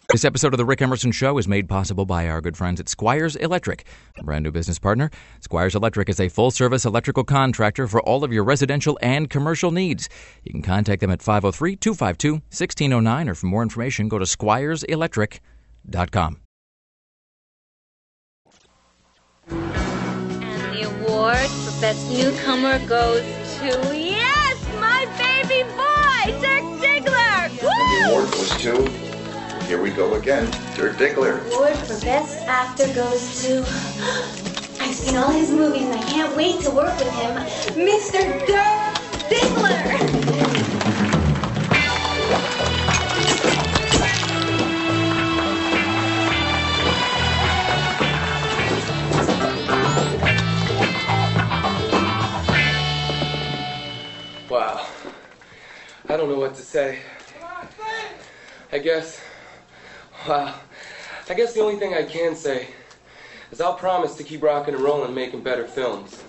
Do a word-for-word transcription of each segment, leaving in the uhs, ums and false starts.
This episode of The Rick Emerson Show is made possible by our good friends at Squires Electric, a brand new business partner. Squires Electric is a full-service electrical contractor for all of your residential and commercial needs. You can contact them at five oh three, two five two, one six oh nine, or for more information, go to squires electric dot com. And the award for Best Newcomer goes to, yes, my baby boy, Dirk Diggler! Woo! The award was to... Here we go again. Dirk Diggler. Award for Best Actor goes to... I've seen all his movies and I can't wait to work with him. Mister Dirk Diggler! Wow. I don't know what to say. I guess... Wow. I guess the only thing I can say is I'll promise to keep rocking and rolling and making better films.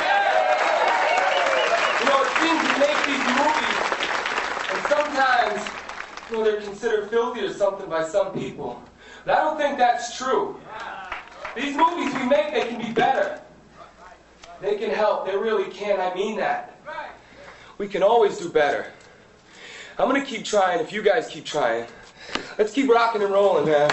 You know, it seems we make these movies, and sometimes, you know, they're considered filthy or something by some people. But I don't think that's true. These movies we make, they can be better. They can help. They really can. I mean that. We can always do better. I'm going to keep trying if you guys keep trying. Let's keep rocking and rolling, man.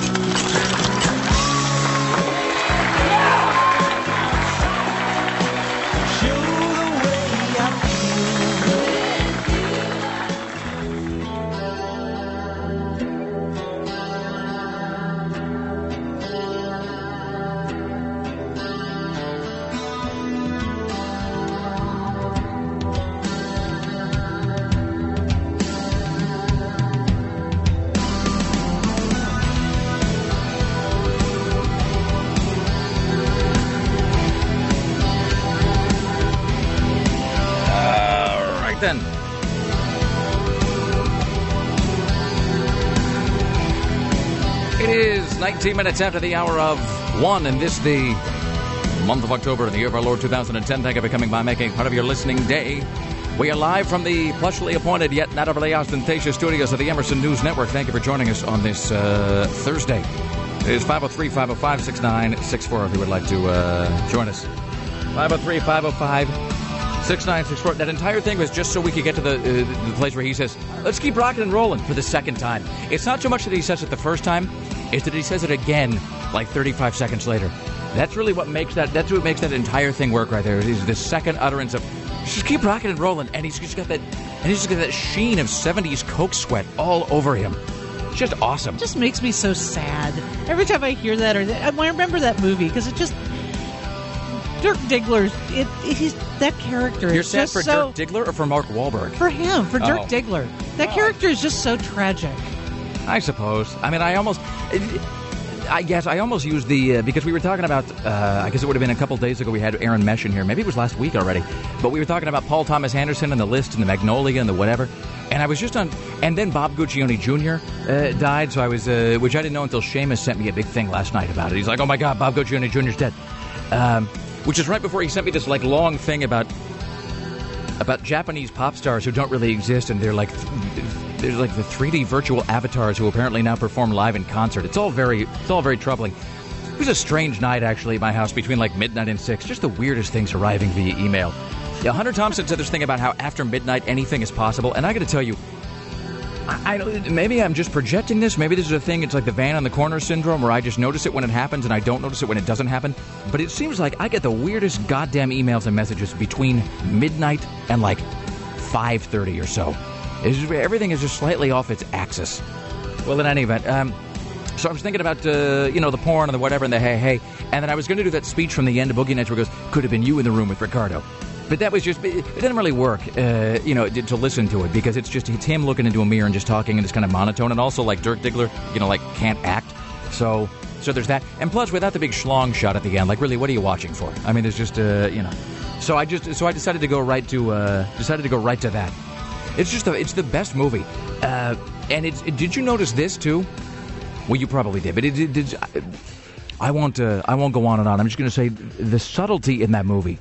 Then. It is nineteen minutes after the hour of one, and this the month of October in the year of our Lord two thousand ten. Thank you for coming by, making part of your listening day. We are live from the plushly appointed yet not overly ostentatious studios of the Emerson News Network. Thank you for joining us on this uh, Thursday. It is five oh three, five oh five, six nine six four if you would like to uh, join us. five oh three, five oh five, six nine six four. That entire thing was just so we could get to the, uh, the place where he says, let's keep rocking and rolling for the second time. It's not so much that he says it the first time, it's that he says it again like thirty-five seconds later. That's really what makes that, that's what makes that entire thing work right there. Is the second utterance of, just keep rocking and rolling. And he's just got that, and he's just got that sheen of seventies Coke sweat all over him. It's just awesome. It just makes me so sad. Every time I hear that, or I remember that movie, because it just... Dirk Diggler, it, it, he's, that character You're is sad just for so... Dirk Diggler or for Mark Wahlberg? For him, for Dirk Oh. Diggler. That Oh. character is just so tragic. I suppose. I mean, I almost... I guess I almost used the... Uh, because we were talking about... Uh, I guess it would have been a couple days ago we had Aaron Mesh in here. Maybe it was last week already. But we were talking about Paul Thomas Anderson and the list and the Magnolia and the whatever. And I was just on... And then Bob Guccione Junior Uh, died, so I was... Uh, which I didn't know until Seamus sent me a big thing last night about it. He's like, oh my God, Bob Guccione Junior's dead. Um... Which is right before he sent me this like long thing about about Japanese pop stars who don't really exist, and they're like they're like the three D virtual avatars who apparently now perform live in concert. It's all very it's all very troubling. It was a strange night actually at my house between like midnight and six. Just the weirdest things arriving via email. Yeah, Hunter Thompson said this thing about how after midnight anything is possible, and I got to tell you. I, I don't, maybe I'm just projecting this. Maybe this is a thing. It's like the van on the corner syndrome where I just notice it when it happens and I don't notice it when it doesn't happen. But it seems like I get the weirdest goddamn emails and messages between midnight and like five thirty or so. It's just, everything is just slightly off its axis. Well, in any event, um, so I was thinking about, uh, you know, the porn and the whatever and the hey, hey. And then I was going to do that speech from the end of Boogie Nights where it goes, could have been you in the room with Ricardo. But that was just, it didn't really work, uh, you know, to listen to it, because it's just, it's him looking into a mirror and just talking in this kind of monotone, and also, like, Dirk Diggler, you know, like, can't act, so, so there's that, and plus, without the big schlong shot at the end, like, really, what are you watching for? I mean, there's just, uh, you know, so I just, so I decided to go right to, uh, decided to go right to that. It's just, the, it's the best movie, uh, and it's, did you notice this, too? Well, you probably did, but it did, did I won't, uh, I won't go on and on, I'm just going to say, the subtlety in that movie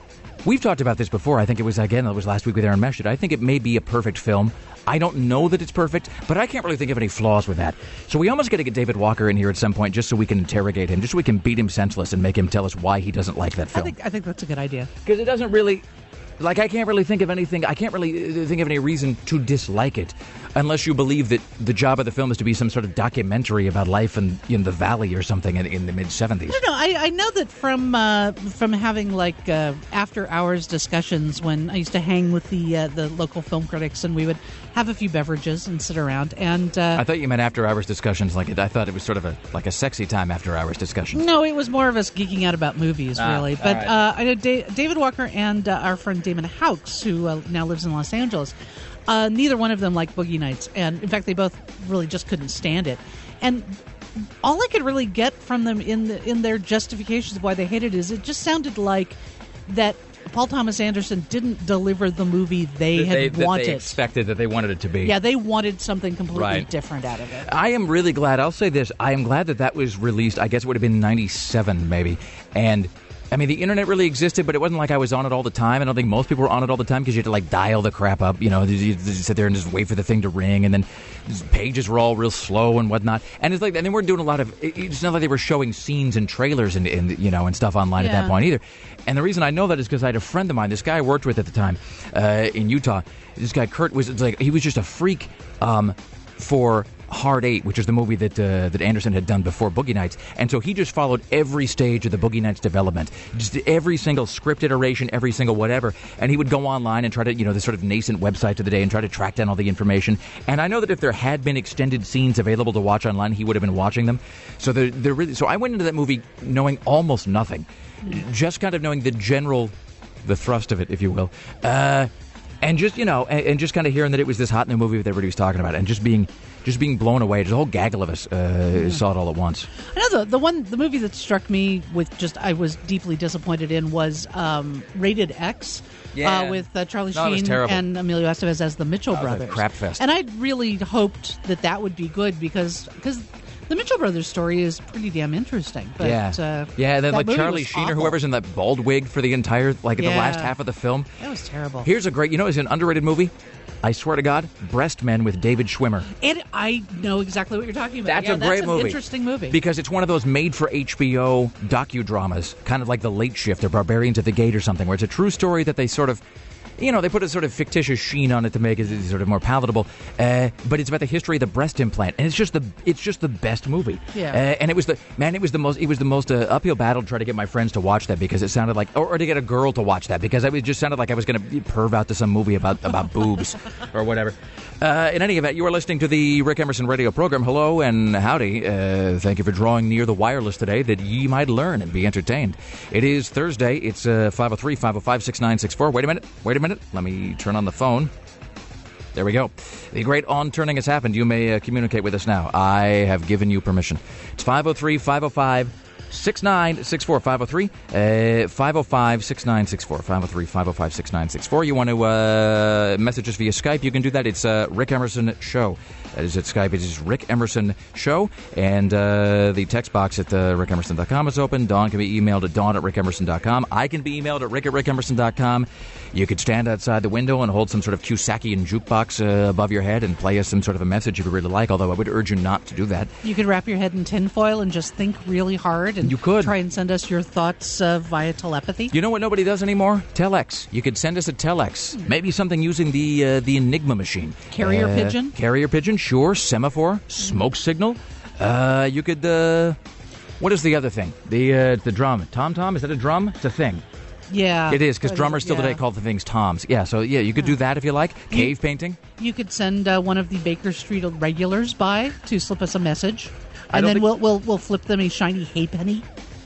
we've talked about this before. I think it was, again, it was last week with Aaron Meshett. I think it may be a perfect film. I don't know that it's perfect, but I can't really think of any flaws with that. So we almost got to get David Walker in here at some point just so we can interrogate him, just so we can beat him senseless and make him tell us why he doesn't like that I film. think I think that's a good idea. Because it doesn't really... Like, I can't really think of anything, I can't really think of any reason to dislike it, unless you believe that the job of the film is to be some sort of documentary about life in, in the valley or something in, in the mid-seventies. I don't know. I, I know that from uh, from having like uh, after-hours discussions when I used to hang with the uh, the local film critics, and we would have a few beverages and sit around. And uh, I thought you meant after-hours discussions. Like it, I thought it was sort of a like a sexy time after-hours discussion. No, it was more of us geeking out about movies, Ah, really. all But right. uh, I know da- David Walker and uh, our friend Damon Houks, who uh, now lives in Los Angeles, uh, neither one of them liked Boogie Nights. And in fact, they both really just couldn't stand it. And all I could really get from them in the, in their justifications of why they hated it is it just sounded like that Paul Thomas Anderson didn't deliver the movie they That had they, that wanted. they expected, that they wanted it to be. Yeah, they wanted something completely Right. different out of it. I am really glad. I'll say this. I am glad that that was released. I guess it would have been ninety-seven, maybe. And, I mean, the internet really existed, but it wasn't like I was on it all the time. I don't think most people were on it all the time because you had to, like, dial the crap up. You know, you, you sit there and just wait for the thing to ring, and then pages were all real slow and whatnot. And it's like, and they weren't doing a lot of, it- it's not like they were showing scenes and trailers and, and you know, and stuff online at Yeah. that point either. And the reason I know that is because I had a friend of mine, this guy I worked with at the time uh, in Utah. This guy, Kurt, was it's like, he was just a freak um, for Hard Eight, which is the movie that uh, that Anderson had done before Boogie Nights. And so he just followed every stage of the Boogie Nights development, just every single script iteration, every single whatever. And he would go online and try to, you know, the sort of nascent website of the day and try to track down all the information. And I know that if there had been extended scenes available to watch online, he would have been watching them. So they're, they're really, so I went into that movie knowing almost nothing, just kind of knowing the general, the thrust of it, if you will. Uh, and just, you know, and, and just kind of hearing that it was this hot new movie that everybody was talking about, and just being just being blown away. Just a whole gaggle of us uh, saw it all at once. I know the the one the movie that struck me with just I was deeply disappointed in was um, Rated X. Yeah. Uh, with uh, Charlie No, it was Sheen terrible. and Emilio Estevez as the Mitchell That was a brothers. crap fest. And I really hoped that that would be good because because the Mitchell brothers story is pretty damn interesting. But, yeah, uh, yeah. Then that like movie Charlie was Sheen or awful. whoever's in that bald wig for the entire like the Yeah. last half of the film. That was terrible. Here's a great, you know, it's an underrated movie. I swear to God, Breast Men with David Schwimmer. And I know exactly what you're talking about. That's yeah, a great that's an movie. interesting movie. Because it's one of those made-for-H B O docudramas, kind of like The Late Shift or Barbarians at the Gate or something, where it's a true story that they sort of, you know, they put a sort of fictitious sheen on it to make it sort of more palatable. Uh, but it's about the history of the breast implant, and it's just the it's just the best movie. Yeah. Uh, and it was the man, it was the most it was the most uh, uphill battle to try to get my friends to watch that because it sounded like, or, or to get a girl to watch that because it just sounded like I was going to perv out to some movie about about boobs or whatever. Uh, in any event, you are listening to the Rick Emerson radio program. Hello and howdy. Uh, thank you for drawing near the wireless today that ye might learn and be entertained. It is Thursday. It's uh, five oh three, five oh five, six nine six four. Wait a minute. Wait a minute. Let me turn on the phone. There we go. The great on-turning has happened. You may uh, communicate with us now. I have given you permission. It's five oh three, five oh five, six nine six four. five oh three, five oh five, six nine six four. five oh three, five oh five, six nine six four. You want to uh, message us via Skype, you can do that. It's uh, Rick Emerson Show. That is at Skype. It is Rick Emerson Show. And uh, the text box at uh, rick emerson dot com is open. Dawn can be emailed at dawn at rick emerson dot com. I can be emailed at rick at rick emerson dot com. You could stand outside the window and hold some sort of Cusackian jukebox uh, above your head and play us some sort of a message if you really like, although I would urge you not to do that. You could wrap your head in tinfoil and just think really hard and You could. try and send us your thoughts uh, via telepathy. You know what nobody does anymore? Telex. You could send us a telex. Maybe something using the uh, the Enigma machine. Carrier Uh, pigeon? Carrier pigeon, sure. Semaphore. Smoke signal. Uh, you could... Uh, what is the other thing? The uh, the drum. Tom-tom? Is that a drum? It's a thing. Yeah. It is, because What drummers still yeah. today call the things toms. Yeah, so yeah, you could do that if you like. Cave painting. You could send uh, one of the Baker Street regulars by to slip us a message, I and don't then think- we'll, we'll we'll flip them a shiny haypenny.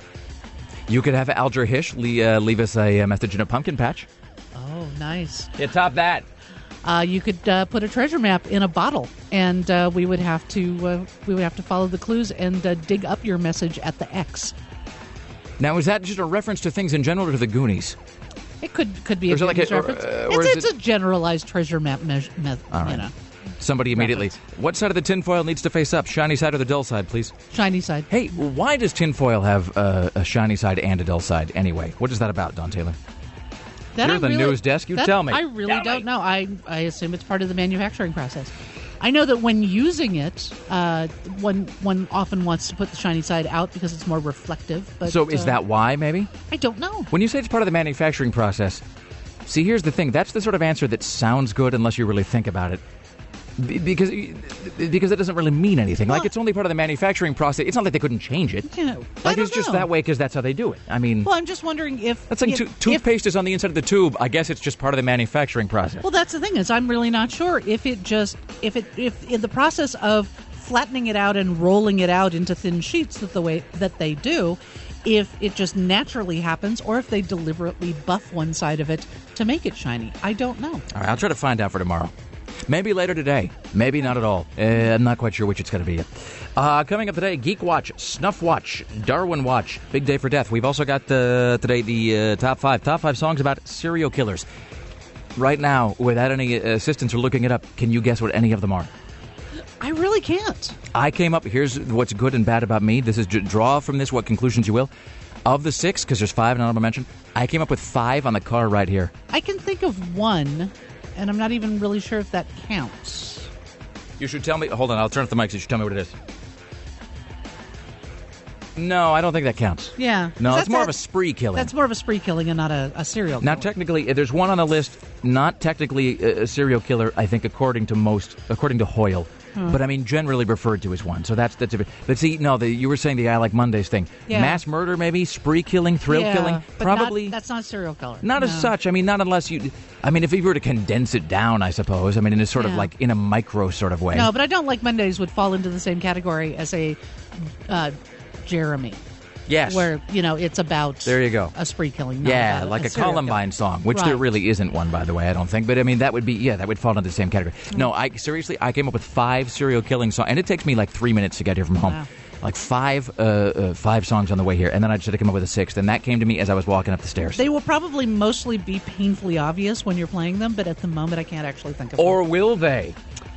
You could have Alger Hish le- uh, leave us a, uh message in a pumpkin patch. Oh, nice. Yeah, top that. Uh, you could uh, put a treasure map in a bottle, and uh, we would have to uh, we would have to follow the clues and uh, dig up your message at the X. Now, is that just a reference to things in general or to the Goonies? It could could be Or a is it like Goonies a- or, reference. uh, or it's is it's it- a generalized treasure map measure. Me- All right. You know, Somebody immediately. Reference. What side of the tinfoil needs to face up? Shiny side or the dull side, please? shiny side. Hey, why does tinfoil have uh, a shiny side and a dull side anyway? What is that about, Don Taylor? That You're I the really- news desk. You that tell me. I really Tell don't me. know. I I assume it's part of the manufacturing process. I know that when using it, uh, one one often wants to put the shiny side out because it's more reflective. But, So is uh, that why, maybe? I don't know. When you say it's part of the manufacturing process, see, here's the thing. That's the sort of answer that sounds good unless you really think about it. Be- Because because it doesn't really mean anything. Like, Well- it's only part of the manufacturing process. It's not like they couldn't change it. Yeah, I Like, don't it's just know. that way because that's how they do it. I mean, Well, I'm just wondering if that's like if, to- if- toothpaste is on the inside of the tube. I guess it's just part of the manufacturing process. Well, that's the thing is I'm really not sure if it just if it if in the process of flattening it out and rolling it out into thin sheets that the way that they do, if it just naturally happens or if they deliberately buff one side of it to make it shiny. I don't know. All right, I'll try to find out for tomorrow. Maybe later today. Maybe not at all. Uh, I'm not quite sure which it's going to be yet. Uh, coming up today, Geek Watch, Snuff Watch, Darwin Watch, Big Day for Death. We've also got uh, today the uh, top five. Top five songs about serial killers. Right now, without any assistance or looking it up, can you guess what any of them are? I really can't. I came up, here's what's good and bad about me. This is, draw from this what conclusions you will. Of the six, because there's five in honorable mention, I came up with five on the car right here. I can think of one, and I'm not even really sure if that counts. You should tell me. Hold on, I'll turn off the mic so you should tell me what it is. No, I don't think that counts. Yeah. No, That's- it's more of a that's- spree killing. That's more of a spree killing and not a, a serial Now, killer. technically, there's one on the list, not technically a, a serial killer, I think, according to most, according to Hoyle. But, I mean, generally referred to as one. So that's that's a bit. But see, no, the, you were saying the I Like Mondays thing. Yeah. Mass murder, maybe? Spree killing, thrill Yeah, killing? but Probably. Not, that's not a serial killer. Not as No. such. I mean, not unless you. I mean, if you were to condense it down, I suppose. I mean, in a sort of Yeah. like in a micro sort of way. No, but I don't like Mondays would fall into the same category as a uh, Jeremy, Yes. where you know it's about There you go. a spree killing. not Yeah, about like a, serial Columbine killer. song, which there Right. really isn't one, by the way, I don't think. But I mean, that would be, yeah, that would fall into the same category. Mm. No, I seriously, I came up with five serial killing songs, and it takes me like three minutes to get here from home. Wow. Like five, uh, uh, five songs on the way here, and then I just had to come up with a sixth, and that came to me as I was walking up the stairs. They will probably mostly be painfully obvious when you're playing them, but at the moment I can't actually think of Or them. will they?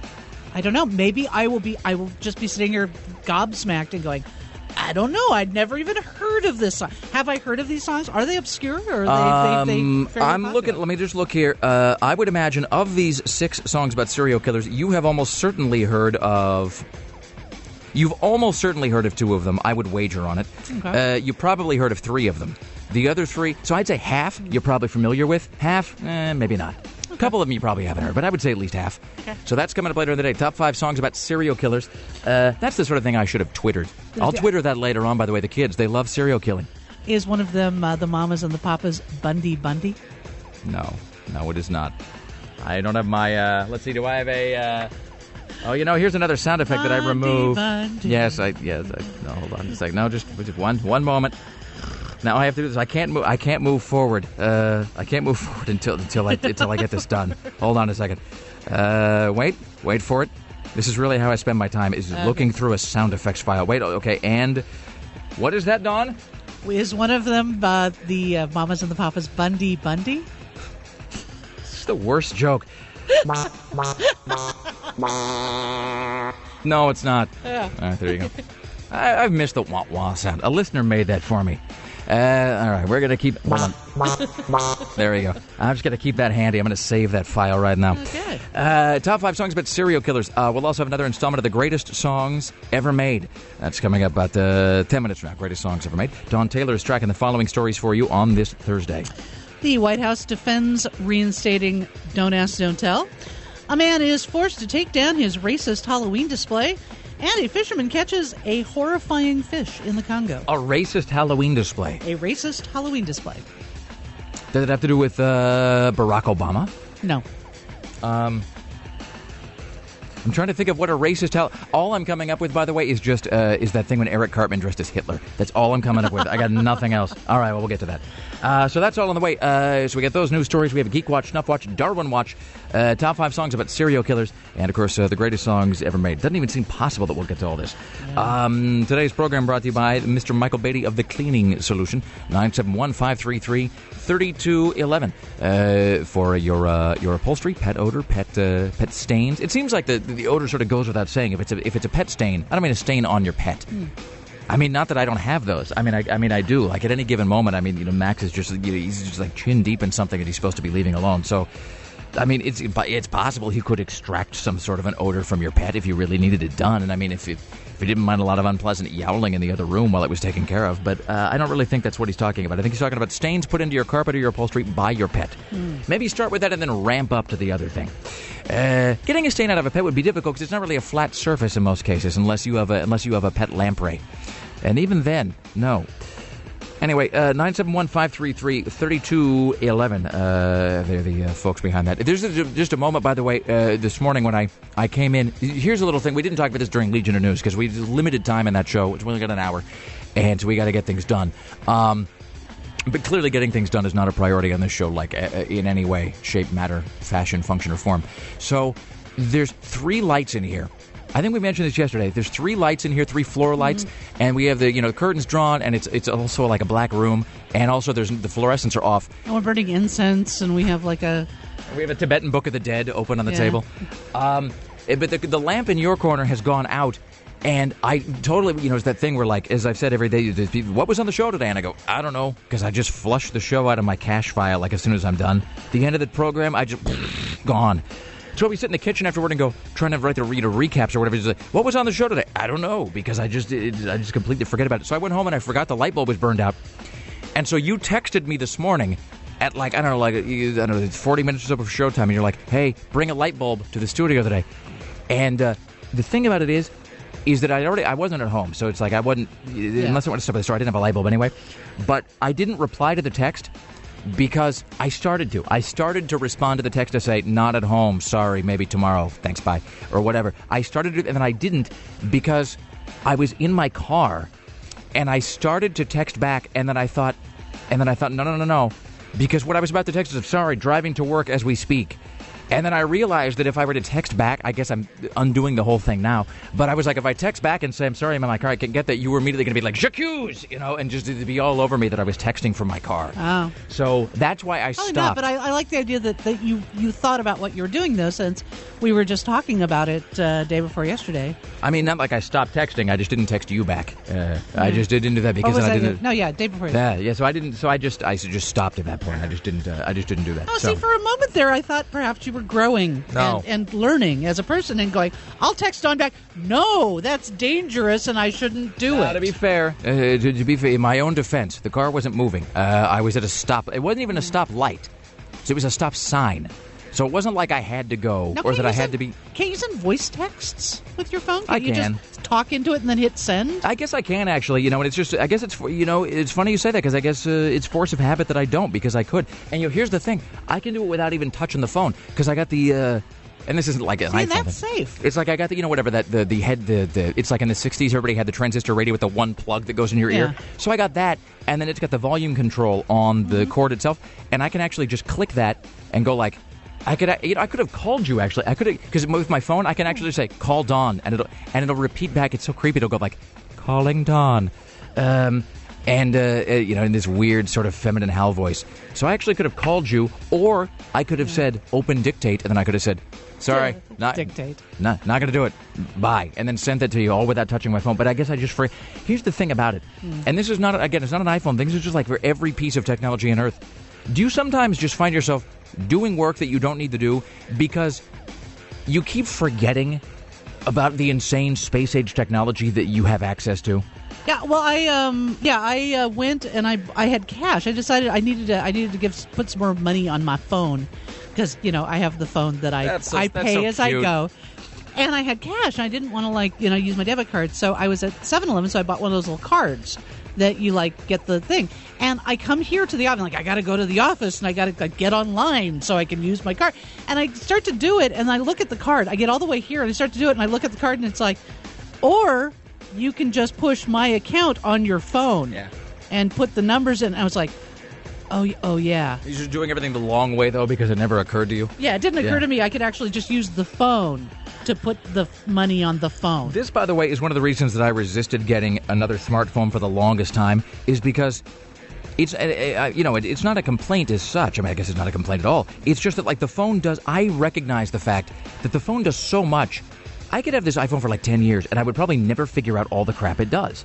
I don't know. Maybe I will be. I will just be sitting here gobsmacked and going, I don't know. I'd never even heard of this song. Have I heard of these songs? Are they obscure or are they? they, Um, they fairly I'm popular? looking. Let me just look here. Uh, I would imagine of these six songs about serial killers, you have almost certainly heard of. You've almost certainly heard of two of them. I would wager on it. Okay. Uh, you probably heard of three of them. The other three, so I'd say half you're probably familiar with. Half, eh, maybe not. A couple of them you probably haven't heard, but I would say at least half. Okay. So that's coming up later in the day. Top five songs about serial killers. Uh, that's the sort of thing I should have twittered. I'll Yeah. Twitter that later on, by the way. The kids, they love serial killing. Is one of them uh, the Mamas and the Papas Bundy Bundy? No, no, it is not. I don't have my. Uh, let's see. Do I have a? Uh, oh, you know, here's another sound effect that I Bundy, removed. Bundy. Yes, I. Yes, I. No, hold on a sec. No, just, just one, one moment. Now I have to do this. I can't move. I can't move forward. Uh, I can't move forward until until I until I get this done. Hold on a second. Uh, wait, wait for it. This is really how I spend my time. Is looking through a sound effects file. Wait. Okay, and what is that, Dawn? Is one of them uh, the uh, Mamas and the Papas Bundy Bundy? This is the worst joke. No, it's not. Yeah. All right, there you go. I, I've missed the wah wah sound. A listener made that for me. Uh, all right, we're going to keep... Hold on. There we go. I'm just going to keep that handy. I'm going to save that file right now. Okay. Uh, top five songs about serial killers. Uh, we'll also have another installment of the greatest songs ever made. That's coming up about uh, ten minutes from now. Greatest songs ever made. Dawn Taylor is tracking the following stories for you on this Thursday. The White House defends reinstating Don't Ask, Don't Tell. A man is forced to take down his racist Halloween display. And a fisherman catches a horrifying fish in the Congo. A racist Halloween display. A racist Halloween display. Does it have to do with uh, Barack Obama? No. Um, I'm trying to think of what a racist... Hal- all I'm coming up with, by the way, is just uh, is that thing when Eric Cartman dressed as Hitler. That's all I'm coming up with. I got nothing else. All right, well, we'll get to that. Uh, so that's all on the way. Uh, so we get those news stories. We have a Geek Watch, Snuff Watch, Darwin Watch, uh, top five songs about serial killers, and, of course, uh, the greatest songs ever made. Doesn't even seem possible that we'll get to all this. Yeah. Um, today's program brought to you by Mister Michael Beatty of The Cleaning Solution, nine seven one, five three three, three two one one. Uh, for your uh, your upholstery, pet odor, pet uh, pet stains. It seems like the the odor sort of goes without saying. If it's a, if it's a pet stain, I don't mean a stain on your pet. Mm. I mean, not that I don't have those. I mean, I, I mean, I do. Like at any given moment, I mean, you know, Max is just, you know, he's just like chin deep in something that he's supposed to be leaving alone. So, I mean, it's it's possible he could extract some sort of an odor from your pet if you really needed it done. And I mean, if if, if he didn't mind a lot of unpleasant yowling in the other room while it was taken care of. But uh, I don't really think that's what he's talking about. I think he's talking about stains put into your carpet or your upholstery by your pet. Mm. Maybe start with that and then ramp up to the other thing. Uh, getting a stain out of a pet would be difficult because it's not really a flat surface in most cases, unless you have a unless you have a pet lamprey. And even then, no. Anyway, uh, nine seven one, five three three, three two one one. Uh, they're the uh, folks behind that. There's a, just a moment, by the way, uh, this morning when I, I came in. Here's a little thing. We didn't talk about this during Legion of News because we had limited time in that show. It's only got an hour, and so we got to get things done. Um, but clearly getting things done is not a priority on this show, like uh, in any way, shape, matter, fashion, function, or form. So there's three lights in here. I think we mentioned this yesterday. There's three lights in here, three floor lights, mm-hmm. and we have the you know the curtains drawn, and it's it's also like a black room, and also there's the fluorescents are off. And we're burning incense, and we have like a we have a Tibetan Book of the Dead open on the yeah. table. Um, but the the lamp in your corner has gone out, and I totally you know it's that thing where like as I've said every day, there's people, what was on the show today, and I go I don't know because I just flushed the show out of my cache file like as soon as I'm done. The end of the program, I just gone. So we sit in the kitchen afterward and go trying to write the read a recaps or whatever. Just like, what was on the show today? I don't know because I just it, I just completely forget about it. So I went home and I forgot the light bulb was burned out. And so you texted me this morning at like I don't know like I don't know it's forty minutes or so before showtime, and you're like, hey, bring a light bulb to the studio today. And uh, the thing about it is, is that I already I wasn't at home, so it's like I wasn't yeah. unless I went to stop at the store. I didn't have a light bulb anyway. But I didn't reply to the text. Because I started to. I started to respond to the text to say, not at home, sorry, maybe tomorrow, thanks, bye, or whatever. I started to, and then I didn't because I was in my car, and I started to text back, and then I thought, and then I thought, no, no, no, no, because what I was about to text is, sorry, driving to work as we speak. And then I realized that if I were to text back, I guess I'm undoing the whole thing now. But I was like, if I text back and say, I'm sorry, I'm in my car, I can get that, you were immediately going to be like, j'accuse, you know, and just to be all over me that I was texting from my car. Oh. So that's why I Probably stopped. Not, but I, I like the idea that, that you, you thought about what you were doing, though, since we were just talking about it uh, day before yesterday. I mean, not like I stopped texting. I just didn't text you back. Uh, mm-hmm. I just didn't do that because oh, was I that didn't. It? No, yeah, day before Yeah, yesterday. yeah. So I didn't. So I just, I just stopped at that point. I just didn't. Uh, I just didn't do that. Oh, so. see, for a moment there, I thought perhaps you were growing. No. And, and learning as a person and going, I'll text on back. No, that's dangerous and I shouldn't do uh, it. To be fair, uh, to, to be fair, in my own defense, the car wasn't moving. Uh, I was at a stop. It wasn't even a stop light. So it was a stop sign. So it wasn't like I had to go now, or that I had send, to be. Can't you send voice texts with your phone? Can I you can. just talk into it and then hit send? I guess I can actually, you know, and it's just, I guess it's, you know, it's funny you say that because I guess uh, it's force of habit that I don't because I could. And you know, here's the thing. I can do it without even touching the phone because I got the, uh, and this isn't like an See, iPhone that's thing. safe. It's like I got the, you know, whatever, that, the, the head, the, the, it's like in the sixties, everybody had the transistor radio with the one plug that goes in your yeah. ear. So I got that, and then it's got the volume control on the mm-hmm. cord itself, and I can actually just click that and go like, I could, you know, I could have called you actually. I could have, because with my phone, I can actually say call Dawn, and it'll and it'll repeat back. It's so creepy. It'll go like calling Dawn, um, and uh, uh, you know, in this weird sort of feminine Hal voice. So I actually could have called you, or I could have yeah. said open dictate, and then I could have said, sorry, yeah, not dictate, not not gonna do it. Bye, and then sent that to you all without touching my phone. But I guess I just for here's the thing about it, mm. and this is not again, it's not an iPhone thing. This is just like for every piece of technology on Earth. Do you sometimes just find yourself doing work that you don't need to do because you keep forgetting about the insane space age technology that you have access to? Yeah, well, I um, yeah, I uh, went and I I had cash. I decided I needed to I needed to give put some more money on my phone because you know I have the phone that I that's so, I that's pay so as cute. I go, and I had cash. And I didn't want to like you know use my debit card, so I was at seven eleven, so I bought one of those little cards that you like get the thing. And I come here to the office, like I got to go to the office and I got to like, get online so I can use my card. And I start to do it, and I look at the card. I get all the way here, and I start to do it, and I look at the card, and it's like, or you can just push my account on your phone yeah. and put the numbers in. I was like, oh, oh yeah. You're just doing everything the long way, though, because it never occurred to you? Yeah, it didn't occur yeah. to me I could actually just use the phone to put the money on the phone. This, by the way, is one of the reasons that I resisted getting another smartphone for the longest time, is because it's, uh, uh, you know, it, it's not a complaint as such. I mean, I guess it's not a complaint at all. It's just that, like, the phone does, I recognize the fact that the phone does so much. I could have this iPhone for like ten years, and I would probably never figure out all the crap it does.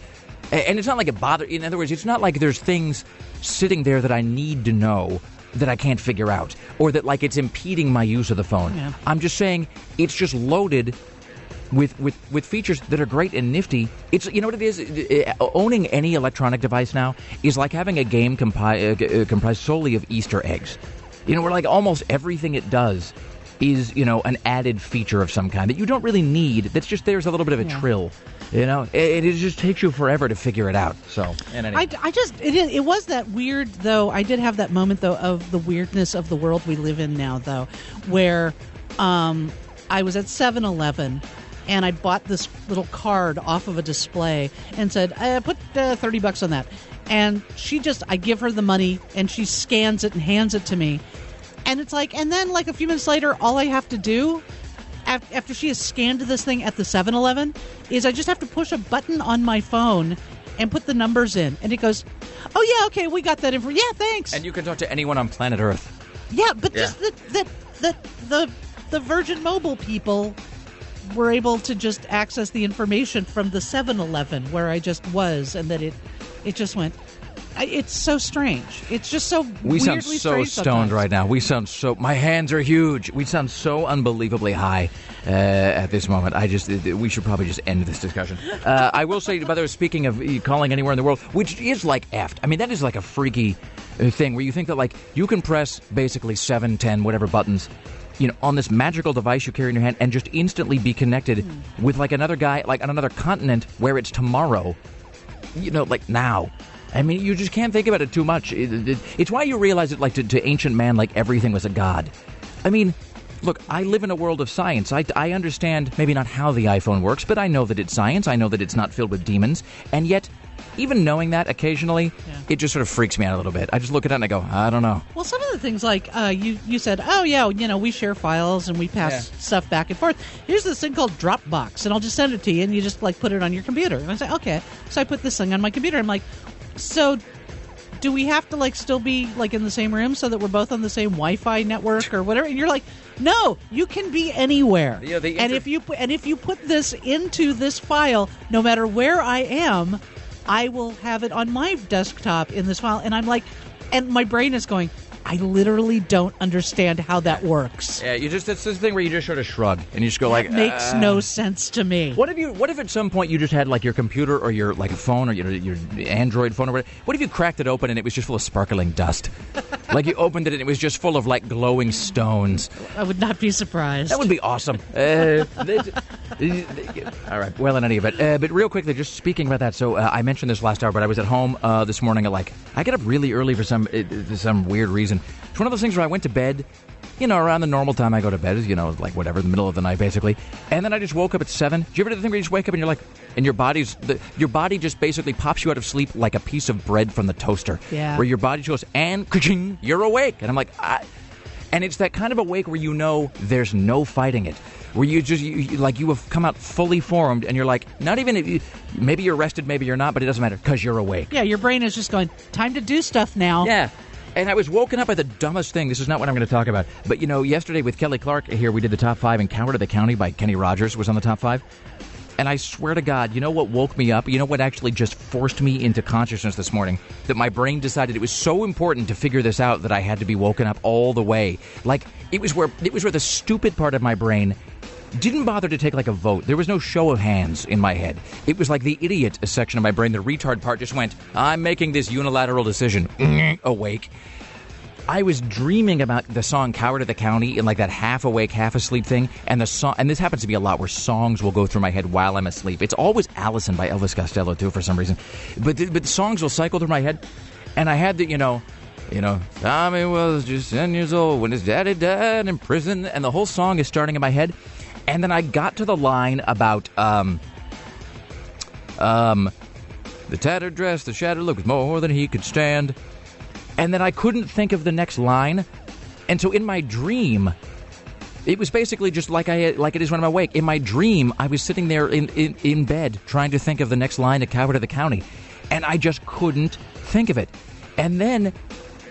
And it's not like it bothers. In other words, it's not like there's things sitting there that I need to know that I can't figure out, or that like it's impeding my use of the phone. Yeah. I'm just saying it's just loaded with, with, with features that are great and nifty. It's, you know what it is? Owning any electronic device now is like having a game compi- uh, comprised solely of Easter eggs. You know, where like almost everything it does is, you know, an added feature of some kind that you don't really need. That's just there's a little bit of a yeah. trill. You know, it, it just takes you forever to figure it out. So, and anyway. I, I just it is, it was that weird though. I did have that moment though of the weirdness of the world we live in now though, where um, I was at seven eleven and I bought this little card off of a display and said, uh, "Put uh, thirty bucks on that." And she just, I give her the money and she scans it and hands it to me. And it's like, and then like a few minutes later, all I have to do after she has scanned this thing at the seven eleven is I just have to push a button on my phone and put the numbers in. And it goes, oh, yeah, okay, we got that info. Yeah, thanks. And you can talk to anyone on planet Earth. Yeah, but yeah. just the, the, the, the, the Virgin Mobile people were able to just access the information from the seven eleven where I just was, and that it, it just went... It's so strange. It's just so we weirdly sound so strange stoned sometimes. right now. We sound so. My hands are huge. We sound so unbelievably high uh, at this moment. I just. We should probably just end this discussion. Uh, I will say, by the way, speaking of calling anywhere in the world, which is like effed. I mean, that is like a freaky thing where you think that like you can press basically seven, ten, whatever buttons, you know, on this magical device you carry in your hand and just instantly be connected mm. with like another guy, like on another continent where it's tomorrow. You know, like now. I mean, you just can't think about it too much. It, it, it's why you realize it, like, to, to ancient man, like, everything was a god. I mean, look, I live in a world of science. I, I understand maybe not how the iPhone works, but I know that it's science. I know that it's not filled with demons. And yet, even knowing that occasionally, yeah. it just sort of freaks me out a little bit. I just look at it and I go, I don't know. Well, some of the things like uh, you, you said, oh, yeah, you know, we share files and we pass yeah. stuff back and forth. Here's this thing called Dropbox, and I'll just send it to you, and you just, like, put it on your computer. And I say, okay. So I put this thing on my computer. I'm like, so do we have to like still be like in the same room so that we're both on the same Wi-Fi network or whatever? And you're like, no, you can be anywhere. Yeah, the inter- and if you put, and if you put this into this file, no matter where I am, I will have it on my desktop in this file. And I'm like, and my brain is going, I literally don't understand how that works. Yeah, you just, it's this thing where you just sort of shrug and you just go that like, makes uh, no sense to me. What if you, what if at some point you just had like your computer or your like a phone or your, your Android phone or whatever, what if you cracked it open and it was just full of sparkling dust? Like you opened it and it was just full of like glowing stones. I would not be surprised. That would be awesome. Uh, all right, well in any event. Uh, but real quickly, just speaking about that, so uh, I mentioned this last hour, but I was at home uh, this morning at like, I get up really early for some, uh, for some weird reason. It's one of those things where I went to bed, you know, around the normal time I go to bed, you know, like whatever, the middle of the night basically. And then I just woke up at seven. Do you ever do the thing where you just wake up and you're like, and your body's, the, your body just basically pops you out of sleep like a piece of bread from the toaster. Yeah. Where your body just goes, and ka-ching, you're awake. And I'm like, I... And it's that kind of awake where you know there's no fighting it. Where you just, you, you, like you have come out fully formed and you're like, not even, maybe you're rested, maybe you're not, but it doesn't matter because you're awake. Yeah, your brain is just going, time to do stuff now. Yeah. And I was woken up by the dumbest thing. This is not what I'm going to talk about. But, you know, yesterday with Kelly Clark here, we did the top five, and Coward of the County by Kenny Rogers was on the top five. And I swear to God, you know what woke me up? You know what actually just forced me into consciousness this morning? That my brain decided it was so important to figure this out that I had to be woken up all the way. Like, it was where it was where the stupid part of my brain didn't bother to take like a vote. There was no show of hands in my head. It was like the idiot section of my brain, the retard part just went, I'm making this unilateral decision. Awake. I was dreaming about the song Coward of the County in like that half awake, half asleep thing. And the song, and this happens to be a lot where songs will go through my head while I'm asleep. It's always Allison by Elvis Costello too for some reason. But the, but the songs will cycle through my head. And I had the, you know, You know, Tommy was just ten years old when his daddy died in prison. And the whole song is starting in my head. And then I got to the line about, um, um, the tattered dress, the shattered look was more than he could stand. And then I couldn't think of the next line. And so in my dream, it was basically just like I like it is when I'm awake. In my dream, I was sitting there in, in, in bed trying to think of the next line to Coward of the County. And I just couldn't think of it. And then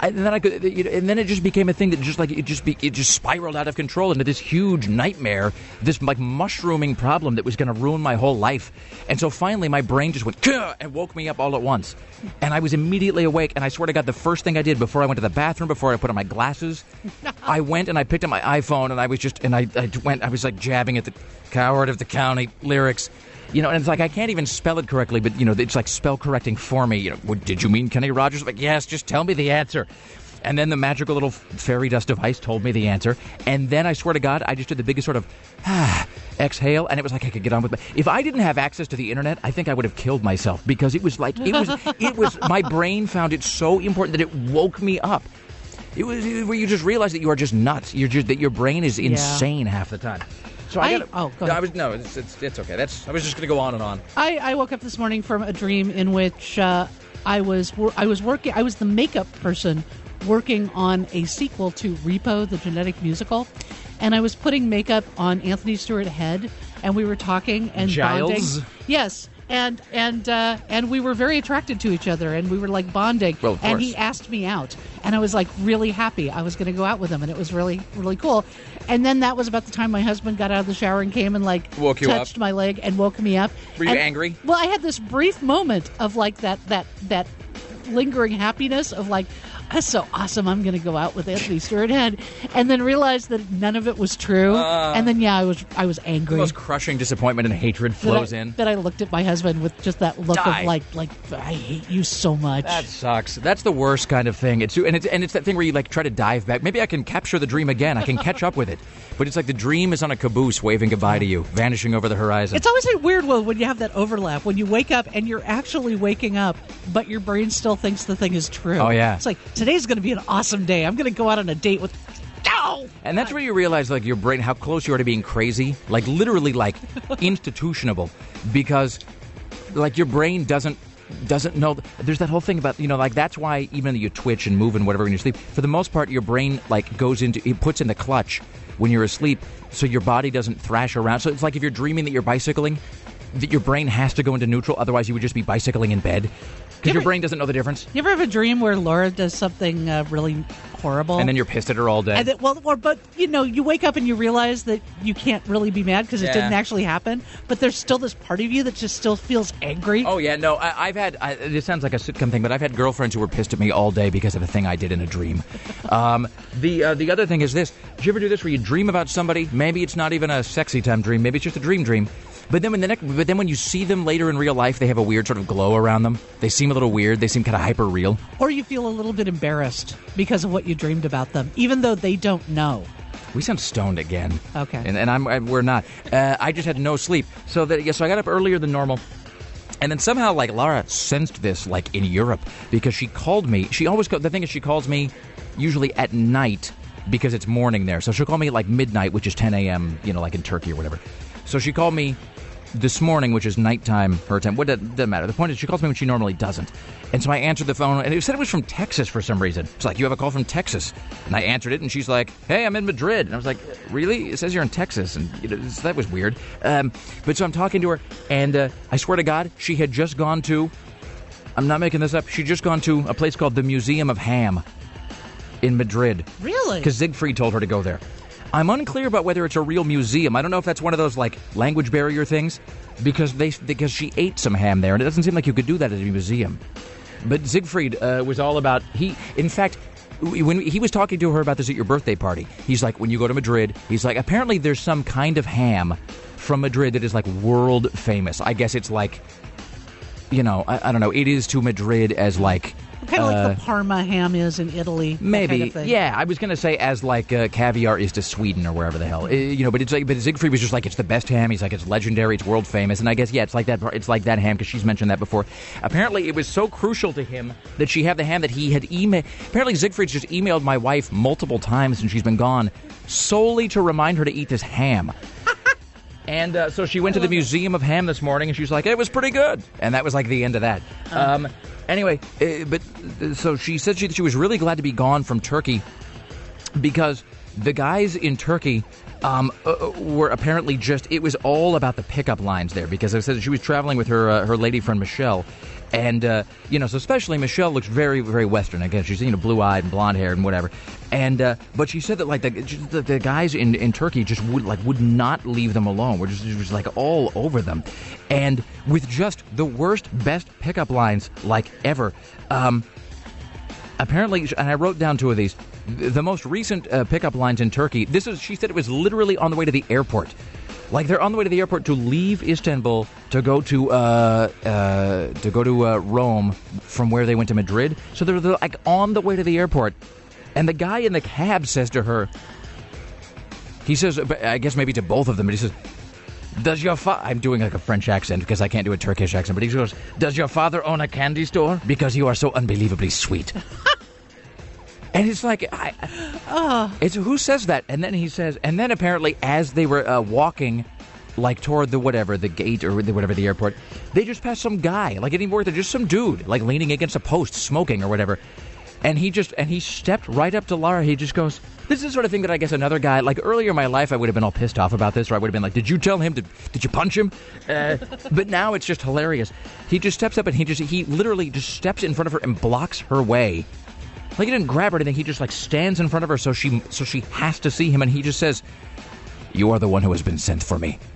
I, and then I could, you know, and then it just became a thing that just like it just be, it just spiraled out of control into this huge nightmare, this like mushrooming problem that was going to ruin my whole life. And so finally, my brain just went "Gah!" and woke me up all at once, and I was immediately awake. And I swear to God, the first thing I did before I went to the bathroom, before I put on my glasses, I went and I picked up my iPhone and I was just and I, I went I was like jabbing at the Coward of the County lyrics. You know, and it's like, I can't even spell it correctly, but, you know, it's like spell correcting for me. You know, what, did you mean Kenny Rogers? I'm like, yes, just tell me the answer. And then the magical little fairy dust device told me the answer. And then I swear to God, I just did the biggest sort of ah, exhale, and it was like I could get on with it. If I didn't have access to the internet, I think I would have killed myself, because it was like, it was, it was, my brain found it so important that it woke me up. It was where you just realize that you are just nuts. You're just, that your brain is insane yeah. half the time. So I, I gotta, oh, go ahead. I was no, it's, it's it's okay. That's I was just going to go on and on. I, I woke up this morning from a dream in which uh, I was I was working. I was the makeup person working on a sequel to Repo, the Genetic Musical, and I was putting makeup on Anthony Stewart Head, and we were talking and Giles? bonding. Yes. And and uh, and we were very attracted to each other, and we were like bonding. Well, of course. And he asked me out, and I was like really happy. I was going to go out with him, and it was really really cool. And then that was about the time my husband got out of the shower and came and like woke you touched up. my leg and woke me up. Were you and, angry? Well, I had this brief moment of like that that that lingering happiness of like, that's so awesome, I'm going to go out with Anthony Stewart Head, and then realized that none of it was true. Uh, and then, yeah, I was I was angry. The most crushing disappointment and hatred flows that I, in. That I looked at my husband with just that look Die. of like, like I hate you so much. That sucks. That's the worst kind of thing. It's and it's and it's that thing where you like try to dive back. Maybe I can capture the dream again. I can catch up with it. But it's like the dream is on a caboose waving goodbye to you, vanishing over the horizon. It's always a weird one when you have that overlap, when you wake up and you're actually waking up, but your brain still thinks the thing is true. Oh, yeah. It's like, today's going to be an awesome day. I'm going to go out on a date with... Ow! And that's where you realize, like, your brain, how close you are to being crazy. Like, literally, like, institutionable. Because, like, your brain doesn't doesn't know. There's that whole thing about, you know, like, that's why even you twitch and move and whatever when you sleep. For the most part, your brain, like, goes into... It puts in the clutch when you're asleep, so your body doesn't thrash around. So it's like if you're dreaming that you're bicycling, that your brain has to go into neutral, otherwise you would just be bicycling in bed. Because you your brain doesn't know the difference. You ever have a dream where Laura does something uh, really horrible? And then you're pissed at her all day. And then, well, or, but, you know, you wake up and you realize that you can't really be mad because it yeah. didn't actually happen, but there's still this part of you that just still feels angry. Oh, yeah, no, I, I've had, I, it sounds like a sitcom thing, but I've had girlfriends who were pissed at me all day because of a thing I did in a dream. um, the uh, the other thing is this. Did you ever do this where you dream about somebody? Maybe it's not even a sexy time dream. Maybe it's just a dream dream. But then when the next, but then when you see them later in real life, they have a weird sort of glow around them. They seem a little weird. They seem kind of hyper real. Or you feel a little bit embarrassed because of what you dreamed about them, even though they don't know. We sound stoned again. Okay, and, and I'm I, we're not. Uh, I just had no sleep, so that yeah, so I got up earlier than normal. And then somehow, like, Laura sensed this, like, in Europe, because she called me. She always the thing is she calls me usually at night because it's morning there. So she'll call me at like midnight, which is ten a.m. You know, like in Turkey or whatever. So she called me this morning, which is nighttime her time. What doesn't matter. The point is, she calls me when she normally doesn't. And so I answered the phone, and it said it was from Texas for some reason. It's like, you have a call from Texas. And I answered it, and she's like, hey, I'm in Madrid. And I was like, really? It says you're in Texas. And you know, that was weird. Um, but so I'm talking to her, and uh, I swear to God, she had just gone to, I'm not making this up, she'd just gone to a place called the Museum of Ham in Madrid. Really? Because Siegfried told her to go there. I'm unclear about whether it's a real museum. I don't know if that's one of those, like, language barrier things, because they because she ate some ham there, and it doesn't seem like you could do that at a museum. But Siegfried uh, was all about, he, in fact, when he was talking to her about this at your birthday party, he's like, when you go to Madrid, he's like, apparently there's some kind of ham from Madrid that is, like, world famous. I guess it's like, you know, I, I don't know, it is to Madrid as, like, kind of uh, like the Parma ham is in Italy. Maybe, kind of thing. Yeah. I was going to say as like uh, caviar is to Sweden or wherever the hell, uh, you know. But it's like, but Siegfried was just like, it's the best ham. He's like, it's legendary, it's world famous, and I guess yeah, it's like that. It's like that ham because she's mentioned that before. Apparently, it was so crucial to him that she had the ham that he had emailed. Apparently, Siegfried's just emailed my wife multiple times since she's been gone, solely to remind her to eat this ham. And uh, so she went to the Museum of Ham this morning, and she was like, it was pretty good. And that was like the end of that. Um, anyway, uh, but uh, so she said she, she was really glad to be gone from Turkey because the guys in Turkey um, uh, were apparently just, it was all about the pickup lines there, because I said she was traveling with her uh, her lady friend Michelle. And, uh, you know, so especially Michelle looks very, very Western. Again, she's, you know, blue-eyed and blonde-haired and whatever. And, uh, but she said that, like, the, the, the guys in, in Turkey just would, like, would not leave them alone. We're just, just, like, all over them. And with just the worst, best pickup lines, like, ever. Um, apparently, and I wrote down two of these, the most recent uh, pickup lines in Turkey, this is, she said it was literally on the way to the airport. Like, they're on the way to the airport to leave Istanbul to go to uh, uh, to go to uh, Rome from where they went to Madrid. So they're, they're like on the way to the airport, and the guy in the cab says to her, he says, I guess maybe to both of them, but he says, "Does your fa-" I'm doing like a French accent because I can't do a Turkish accent, but he goes, "Does your father own a candy store? Because you are so unbelievably sweet." And it's like, I, uh, it's who says that? And then he says, and then apparently as they were uh, walking, like toward the whatever, the gate or the, whatever, the airport, they just passed some guy, like anymore, they're just some dude, like leaning against a post, smoking or whatever. And he just, and he stepped right up to Lara. He just goes, this is the sort of thing that I guess another guy, like earlier in my life, I would have been all pissed off about this, or I would have been like, did you tell him, to, did you punch him? Uh, but now it's just hilarious. He just steps up and he just, he literally just steps in front of her and blocks her way. Like, he didn't grab her or anything. He just, like, stands in front of her so she so she has to see him. And he just says, "You are the one who has been sent for me."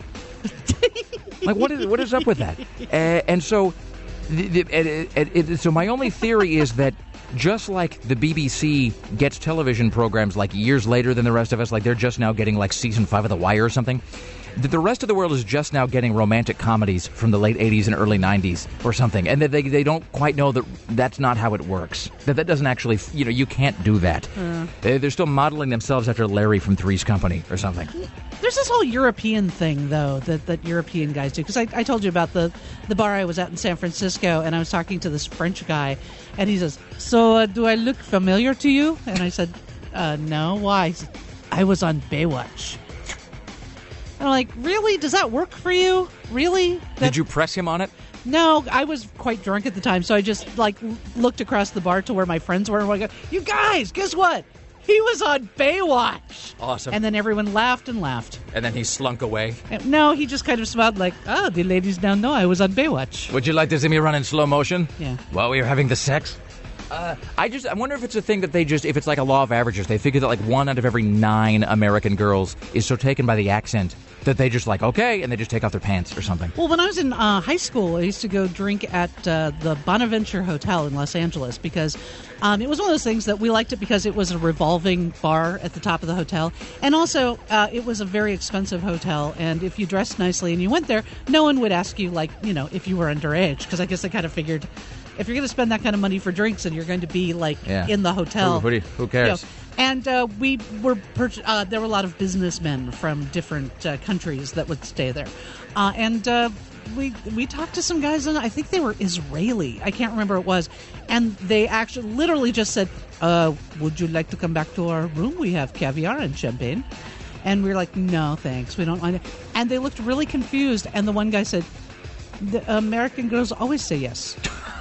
Like, what is what is up with that? Uh, and so, the, the, it, it, it, so my only theory is that just like the B B C gets television programs, like, years later than the rest of us, like, they're just now getting, like, season five of The Wire or something, that the rest of the world is just now getting romantic comedies from the late eighties and early nineties or something, and that they they don't quite know that that's not how it works. That that doesn't actually, you know, you can't do that. Uh, they're still modeling themselves after Larry from Three's Company or something. There's this whole European thing, though, that, that European guys do. Because I, I told you about the, the bar I was at in San Francisco, and I was talking to this French guy, and he says, "So, uh, do I look familiar to you?" And I said, uh, "No, why?" He said, "I was on Baywatch." And I'm like, really? Does that work for you? Really? That- Did you press him on it? No, I was quite drunk at the time, so I just, like, looked across the bar to where my friends were, and I go, "You guys, guess what? He was on Baywatch." Awesome. And then everyone laughed and laughed. And then he slunk away. And, no, he just kind of smiled like, "Oh, the ladies now know I was on Baywatch." Would you like to see me run in slow motion? Yeah. While we were having the sex? Uh, I just, I wonder if it's a thing that they just, if it's like a law of averages, they figure that like one out of every nine American girls is so taken by the accent that they just like, okay, and they just take off their pants or something. Well, when I was in uh, high school, I used to go drink at uh, the Bonaventure Hotel in Los Angeles because um, it was one of those things that we liked it because it was a revolving bar at the top of the hotel. And also, uh, it was a very expensive hotel. And if you dressed nicely and you went there, no one would ask you, like, you know, if you were underage. Because I guess they kind of figured, if you're going to spend that kind of money for drinks and you're going to be, like, yeah. in the hotel. Who, who, who cares? You know, and uh, we were per- uh, there were a lot of businessmen from different uh, countries that would stay there, uh, and uh, we we talked to some guys, and I think they were Israeli. I can't remember what it was, and they actually literally just said, uh, "Would you like to come back to our room? We have caviar and champagne." And we were like, "No, thanks, we don't want it." And they looked really confused. And the one guy said, "The American girls always say yes."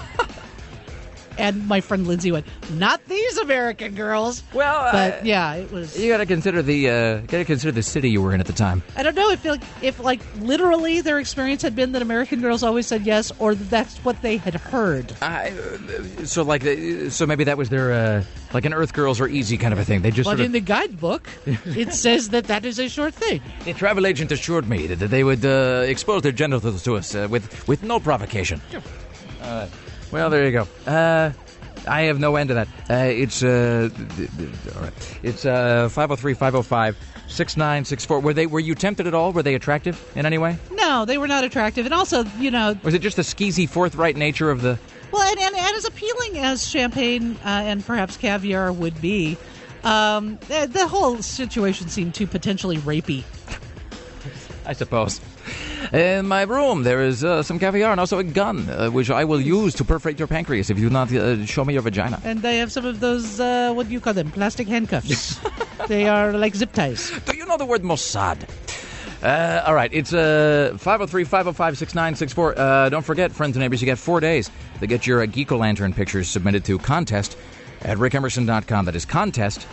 And my friend Lindsay went, "Not these American girls." Well, but uh, yeah, it was. You got to consider the uh, got to consider the city you were in at the time. I don't know if like if like literally their experience had been that American girls always said yes, or that that's what they had heard. Uh, so like, so maybe that was their uh, like an Earth Girls Are Easy kind of a thing. They just. But sort of, in the guidebook, it says that that is a short thing. The travel agent assured me that they would uh, expose their genitals to us uh, with with no provocation. Uh, well, there you go. Uh, I have no end to that. Uh, it's uh, all right. It's uh, five oh three, five oh five, six nine six four. Were they? Were you tempted at all? Were they attractive in any way? No, they were not attractive, and also, you know, was it just the skeezy, forthright nature of the? Well, and, and, and as appealing as champagne uh, and perhaps caviar would be, um, the, the whole situation seemed too potentially rapey. I suppose. In my room, there is uh, some caviar and also a gun, uh, which I will use to perforate your pancreas if you do not uh, show me your vagina. And I have some of those, uh, what do you call them, plastic handcuffs. They are like zip ties. Do you know the word Mossad? Uh, all right, it's uh, five oh three, five oh five, six nine six four. Uh, don't forget, friends and neighbors, you get four days to get your uh, Geek-O-Lantern pictures submitted to contest at rick emerson dot com. That is contest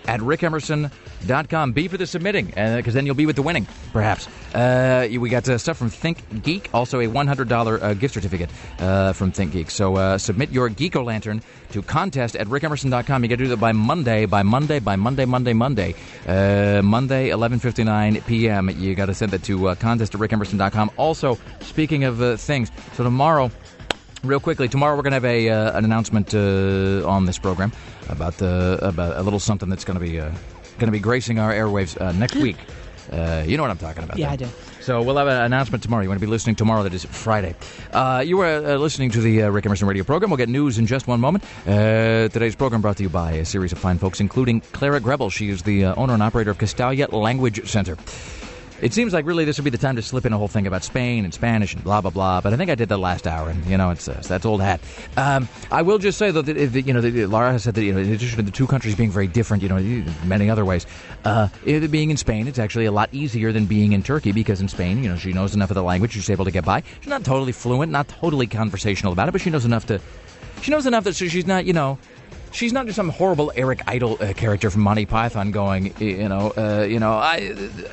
at rick emerson dot com. B for the submitting, because uh, then you'll be with the winning, perhaps. Uh, we got uh, stuff from Think Geek, also a one hundred dollars uh, gift certificate uh, from Think Geek. So uh, submit your Geek-O-Lantern to contest at rick emerson dot com. You got to do that by Monday, by Monday, by Monday, Monday, Monday. Uh, Monday, eleven fifty-nine p.m. You got to send that to uh, contest at rick emerson dot com. Also, speaking of uh, things, so tomorrow... Real quickly, tomorrow we're going to have a uh, an announcement uh, on this program about the about a little something that's going to be uh, going to be gracing our airwaves uh, next week. Uh, you know what I'm talking about. Yeah, then. I do. So we'll have an announcement tomorrow. You want to be listening tomorrow. That is Friday. Uh, you are uh, listening to the uh, Rick Emerson radio program. We'll get news in just one moment. Uh, today's program brought to you by a series of fine folks, including Clara Grebel. She is the uh, owner and operator of Castalia Language Center. It seems like really this would be the time to slip in a whole thing about Spain and Spanish and blah, blah, blah, but I think I did that last hour, and, you know, it's uh, that's old hat. Um, I will just say, though, that, that you know, that Laura has said that, you know, in addition to the two countries being very different, you know, in many other ways, uh, it, being in Spain, it's actually a lot easier than being in Turkey, because in Spain, you know, she knows enough of the language, she's able to get by. She's not totally fluent, not totally conversational about it, but she knows enough to, she knows enough that she's not, you know, she's not just some horrible Eric Idle uh, character from Monty Python going, you know, uh, you know, I,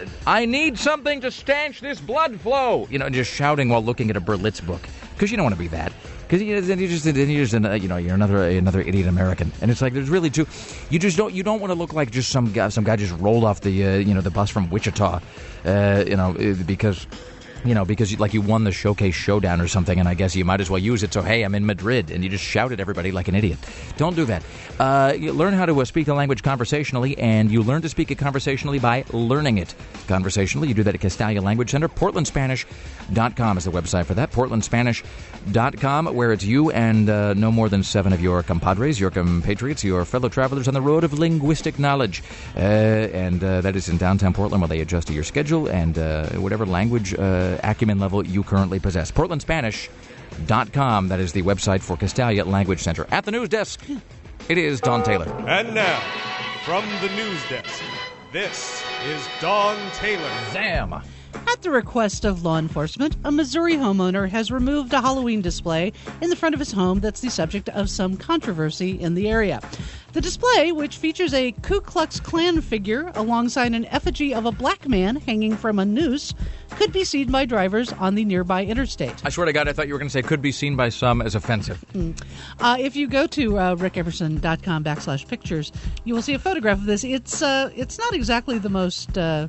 I need something to stanch this blood flow, you know, just shouting while looking at a Berlitz book, because you don't want to be that, because you, then you just, then you're just, uh, you know, you're another another idiot American, and it's like there's really two, you just don't, you don't want to look like just some guy, some guy just rolled off the, uh, you know, the bus from Wichita, uh, you know, because. You know, because you, like you won the Showcase Showdown or something, and I guess you might as well use it. So, hey, I'm in Madrid, and you just shout at everybody like an idiot. Don't do that. Uh, you learn how to uh, speak the language conversationally, and you learn to speak it conversationally by learning it conversationally. You do that at Castalia Language Center. portland spanish dot com is the website for that. portland spanish dot com, where it's you and uh, no more than seven of your compadres, your compatriots, your fellow travelers on the road of linguistic knowledge. Uh, and uh, that is in downtown Portland, where they adjust to your schedule and uh, whatever language uh, acumen level you currently possess. portland spanish dot com, that is the website for Castalia Language Center. At the news desk, it is Don Taylor. And now, from the news desk, this is Don Taylor. Zam! At the request of law enforcement, a Missouri homeowner has removed a Halloween display in the front of his home that's the subject of some controversy in the area. The display, which features a Ku Klux Klan figure alongside an effigy of a black man hanging from a noose, could be seen by drivers on the nearby interstate. I swear to God, I thought you were going to say could be seen by some as offensive. Mm. Uh, if you go to uh, rick emerson dot com backslash pictures, you will see a photograph of this. It's uh, it's not exactly the most... Uh,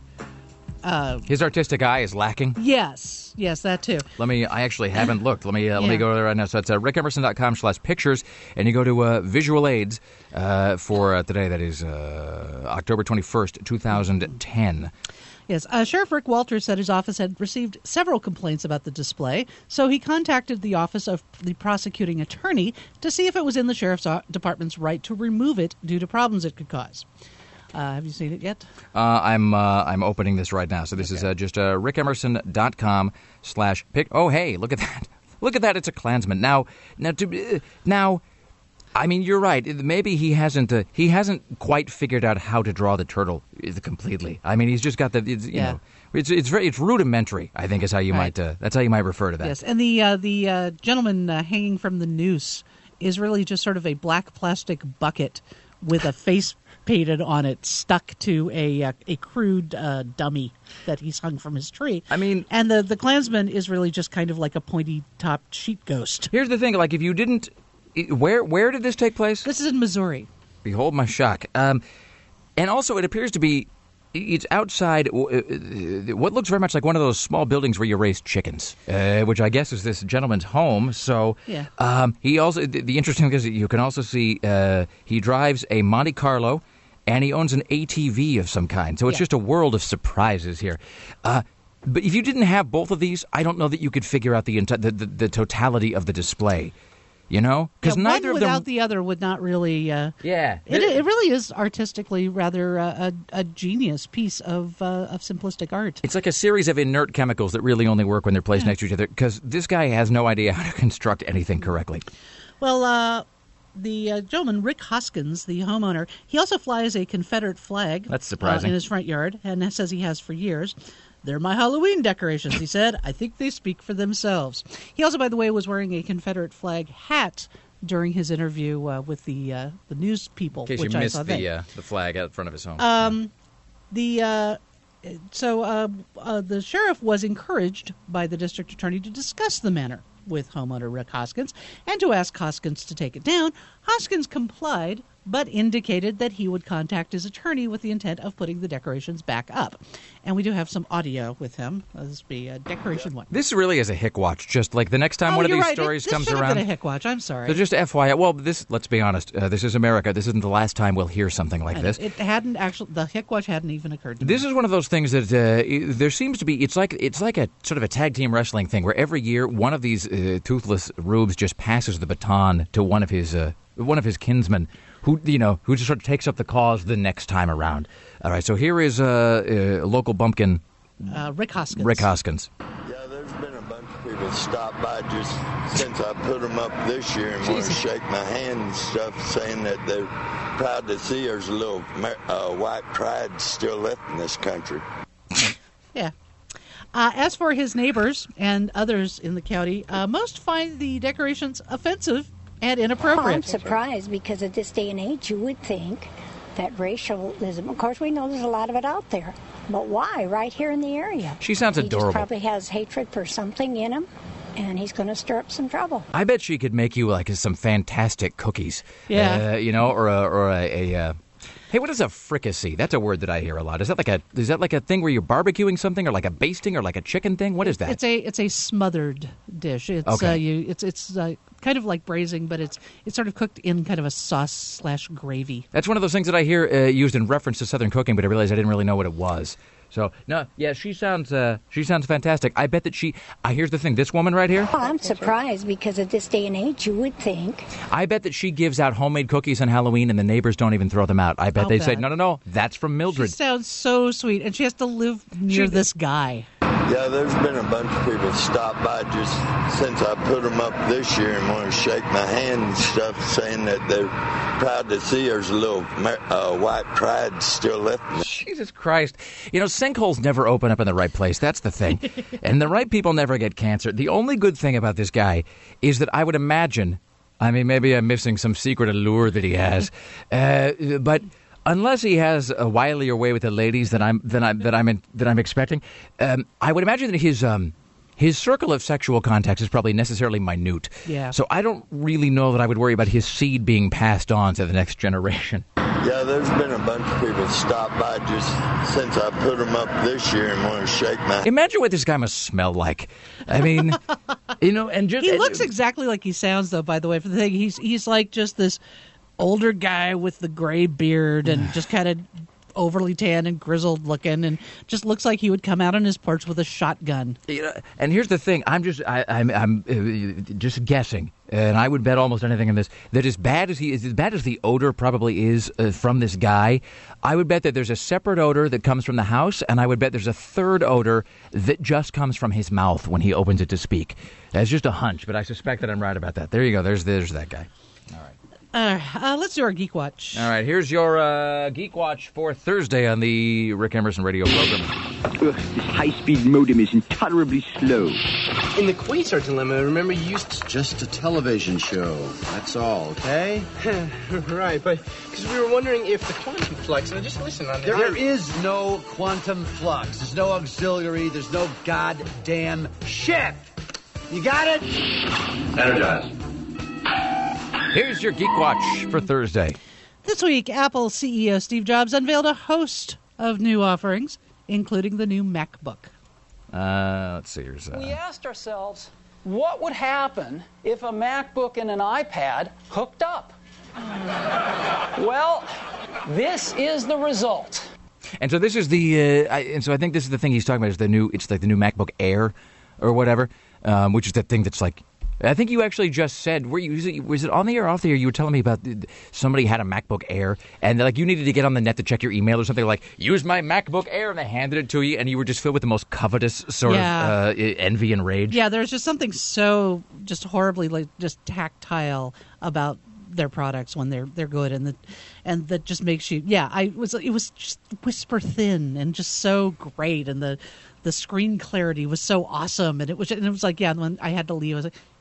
Uh, His artistic eye is lacking. Yes, yes, that too. Let me. I actually haven't looked. Let me. Uh, Yeah. Let me go there right now. So it's uh, rick emerson dot com slash pictures, and you go to uh, visual aids uh, for uh, today. That is uh, October twenty first, two thousand ten. Yes, uh, Sheriff Rick Walters said his office had received several complaints about the display, so he contacted the office of the prosecuting attorney to see if it was in the sheriff's department's right to remove it due to problems it could cause. Uh, have you seen it yet? Uh, I'm uh, I'm opening this right now. So this okay. is uh, just uh, rick emerson dot com slash pic. Oh, hey, look at that. Look at that. It's a Klansman. Now, now, to, uh, now, I mean, you're right. Maybe he hasn't uh, he hasn't quite figured out how to draw the turtle completely. I mean, he's just got the, it's, you yeah. know, it's it's very it's rudimentary, I think, is how you right. might, uh, that's how you might refer to that. Yes, and the, uh, the uh, gentleman uh, hanging from the noose is really just sort of a black plastic bucket with a face painted on it, stuck to a uh, a crude uh, dummy that he's hung from his tree. I mean, and the the Klansman is really just kind of like a pointy topped sheep ghost. Here's the thing: like, if you didn't, where where did this take place? This is in Missouri. Behold my shock. Um, and also, it appears to be. It's outside what looks very much like one of those small buildings where you raise chickens, uh, which I guess is this gentleman's home. So yeah. um, he also the, the interesting thing is that you can also see uh, he drives a Monte Carlo, and he owns an A T V of some kind. So it's yeah. just a world of surprises here. Uh, but if you didn't have both of these, I don't know that you could figure out the enti- the, the, the totality of the display. You know, because yeah, neither one of them without the other would not really. Uh, yeah, it, it really is artistically rather uh, a, a genius piece of uh, of simplistic art. It's like a series of inert chemicals that really only work when they're placed yeah. next to each other. Because this guy has no idea how to construct anything correctly. Well, uh, the uh, gentleman Rick Hoskins, the homeowner, he also flies a Confederate flag. That's surprising. Uh, in his front yard, and says he has for years. They're my Halloween decorations, he said. I think they speak for themselves. He also, by the way, was wearing a Confederate flag hat during his interview uh, with the uh, the news people, In case which you I missed saw the then. uh, the flag out front of his home. Um, the uh, so uh, uh, the sheriff was encouraged by the district attorney to discuss the matter with homeowner Rick Hoskins and to ask Hoskins to take it down. Hoskins complied, but indicated that he would contact his attorney with the intent of putting the decorations back up. And we do have some audio with him. Uh, This will be uh, decoration one. This really is a hick watch. Just like the next time oh, one of you're these right. stories it, this comes should have around. been a hick watch. I'm sorry. So just F Y I. Well, this. Let's be honest. Uh, this is America. This isn't the last time we'll hear something like And this. It hadn't actually. The hick watch hadn't even occurred to me. This is one of those things that uh, there seems to be. It's like it's like a sort of a tag team wrestling thing where every year one of these uh, toothless rubes just passes the baton to one of his uh, one of his kinsmen, who you know who just sort of takes up the cause the next time around. All right, so here is uh, uh, local bumpkin Uh, Rick Hoskins. Rick Hoskins. Yeah, there's been a bunch of people stop by just since I put them up this year and want to shake my hand and stuff, saying that they're proud to see there's a little uh, white pride still left in this country. Yeah. Uh, as for his neighbors and others in the county, uh, most find the decorations offensive and inappropriate. Well, I'm surprised because at this day and age you would think that racialism, of course we know there's a lot of it out there, but why right here in the area? She sounds he adorable. He just probably has hatred for something in him, and he's going to stir up some trouble. I bet she could make you like some fantastic cookies. Yeah. Uh, you know, or a, or a, a uh, hey, what is a fricassee? That's a word that I hear a lot. Is that like a is that like a thing where you're barbecuing something, or like a basting, or like a chicken thing? What is that? It's a it's a smothered dish. It's Okay. uh, you it's it's uh, kind of like braising, but it's it's sort of cooked in kind of a sauce slash gravy. That's one of those things that I hear uh, used in reference to Southern cooking, but I realized I didn't really know what it was. So no, yeah, she sounds uh, she sounds fantastic. I bet that she. Uh, here's the thing: this woman right here. Well, I'm surprised because at this day and age you would think. I bet that she gives out homemade cookies on Halloween, and the neighbors don't even throw them out. I bet I'll they say, bet. no, no, no, that's from Mildred. She sounds so sweet, and she has to live near She- this guy. Yeah, there's been a bunch of people stop by just since I put them up this year and want to shake my hand and stuff, saying that they're proud to see there's a little uh, white pride still left in it. Jesus Christ. You know, sinkholes never open up in the right place. That's the thing. And the right people never get cancer. The only good thing about this guy is that I would imagine, I mean, maybe I'm missing some secret allure that he has, uh, but unless he has a wilier way with the ladies than I'm than I'm that I'm in, that I'm expecting, um, I would imagine that his um, his circle of sexual contacts is probably necessarily minute. Yeah. So I don't really know that I would worry about his seed being passed on to the next generation. Yeah, there's been a bunch of people stop by just since I put them up this year and want to shake my hand. Imagine what this guy must smell like. I mean, you know, and just He looks exactly like he sounds, though. By the way, for the thing, he's he's like just this older guy with the gray beard and just kind of overly tan and grizzled looking, and just looks like he would come out on his porch with a shotgun. You know, and here's the thing: I'm just, I, I'm, I'm uh, just guessing, and I would bet almost anything on this. That as bad as he, as bad as the odor probably is uh, from this guy, I would bet that there's a separate odor that comes from the house, and I would bet there's a third odor that just comes from his mouth when he opens it to speak. That's just a hunch, but I suspect that I'm right about that. There you go. There's, there's that guy. All right. Uh, uh, let's do our Geek Watch. All right, here's your uh, Geek Watch for Thursday on the Rick Emerson radio program. Ugh, this high-speed modem is intolerably slow. In the Quasar Dilemma, remember you used to... Just a television show, that's all, okay? Right, but because we were wondering if the quantum flux... Now, just listen on There, there is no quantum flux. There's no auxiliary. There's no goddamn shit. You got it? Energize. Here's your Geek Watch for Thursday. This week, Apple C E O Steve Jobs unveiled a host of new offerings, including the new MacBook. Uh, let's see. Here's, uh... We asked ourselves, what would happen if a MacBook and an iPad hooked up? Well, this is the result. And so this is the, uh, I, and so I think this is the thing he's talking about is the new, it's like the new MacBook Air or whatever, um, which is that thing that's like, I think you actually just said, were you, was it on the air or off the air? You were telling me about somebody had a MacBook Air and like you needed to get on the net to check your email or something, like, use my MacBook Air, and they handed it to you and you were just filled with the most covetous sort Yeah. of uh, envy and rage. Yeah, there's just something so just horribly like just tactile about their products when they're they're good, and the and that just makes you yeah I was it was just whisper thin and just so great, and the the screen clarity was so awesome, and it was and it was like yeah when I had to leave I was like,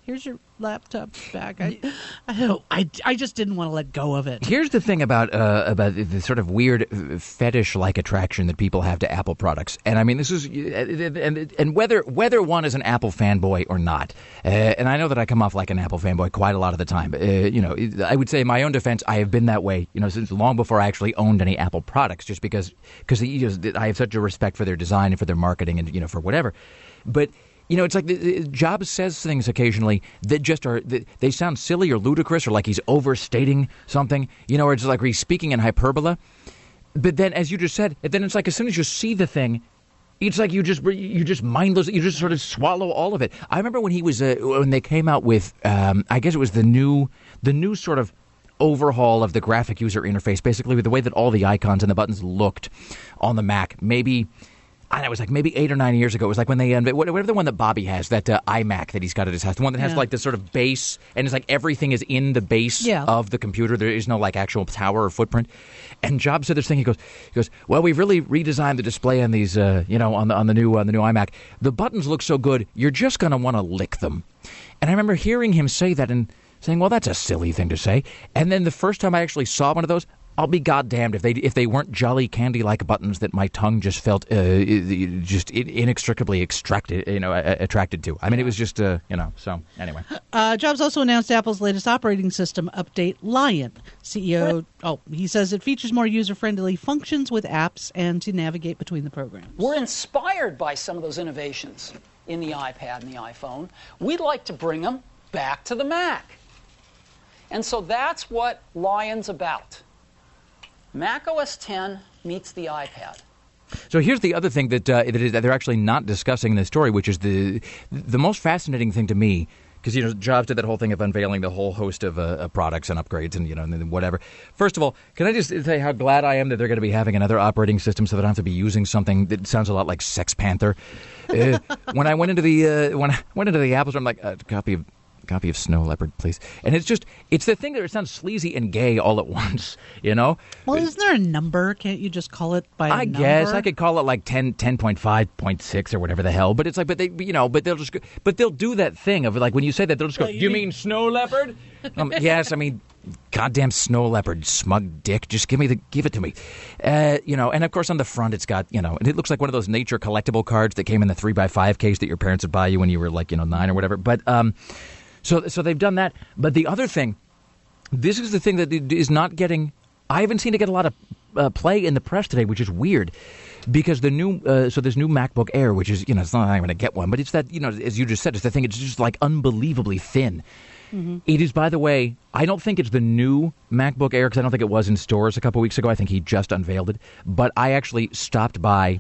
here's your laptop back. I, I, I, I just didn't want to let go of it. Here's the thing about uh, about the sort of weird fetish-like attraction that people have to Apple products, and I mean this is and and whether whether one is an Apple fanboy or not, uh, and I know that I come off like an Apple fanboy quite a lot of the time. Uh, you know, I would say in my own defense, I have been that way, you know, since long before I actually owned any Apple products, just because because you know, I have such a respect for their design and for their marketing and you know for whatever, but. You know, it's like the, the, Jobs says things occasionally that just are, that they sound silly or ludicrous or like he's overstating something, you know, or it's like he's speaking in hyperbola. But then, as you just said, then it's like as soon as you see the thing, it's like you just you just mindless, you just sort of swallow all of it. I remember when he was, uh, when they came out with, um, I guess it was the new, the new sort of overhaul of the graphic user interface, basically with the way that all the icons and the buttons looked on the Mac. Maybe... I know, it was like maybe eight or nine years ago. It was like when they, um, whatever the one that Bobby has, that uh, iMac that he's got at his house, the one that has Yeah. like this sort of base, and it's like everything is in the base Yeah. of the computer. There is no like actual tower or footprint. And Jobs said this thing. He goes, he goes, well, we've really redesigned the display on these, uh, you know, on the on the new on the new iMac. The buttons look so good, you're just gonna want to lick them. And I remember hearing him say that and saying, well, that's a silly thing to say. And then the first time I actually saw one of those, I'll be goddamned if they if they weren't jolly candy-like buttons that my tongue just felt uh, just inextricably extracted, you know, attracted to. I mean, it was just, uh, you know. So anyway, Uh, Jobs also announced Apple's latest operating system update, Lion. C E O, oh, he says it features more user-friendly functions with apps and to navigate between the programs. We're inspired by some of those innovations in the iPad and the iPhone. We'd like to bring them back to the Mac. And so that's what Lion's about. Mac O S X meets the iPad. So here's the other thing that, uh, that, is, that they're actually not discussing in this story, which is the the most fascinating thing to me, because, you know, Jobs did that whole thing of unveiling the whole host of, uh, of products and upgrades and, you know, and whatever. First of all, can I just say how glad I am that they're going to be having another operating system so that I don't have to be using something that sounds a lot like Sex Panther. Uh, when I went into the uh, when I went into the Apple Store, I'm like, a copy of copy of Snow Leopard, please. And it's just, it's the thing that it sounds sleazy and gay all at once, you know? Well, isn't there a number? Can't you just call it by a I number? guess I could call it like ten, ten point five point six or whatever the hell. But it's like, but they, you know, but they'll just, go, but they'll do that thing of like when you say that, they'll just go, Well, you you mean- mean Snow Leopard? um, yes, I mean, goddamn Snow Leopard, smug dick. Just give me the, give it to me. Uh, you know, and of course on the front it's got, you know, it looks like one of those nature collectible cards that came in the three by five case that your parents would buy you when you were like, you know, nine or whatever. But, um, So so they've done that. But the other thing, this is the thing that is not getting, I haven't seen it get a lot of uh, play in the press today, which is weird. Because the new, uh, so this new MacBook Air, which is, you know, it's not I'm going to get one, but it's that, you know, as you just said, it's the thing, it's just like unbelievably thin. Mm-hmm. It is, by the way, I don't think it's the new MacBook Air, because I don't think it was in stores a couple weeks ago. I think he just unveiled it. But I actually stopped by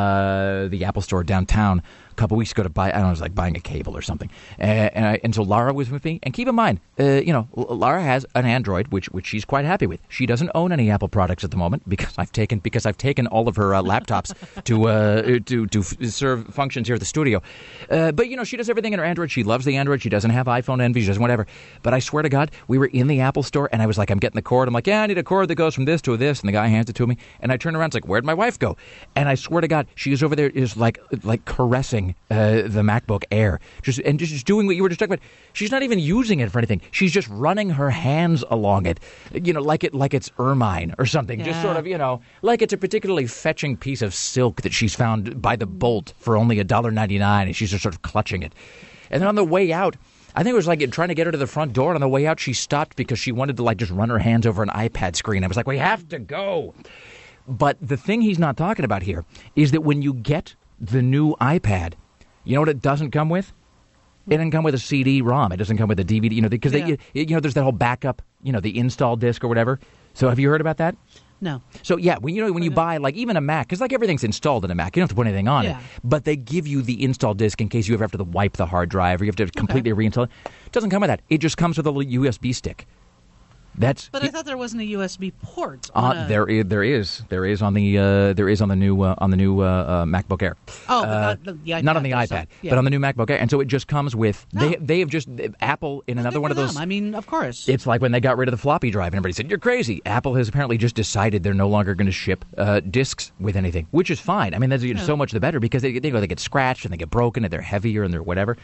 uh, the Apple Store downtown a couple weeks ago to buy, I don't know, it was like buying a cable or something. Uh, and, I, and so Lara was with me. And keep in mind, uh, you know, Lara has an Android, which which she's quite happy with. She doesn't own any Apple products at the moment because I've taken because I've taken all of her uh, laptops to uh, to to f- serve functions here at the studio. Uh, but you know, she does everything in her Android. She loves the Android. She doesn't have iPhone envy. She doesn't whatever. But I swear to God, we were in the Apple Store and I was like, I'm getting the cord. I'm like, yeah, I need a cord that goes from this to this. And the guy hands it to me. And I turn around, it's like, where'd my wife go? And I swear to God, she is over there, is like like caressing uh, the MacBook Air, just and just doing what you were just talking about. She's not even using it for anything. She's just running her hands along it, you know, like it like it's ermine or something. Yeah. Just sort of, you know, like it's a particularly fetching piece of silk that she's found by the bolt for only a dollar ninety nine, and she's just sort of clutching it. And then on the way out, I think it was like trying to get her to the front door. And on the way out, she stopped because she wanted to like just run her hands over an iPad screen. I was like, we have to go. But the thing he's not talking about here is that when you get the new iPad, you know what it doesn't come with? It doesn't come with a C D ROM. It doesn't come with a D V D. You know, because Yeah. they, you know, there's that whole backup, you know, the install disc or whatever. So have you heard about that? No. So yeah, when you know when you buy like even a Mac, because like everything's installed in a Mac, you don't have to put anything on Yeah. it. But they give you the install disc in case you ever have to wipe the hard drive or you have to completely reinstall it. It doesn't come with that. It just comes with a little U S B stick. That's But I thought there wasn't a U S B port. uh, on a- there is there is there is on the uh, there is on the new uh, on the new uh, uh, MacBook Air. Oh, but Uh, not the, the iPad. not on the or iPad, something. Yeah. but on the new MacBook Air, and so it just comes with they No. they have just Apple in another Good one for of those. them. I mean, of course. It's like when they got rid of the floppy drive, and everybody said you're crazy. Apple has apparently just decided they're no longer going to ship uh, discs with anything, which is fine. I mean, that's you know, Yeah. so much the better because they they, go, they get scratched and they get broken and they're heavier and they're whatever.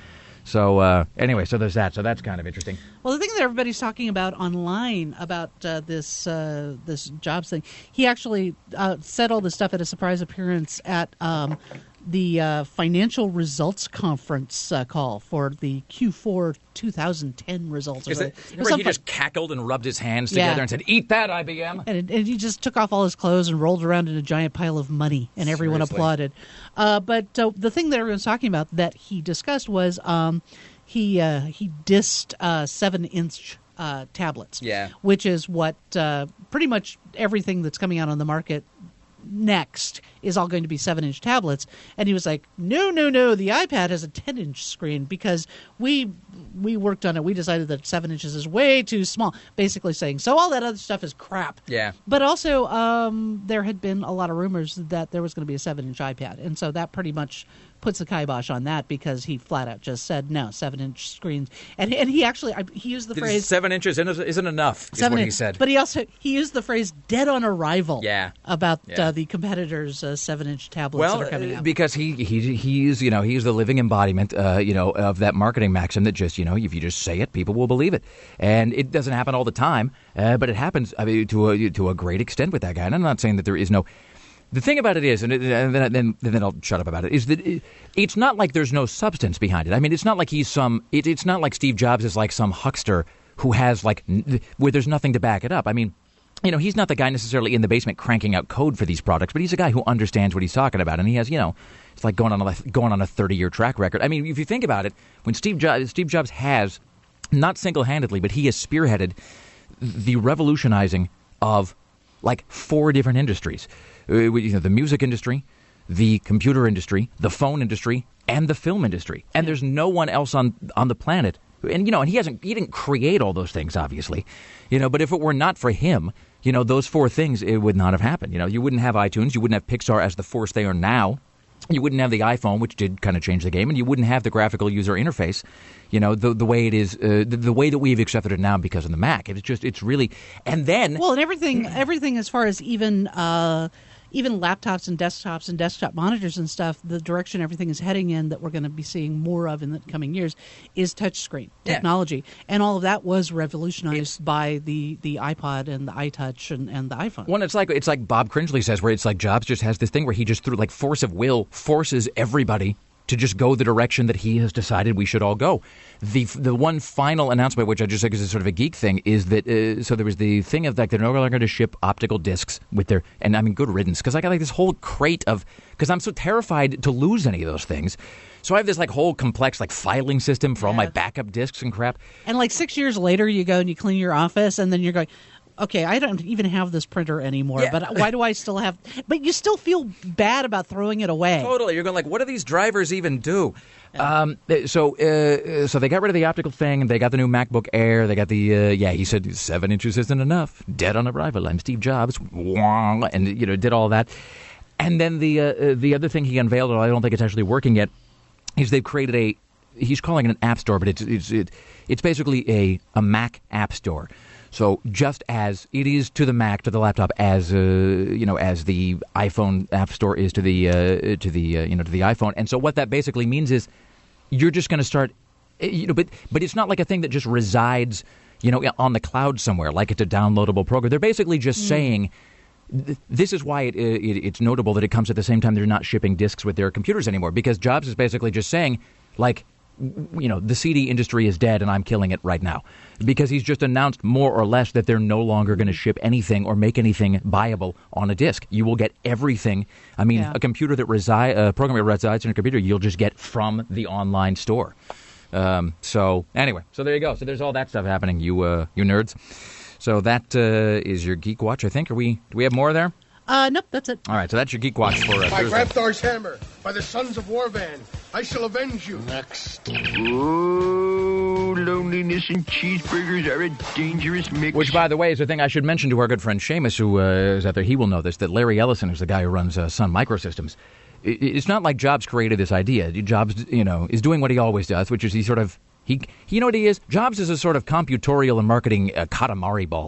So uh, anyway, so there's that. So that's kind of interesting. Well, the thing that everybody's talking about online about uh, this uh, this Jobs thing, he actually uh, said all this stuff at a surprise appearance at um, the uh, Financial Results Conference uh, call for the Q four twenty ten results. Or Is it, something. remember he just cackled and rubbed his hands together Yeah. and said, "Eat that, I B M." And, and he just took off all his clothes and rolled around in a giant pile of money, and everyone Seriously. applauded. Uh, but uh, the thing that everyone's talking about that he discussed was um, he uh, he dissed uh, seven-inch uh, tablets, Yeah. which is what uh, pretty much everything that's coming out on the market next is all going to be seven-inch tablets. And he was like, no, no, no, the iPad has a ten-inch screen because we we worked on it. We decided that seven inches is way too small, basically saying, so all that other stuff is crap. Yeah. But also, um, there had been a lot of rumors that there was going to be a seven-inch iPad. And so that pretty much puts the kibosh on that because he flat out just said, no, seven-inch screens. And, and he actually, I- he used the phrase... Seven inches isn't isn't enough, is Seven what he inch- said. But he also he used the phrase "dead on arrival." Yeah. about Yeah. Uh, the competitors' uh, seven-inch tablets Well, that are coming uh, out. because he he he's you know he's the living embodiment uh, you know of that marketing maxim that just you know if you just say it, people will believe it, and it doesn't happen all the time, uh, but it happens I mean, to a to a great extent with that guy. And I'm not saying that there is no. The thing about it is, and, it, and then, then then I'll shut up about it, is that it, it's not like there's no substance behind it. I mean, it's not like he's some. It, it's not like Steve Jobs is like some huckster who has like n- where there's nothing to back it up. I mean. You know, he's not the guy necessarily in the basement cranking out code for these products, but he's a guy who understands what he's talking about, and he has, you know, it's like going on a going on a thirty-year track record. I mean, if you think about it, when Steve Jobs, Steve Jobs has, not single-handedly, but he has spearheaded the revolutionizing of like four different industries, uh, you know, the music industry, the computer industry, the phone industry, and the film industry, and there's no one else on on the planet. And you know, and he hasn't he didn't create all those things, obviously, you know. But if it were not for him, you know, those four things, it would not have happened. You know, you wouldn't have iTunes, you wouldn't have Pixar as the force they are now, you wouldn't have the iPhone, which did kind of change the game, and you wouldn't have the graphical user interface, you know, the the way it is, uh, the, the way that we've accepted it now because of the Mac. It's just it's really, and then well, and everything everything as far as even. Uh, Even laptops and desktops and desktop monitors and stuff, the direction everything is heading in that we're going to be seeing more of in the coming years is touchscreen Yeah. technology. And all of that was revolutionized by the, the iPod and the iTouch and, and the iPhone. Well, it's like it's like Bob Cringely says, where it's like Jobs just has this thing where he just through like force of will forces everybody to just go the direction that he has decided we should all go. The the one final announcement, which I just think is sort of a geek thing, is that uh, so there was the thing of like they're no longer going to ship optical discs with their, and I mean good riddance, because I got like this whole crate of, because I'm so terrified to lose any of those things. So I have this like whole complex like filing system for all my backup discs and crap. And like six years later, you go and you clean your office, and then you're going, okay, I don't even have this printer anymore, Yeah. but why do I still have... But you still feel bad about throwing it away. Totally. You're going like, what do these drivers even do? Um, so uh, so they got rid of the optical thing, and they got the new MacBook Air. They got the, uh, yeah, he said seven inches isn't enough. Dead on arrival. I'm Steve Jobs. And, you know, did all that. And then the uh, the other thing he unveiled, and I don't think it's actually working yet, is they've created a, he's calling it an app store, but it's it's it, it's basically a, a Mac app store. So just as it is to the Mac, to the laptop, as uh, you know, as the iPhone App Store is to the uh, to the uh, you know to the iPhone, and so what that basically means is you're just going to start, you know, but but it's not like a thing that just resides, you know, on the cloud somewhere, like it's a downloadable program. They're basically just mm. saying. This is why it, it, it's notable that it comes at the same time they're not shipping discs with their computers anymore, because Jobs is basically just saying, like, you know, the C D industry is dead and I'm killing it right now, because he's just announced more or less that they're no longer going to ship anything or make anything buyable on a disc. You will get everything. I mean, Yeah. a computer that resides, a program that resides in a computer, you'll just get from the online store. Um, so anyway, so there you go. So there's all that stuff happening, you uh, you nerds. So that uh, is your Geek Watch, I think. Are we? Do we have more there? Uh, nope, that's it. All right, so that's your Geek Watch for uh, By Thursday. Grabthar's hammer, by the sons of Warvan, I shall avenge you. Next. Oh, loneliness and cheeseburgers are a dangerous mix. Which, by the way, is a thing I should mention to our good friend Seamus, who uh, is out there. He will know this, that Larry Ellison, who's the guy who runs uh, Sun Microsystems, it, it's not like Jobs created this idea. Jobs, you know, is doing what he always does, which is he sort of, he, you know what he is? Jobs is a sort of computorial and marketing uh, Katamari ball,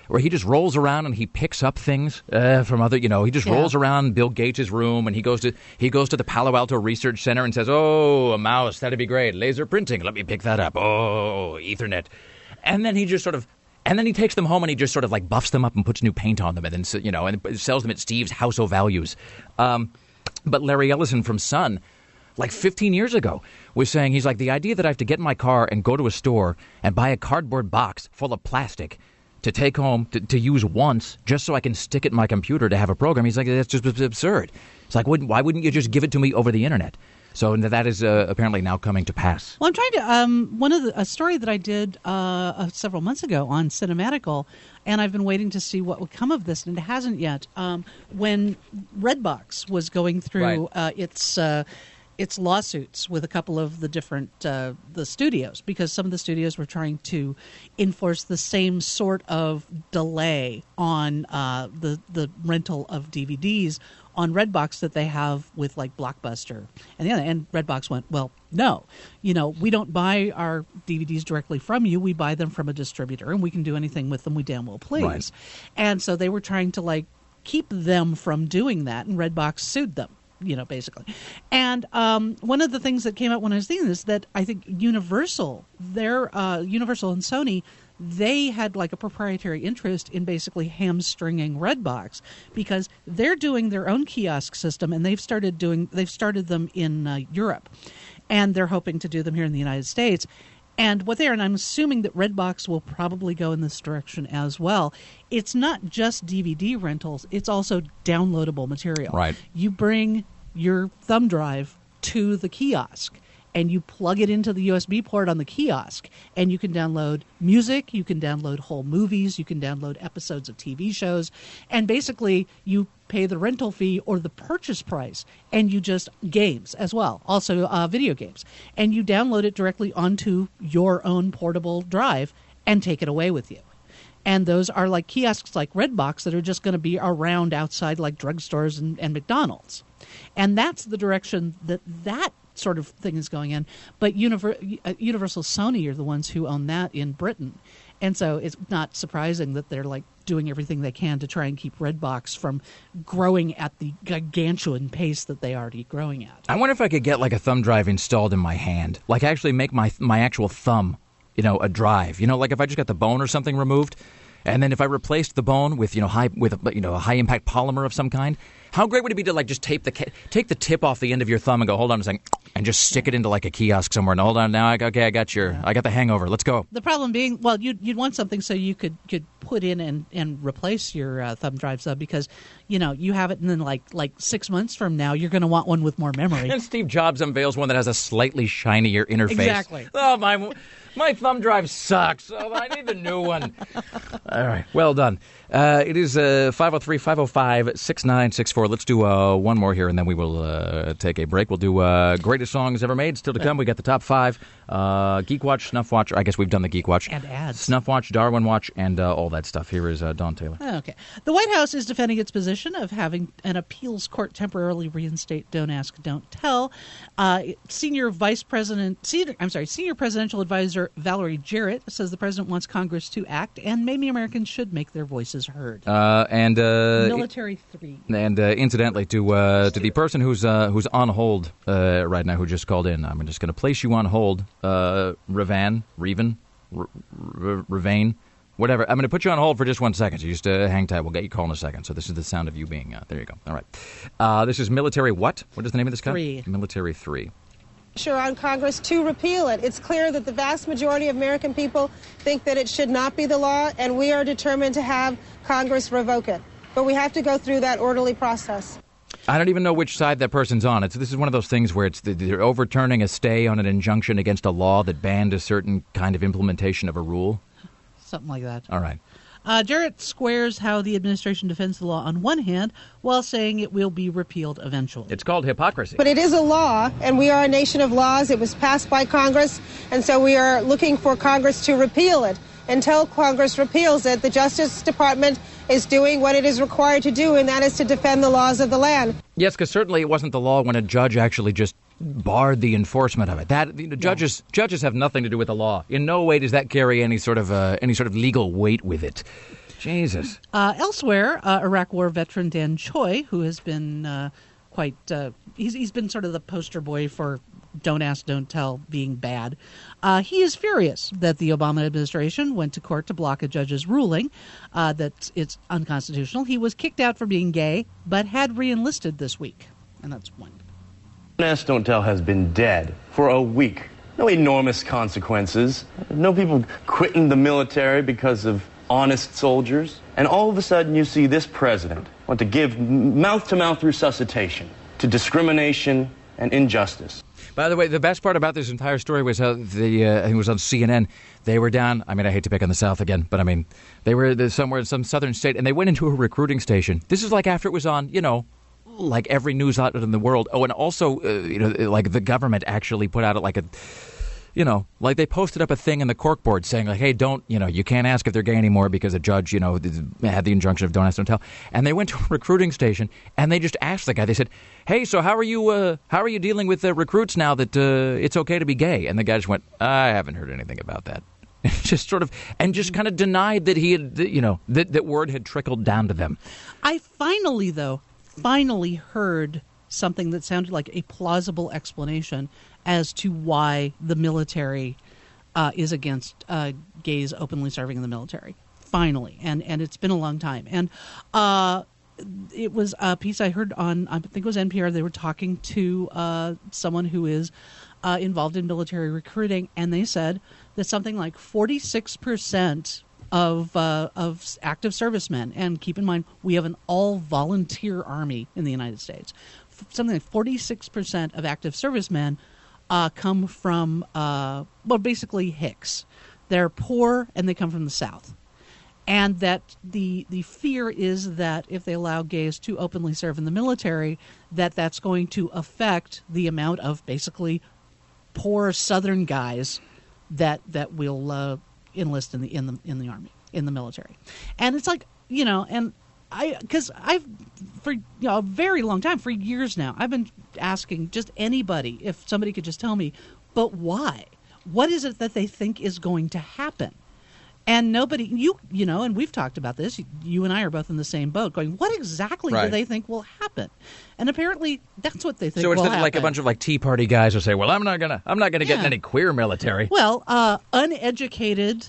where he just rolls around and he picks up things uh, from other, you know, he just Yeah. rolls around Bill Gates' room and he goes to he goes to the Palo Alto Research Center and says, "Oh, a mouse, that'd be great. Laser printing, let me pick that up. Oh, Ethernet." And then he just sort of And then he takes them home and he just sort of like buffs them up and puts new paint on them and then, you know, and sells them at Steve's House of Values. Um, but Larry Ellison from Sun, like fifteen years ago, was saying, he's like, the idea that I have to get in my car and go to a store and buy a cardboard box full of plastic to take home to, to use once just so I can stick it in my computer to have a program. He's like, that's just absurd. It's like, wouldn't, why wouldn't you just give it to me over the internet? So that is uh, apparently now coming to pass. Well, I'm trying to um, one of the a story that I did uh, uh, several months ago on Cinematical, and I've been waiting to see what would come of this, and it hasn't yet. Um, when Redbox was going through Right. uh, its uh, its lawsuits with a couple of the different uh, the studios, because some of the studios were trying to enforce the same sort of delay on uh, the the rental of D V Ds on Redbox that they have with like Blockbuster and the other. And Redbox went, well, no, you know, we don't buy our D V Ds directly from you. We buy them from a distributor, and we can do anything with them we damn well please. Right. And so they were trying to like keep them from doing that, and Redbox sued them, you know, basically. And um, one of the things that came out when I was thinking this, that I think Universal, their uh, Universal and Sony, they had like a proprietary interest in basically hamstringing Redbox, because they're doing their own kiosk system, and they've started doing they've started them in uh, Europe, and they're hoping to do them here in the United States. And what they are, and I'm assuming that Redbox will probably go in this direction as well. It's not just D V D rentals; it's also downloadable material. Right. You bring your thumb drive to the kiosk, and you plug it into the U S B port on the kiosk, and you can download music, you can download whole movies, you can download episodes of T V shows, and basically you pay the rental fee or the purchase price, and you just games as well, also uh, video games, and you download it directly onto your own portable drive and take it away with you. And those are like kiosks like Redbox that are just going to be around outside like drugstores and, and McDonald's. And that's the direction that that sort of thing is going in. But Univer- uh, Universal Sony are the ones who own that in Britain. And so it's not surprising that they're like doing everything they can to try and keep Redbox from growing at the gargantuan pace that they are already growing at. I wonder if I could get like a thumb drive installed in my hand, like actually make my my actual thumb, you know, a drive. You know, like if I just got the bone or something removed, and then if I replaced the bone with you know high with you know a high impact polymer of some kind. How great would it be to like just tape the take the tip off the end of your thumb and go, hold on a second, and just stick it into like a kiosk somewhere. And hold on, now I okay, I got your, I got the hangover. Let's go. The problem being, well, you'd you'd want something so you could, could put in and, and replace your uh, thumb drive sub, because you know you have it, and then like like six months from now you're going to want one with more memory. And Steve Jobs unveils one that has a slightly shinier interface. Exactly. Oh my. My thumb drive sucks. Oh, I need the new one. All right. Well done. Uh, it is uh, five oh three, five oh five, six nine six four. Let's do uh, one more here, and then we will uh, take a break. We'll do uh, greatest songs ever made. Still to come. We got the top five. Uh, Geek Watch, Snuff Watch. I guess we've done the Geek Watch. And ads. Snuff Watch, Darwin Watch, and uh, all that stuff. Here is uh, Don Taylor. Okay. The White House is defending its position of having an appeals court temporarily reinstate Don't Ask, Don't Tell. Uh, senior Vice President, senior, I'm sorry, Senior Presidential Advisor Valerie Jarrett says the president wants Congress to act, and maybe Americans should make their voices heard. Uh, and uh, Military three. And uh, incidentally, to uh, to the person who's uh, who's on hold uh, right now, who just called in, I'm just going to place you on hold, uh, Revan, Revan, R- R- Ravain, whatever. I'm going to put you on hold for just one second. So you just uh, hang tight. We'll get your call in a second. So this is the sound of you being. Uh, there you go. All right. Uh, this is Military what? What is the name of this guy? Three. Military three. On Congress to repeal it. It's clear that the vast majority of American people think that it should not be the law, and we are determined to have Congress revoke it. But we have to go through that orderly process. I don't even know which side that person's on. It's this is one of those things where it's they're overturning a stay on an injunction against a law that banned a certain kind of implementation of a rule. Something like that. All right. Uh, Jarrett squares how the administration defends the law on one hand while saying it will be repealed eventually. It's called hypocrisy. But it is a law, and we are a nation of laws. It was passed by Congress, and so we are looking for Congress to repeal it. Until Congress repeals it, the Justice Department is doing what it is required to do, and that is to defend the laws of the land. Yes, because certainly it wasn't the law when a judge actually just barred the enforcement of it. That the judges judges have nothing to do with the law. In no way does that carry any sort of uh, any sort of legal weight with it. Jesus. Uh, elsewhere, uh, Iraq War veteran Dan Choi, who has been uh, quite, uh, he's, he's been sort of the poster boy for Don't Ask, Don't Tell being bad. Uh, he is furious that the Obama administration went to court to block a judge's ruling uh, that it's unconstitutional. He was kicked out for being gay, but had re-enlisted this week. And that's one. Don't Ask, Don't Tell has been dead for a week. No enormous consequences. No people quitting the military because of honest soldiers. And all of a sudden you see this president want to give mouth-to-mouth resuscitation to discrimination and injustice. By the way, the best part about this entire story was how the uh, I think it was on C N N. They were down. I mean, I hate to pick on the South again, but I mean, they were somewhere in some southern state, and they went into a recruiting station. This is like after it was on, you know, like every news outlet in the world. Oh, and also, uh, you know, like the government actually put out like a, you know, like they posted up a thing in the corkboard saying like, hey, don't, you know, you can't ask if they're gay anymore because a judge, you know, had the injunction of don't ask, don't tell. And they went to a recruiting station and they just asked the guy. They said, hey, so how are you? Uh, how are you dealing with the recruits now that uh, it's okay to be gay? And the guy just went, I haven't heard anything about that. just sort of and just kind of denied that he had, you know, that that word had trickled down to them. I finally, though, finally heard something that sounded like a plausible explanation as to why the military uh, is against uh, gays openly serving in the military. Finally, and and it's been a long time. And uh, it was a piece I heard on, I think it was N P R. They were talking to uh, someone who is uh, involved in military recruiting, and they said that something like forty-six percent of uh, of active servicemen, and keep in mind we have an all-volunteer army in the United States, something like forty-six percent of active servicemen uh, come from, uh, well, basically Hicks. They're poor and they come from the South. And that the the fear is that if they allow gays to openly serve in the military, that that's going to affect the amount of basically poor Southern guys that that will uh, enlist in the in the in the army, in the military. And it's like, you know, and I because I've for you know a very long time, for years now, I've been asking just anybody if somebody could just tell me, but why? What is it that they think is going to happen? And nobody, you you know, and we've talked about this. You and I are both in the same boat, going, what exactly right. do they think will happen? And apparently, that's what they think. So it's will not happen. like a bunch of like Tea Party guys who say, "Well, I'm not gonna, I'm not gonna Yeah. get in any queer military." Well, uh, uneducated,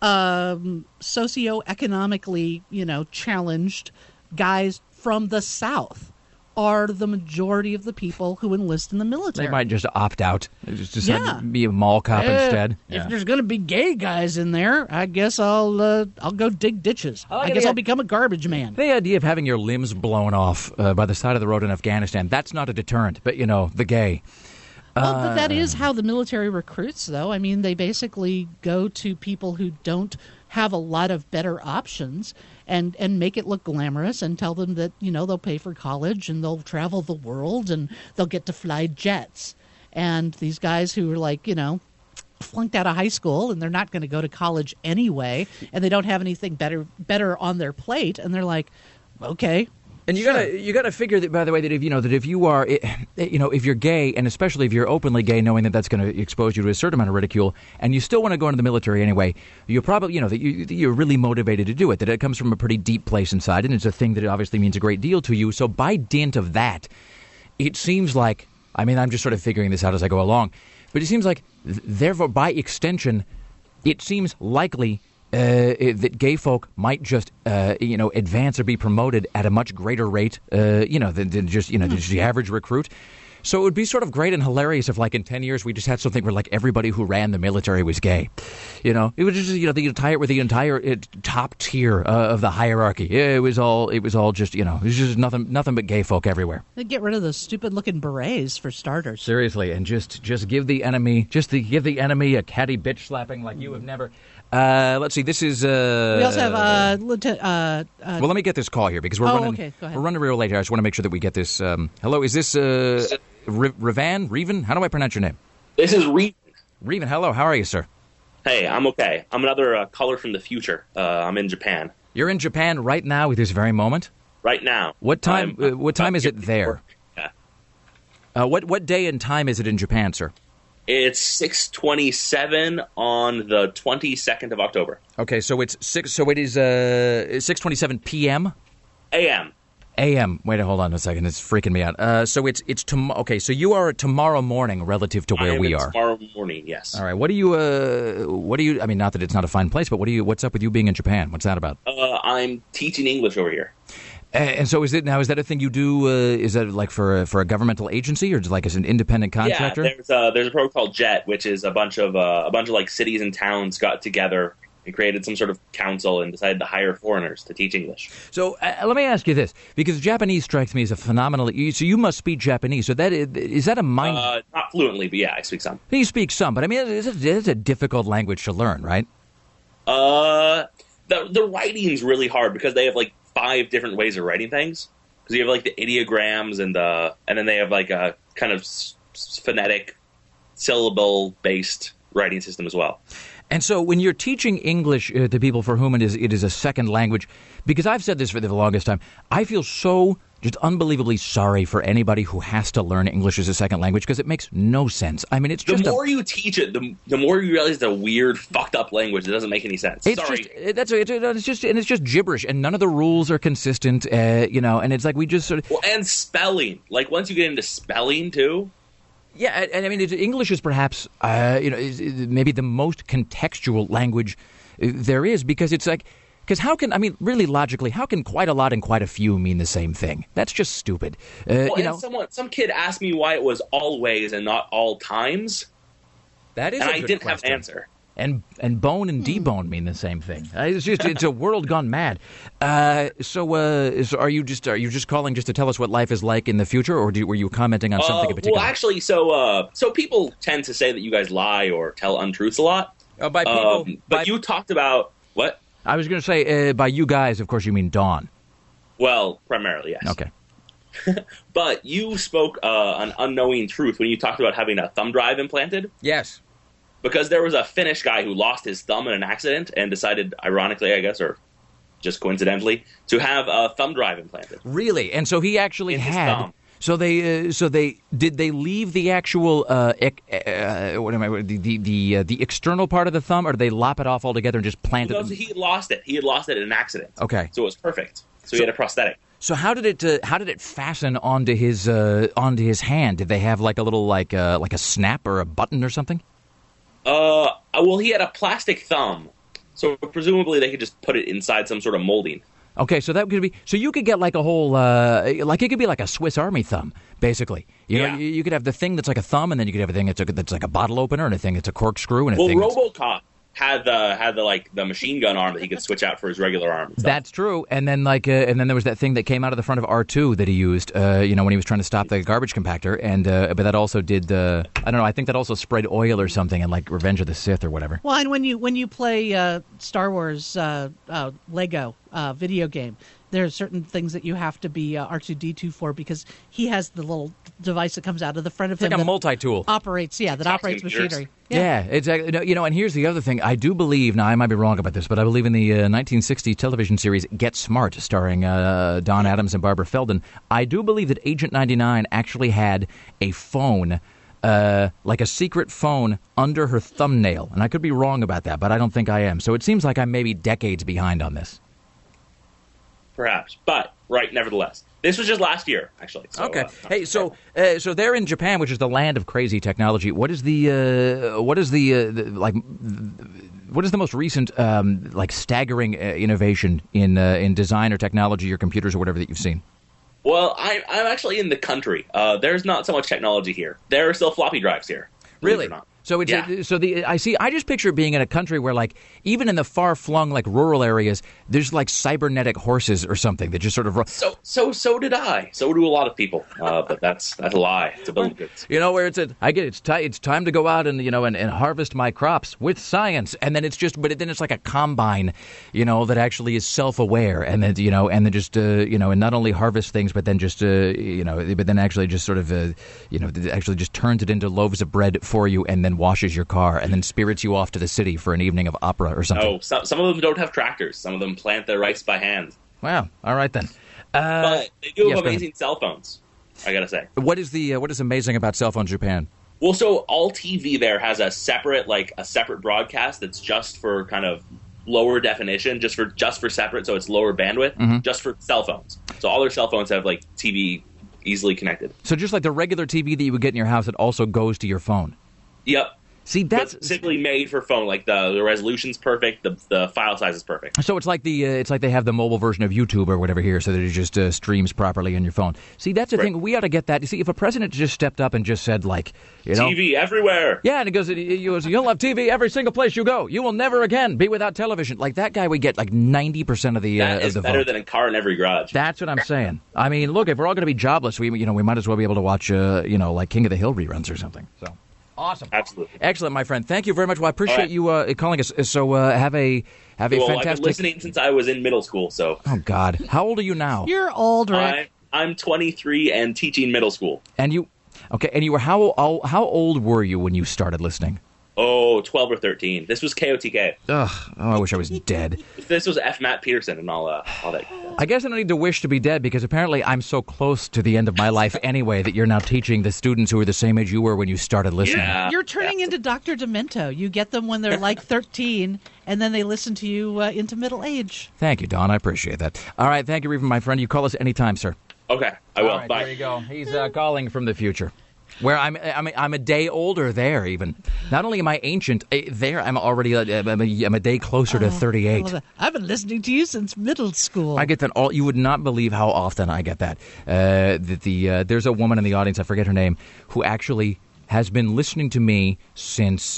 um, socioeconomically, you know, challenged guys from the South are the majority of the people who enlist in the military. They might just opt out, just decide Yeah. to be a mall cop Eh, instead. If Yeah. there's going to be gay guys in there, I guess I'll uh, I'll go dig ditches. I like I guess the- I'll become a garbage man. The idea of having your limbs blown off uh, by the side of the road in Afghanistan, that's not a deterrent, but, you know, the gay. Well, Uh, but that is how the military recruits, though. I mean, they basically go to people who don't have a lot of better options and, and make it look glamorous and tell them that, you know, they'll pay for college and they'll travel the world and they'll get to fly jets. And these guys who are like, you know, flunked out of high school and they're not going to go to college anyway and they don't have anything better better on their plate, and they're like, okay. And you gotta you gotta figure that, by the way, that if you know that if you are, you know, if you're gay, and especially if you're openly gay, knowing that that's going to expose you to a certain amount of ridicule, and you still want to go into the military anyway, you're probably, you know, that you, you're really motivated to do it. That it comes from a pretty deep place inside, and it's a thing that obviously means a great deal to you. So by dint of that, it seems like, I mean, I'm just sort of figuring this out as I go along, but it seems like, therefore, by extension, it seems likely Uh, that gay folk might just, uh, you know, advance or be promoted at a much greater rate, uh, you know, than, than just, you know, just the average recruit. So it would be sort of great and hilarious if, like, in ten years we just had something where, like, everybody who ran the military was gay. You know, it was just, you know, the entire with the entire uh, top tier uh, of the hierarchy. It was all, it was all just, you know, it was just nothing, nothing but gay folk everywhere. They get rid of those stupid-looking berets for starters. Seriously, and just, just give the enemy, just the, give the enemy a catty bitch slapping like you have never. Uh, let's see. This is. Uh, We also have uh, Lieutenant. Uh, uh, well, let me get this call here because we're oh, running. okay. Go ahead. We're running real late here. I just want to make sure that we get this. Um, hello, is this uh, R- Revan? Revan? How do I pronounce your name? This is Revan. Revan. Hello. How are you, sir? Hey, I'm okay. I'm another uh, caller from the future. Uh, I'm in Japan You're in Japan right now at this very moment. right now. What time? I'm- Uh, what time is it there? Yeah. Uh, what what day and time is it in Japan, sir? It's six twenty-seven on the twenty-second of October. Okay, so it's six. So it is uh six twenty-seven p.m. A M. A M. Wait, hold on a second. It's freaking me out. Uh, so it's it's tomorrow. Okay, so you are tomorrow morning relative to where I am we in are. Tomorrow morning, yes. All right. What do you? Uh, what do you? I mean, not that it's not a fine place, but what do you? What's up with you being in Japan? What's that about? Uh, I'm teaching English over here. Uh, and so is it now? Is that a thing you do? Uh, is that like for a, for a governmental agency or just like as an independent contractor? Yeah, there's a, there's a program called JET, which is a bunch of uh, a bunch of like cities and towns got together and created some sort of council and decided to hire foreigners to teach English. So uh, let me ask you this, because Japanese strikes me as a phenomenal. So you must speak Japanese. So that is, is that a mind? Uh, not fluently, but yeah, I speak some. You speak some, but I mean, it's a, it's a difficult language to learn, right? Uh, the the writing's really hard because they have like five different ways of writing things. Because you have like the ideograms and the and then they have like a kind of s- phonetic, syllable based writing system as well. And so when you're teaching English uh, to people for whom it is it is a second language, because I've said this for the longest time, I feel so just unbelievably sorry for anybody who has to learn English as a second language because it makes no sense. I mean, it's just the more a, you teach it, the, the more you realize it's a weird, fucked up language that doesn't make any sense. It's Sorry. just it- that's it's, it's just and it's just gibberish, and none of the rules are consistent. Uh, you know, and it's like we just sort of Well, and spelling. Like once you get into spelling too. yeah. And, and I mean, it, English is perhaps uh, you know is, is maybe the most contextual language uh, there is because it's like. Because how can, I mean, really logically, how can quite a lot and quite a few mean the same thing? That's just stupid. Uh, Well, you and know, someone, some kid asked me why it was always and not all times. That is and a I good didn't question. have an answer. and and bone and debone mean the same thing. Uh, It's just it's a world gone mad. Uh, so, uh, so are you just are you just calling just to tell us what life is like in the future, or do, were you commenting on something Uh, in particular? well, actually, so uh, so people tend to say that you guys lie or tell untruths a lot. Oh, by people, Um, but you talked about what? I was going to say uh, by you guys, of course, you mean Dawn. Well, primarily, yes. Okay. But you spoke uh, an unknowing truth when you talked about having a thumb drive implanted. Yes. Because there was a Finnish guy who lost his thumb in an accident and decided, ironically, I guess, or just coincidentally, to have a thumb drive implanted. Really? And so he actually In his had. thumb. So they, uh, so they did. They leave the actual, uh, ec- uh, what am I? The the the, uh, the external part of the thumb, or did they lop it off altogether and just plant No, it? he had lost it. He had lost it in an accident. Okay. So it was perfect. So, So- he had a prosthetic. So how did it? Uh, how did it fasten onto his uh, onto his hand? Did they have like a little like uh, like a snap or a button or something? Uh, well, he had a plastic thumb, so presumably they could just put it inside some sort of molding. Okay, so that could be. So you could get like a whole, uh, like it could be like a Swiss Army thumb, basically. You know, Yeah. you, you could have the thing that's like a thumb, and then you could have a thing that's, a, that's like a bottle opener, and a thing that's a corkscrew, and a Well, thing. that's- RoboCop had the had the like the machine gun arm that he could switch out for his regular arm. and stuff. That's true, and then like, uh, and then there was that thing that came out of the front of R two that he used, uh, you know, when he was trying to stop the garbage compactor, and uh, but that also did, uh, I don't know, I think that also sprayed oil or something in like Revenge of the Sith or whatever. Well, and when you when you play uh, Star Wars uh, uh, Lego uh, video game, there are certain things that you have to be uh, R two D two for because he has the little device that comes out of the front of It's him like a that multi-tool. operates. Yeah, that operates computers. machinery. Yeah, exactly. No, you know, and here's the other thing. I do believe, now I might be wrong about this, but I believe in the uh, nineteen sixty television series Get Smart, starring uh, Don Adams and Barbara Feldon, I do believe that Agent ninety-nine actually had a phone, uh, like a secret phone, under her thumbnail. And I could be wrong about that, but I don't think I am. So it seems like I'm maybe decades behind on this. Perhaps, but right, nevertheless, this was just last year, actually. So, Okay. uh, Hey, so uh, so they're in Japan, which is the land of crazy technology. What is the uh, what is the, uh, the like what is the most recent um, like staggering uh, innovation in uh, in design or technology or computers or whatever that you've seen? Well, I, I'm actually in the country. Uh, there's not so much technology here. There are still floppy drives here. believe it Really? or not. So it's Yeah. so the I see. I just picture being in a country where, like, even in the far flung, like rural areas, there's like cybernetic horses or something that just sort of run. So, so, so did I. So do a lot of people. Uh, but that's that's a lie. It's a bill of goods. You know, where it's a, I get it, it's ti it's time to go out and you know and, and harvest my crops with science, and then it's just, but then it's like a combine, you know, that actually is self-aware, and then you know, and then just uh, you know, and not only harvest things, but then just uh, you know, but then actually just sort of uh, you know, actually just turns it into loaves of bread for you, and then washes your car, and then spirits you off to the city for an evening of opera or something. No, some, some of them don't have tractors. Some of them plant their rice by hand. Wow. All right then. Uh, But they do yes, have go ahead. amazing cell phones, I gotta say. What is the uh, what is amazing about cell phones, Japan? Well, so all T V there has a separate, like a separate broadcast that's just for kind of lower definition, just for just for separate, so it's lower bandwidth, Mhm. just for cell phones. So all their cell phones have like T V easily connected. So just like the regular T V that you would get in your house, it also goes to your phone. Yep. See, that's but simply made for phone. Like the the resolution's perfect, the the file size is perfect. So it's like the uh, it's like they have the mobile version of YouTube or whatever here, so that it just uh, streams properly on your phone. See, that's the Right. thing. We ought to get that. You see, if a president just stepped up and just said, like, you know, T V everywhere. Yeah, and it goes, he goes, you'll have T V every single place you go. You will never again be without television. Like that guy, we get like ninety percent of the uh, That of is the better vote. than a car in every garage. That's what I'm saying. I mean, look, if we're all going to be jobless, we you know we might as well be able to watch uh, you know like King of the Hill reruns or something. So. Awesome. Absolutely. Excellent, my friend. Thank you very much. Well, I appreciate right. you uh, calling us. So uh, have a have a well, I've fantastic. been listening since I was in middle school, so. Oh God, how old are you now? You're old, Rick. I, I'm twenty-three and teaching middle school. And you, okay? And you were how how how old were you when you started listening? Oh, twelve or thirteen. This was K O T K. Ugh. Oh, I wish I was dead. This was F. Matt Peterson and all, uh, all that. I guess I don't need to wish to be dead because apparently I'm so close to the end of my life anyway that you're now teaching the students who are the same age you were when you started listening. Yeah. You're turning into Doctor Demento. You get them when they're like thirteen, and then they listen to you uh, into middle age. Thank you, Don. I appreciate that. All right. Thank you, Reverend, my friend. You call us anytime, sir. Okay. I will. All right, Bye. there you go. He's uh, calling from the future. Where I'm, I'm, I'm a day older there. Even not only am I ancient uh, there, I'm already, uh, I'm, a, I'm a day closer to Oh, thirty-eight. I love it. I've been listening to you since middle school. I get that all. You would not believe how often I get that. Uh, that the uh, there's a woman in the audience, I forget her name, who actually has been listening to me since.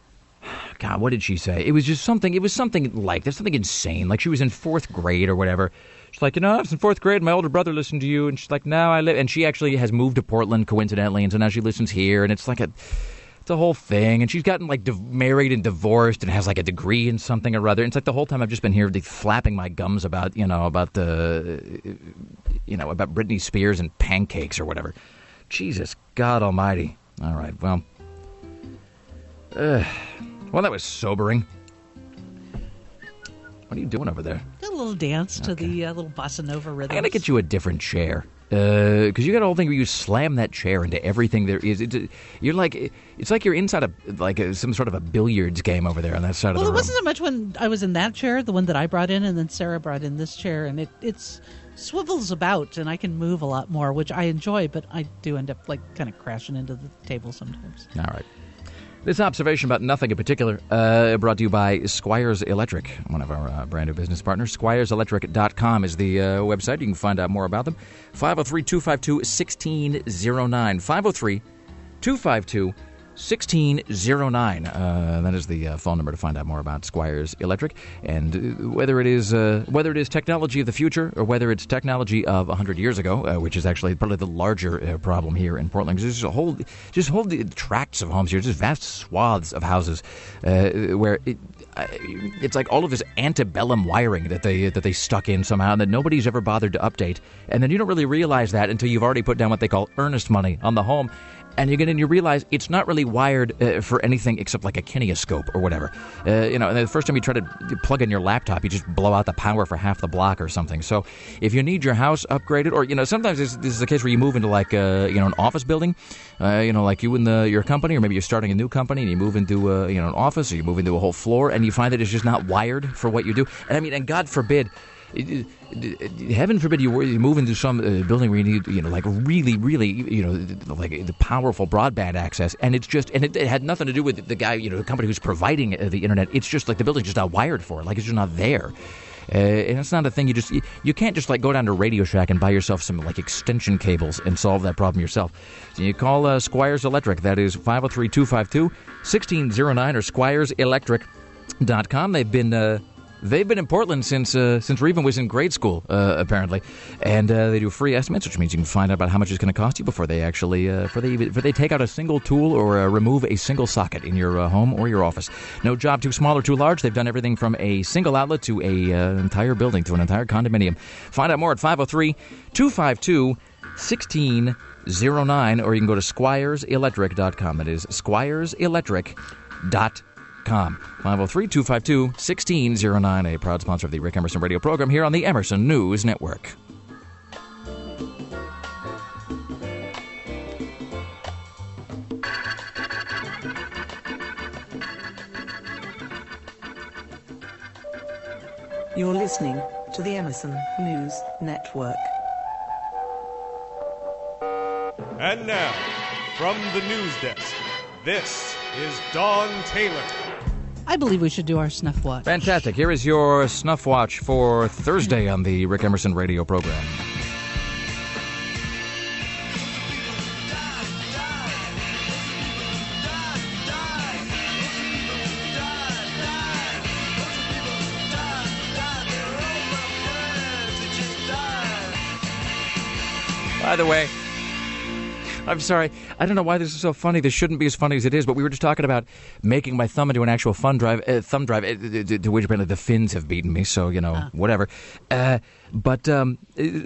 God, what did she say? It was just something. It was something like there's something insane. Like she was in fourth grade or whatever. She's like, you know, I was in fourth grade. My older brother listened to you, and she's like, now I live. And she actually has moved to Portland coincidentally, and so now she listens here, and it's like a. It's a whole thing, and she's gotten like div- married and divorced, and has like a degree in something or other. And it's like the whole time I've just been here like, flapping my gums about you know about the you know about Britney Spears and pancakes or whatever. Jesus God Almighty! All right, well, uh, well that was sobering. What are you doing over there? A little dance to the uh, little bossa nova rhythm. I gotta get you a different chair. Because uh, you got a whole thing where you slam that chair into everything there is. It, you're like, it's like you're inside a like a, some sort of a billiards game over there on that side Well, of the it room. wasn't so much when I was in that chair, the one that I brought in, and then Sarah brought in this chair, and it it's swivels about, and I can move a lot more, which I enjoy, but I do end up like kind of crashing into the table sometimes. All right. This observation about nothing in particular, uh, brought to you by Squires Electric, one of our uh, brand new business partners. Squires Electric dot com is the uh, website. You can find out more about them. five oh three, two five two, one six oh nine. five oh three, two five two, one six oh nine. Uh, that is the uh, phone number to find out more about Squires Electric. And uh, whether it is uh, whether it is technology of the future or whether it's technology of one hundred years ago, uh, which is actually probably the larger uh, problem here in Portland. Because there's a whole, just whole tracts of homes here, just vast swaths of houses uh, where it, uh, it's like all of this antebellum wiring that they that they stuck in somehow and that nobody's ever bothered to update. And then you don't really realize that until you've already put down what they call earnest money on the home. And you get in and you realize it's not really wired uh, for anything except like a kineoscope or whatever. Uh, you know, and the first time you try to plug in your laptop, you just blow out the power for half the block or something. So if you need your house upgraded, or, you know, sometimes this, this is the case where you move into like, uh, you know, an office building, uh, you know, like you in the, your company, or maybe you're starting a new company and you move into, uh, you know, an office, or you move into a whole floor and you find that it's just not wired for what you do. And I mean, and God forbid, heaven forbid you move into some uh, building where you need, you know, like really, really, you know, like the powerful broadband access, and it's just, and it, it had nothing to do with the guy, you know, the company who's providing uh, the internet. It's just like the building's just not wired for it, like it's just not there. Uh, and it's not a thing you just, you, you can't just like go down to Radio Shack and buy yourself some like extension cables and solve that problem yourself. So you call uh, Squires Electric. That is five oh three, two five two, one six oh nine or Squires Electric dot com. They've been, uh, They've been in Portland since uh, since Revan was in grade school, uh, apparently, and uh, they do free estimates, which means you can find out about how much it's going to cost you before they actually uh, before they before they take out a single tool or uh, remove a single socket in your uh, home or your office. No job too small or too large. They've done everything from a single outlet to a uh, entire building to an entire condominium. Find out more at five oh three, two five two, one six oh nine, or you can go to Squires Electric dot com. That is Squires Electric dot com. five oh three, two five two, one six oh nine, a proud sponsor of the Rick Emerson radio program here on the Emerson News Network. You're listening to the Emerson News Network. And now, from the news desk, this is Dawn Taylor. I believe we should do our snuff watch. Fantastic. Here is your snuff watch for Thursday on the Rick Emerson radio program. By the way, I'm sorry. I don't know why this is so funny. This shouldn't be as funny as it is, but we were just talking about making my thumb into an actual fun drive, uh, thumb drive, uh, to, to which apparently the Finns have beaten me, so, you know, uh. whatever. Uh, but um,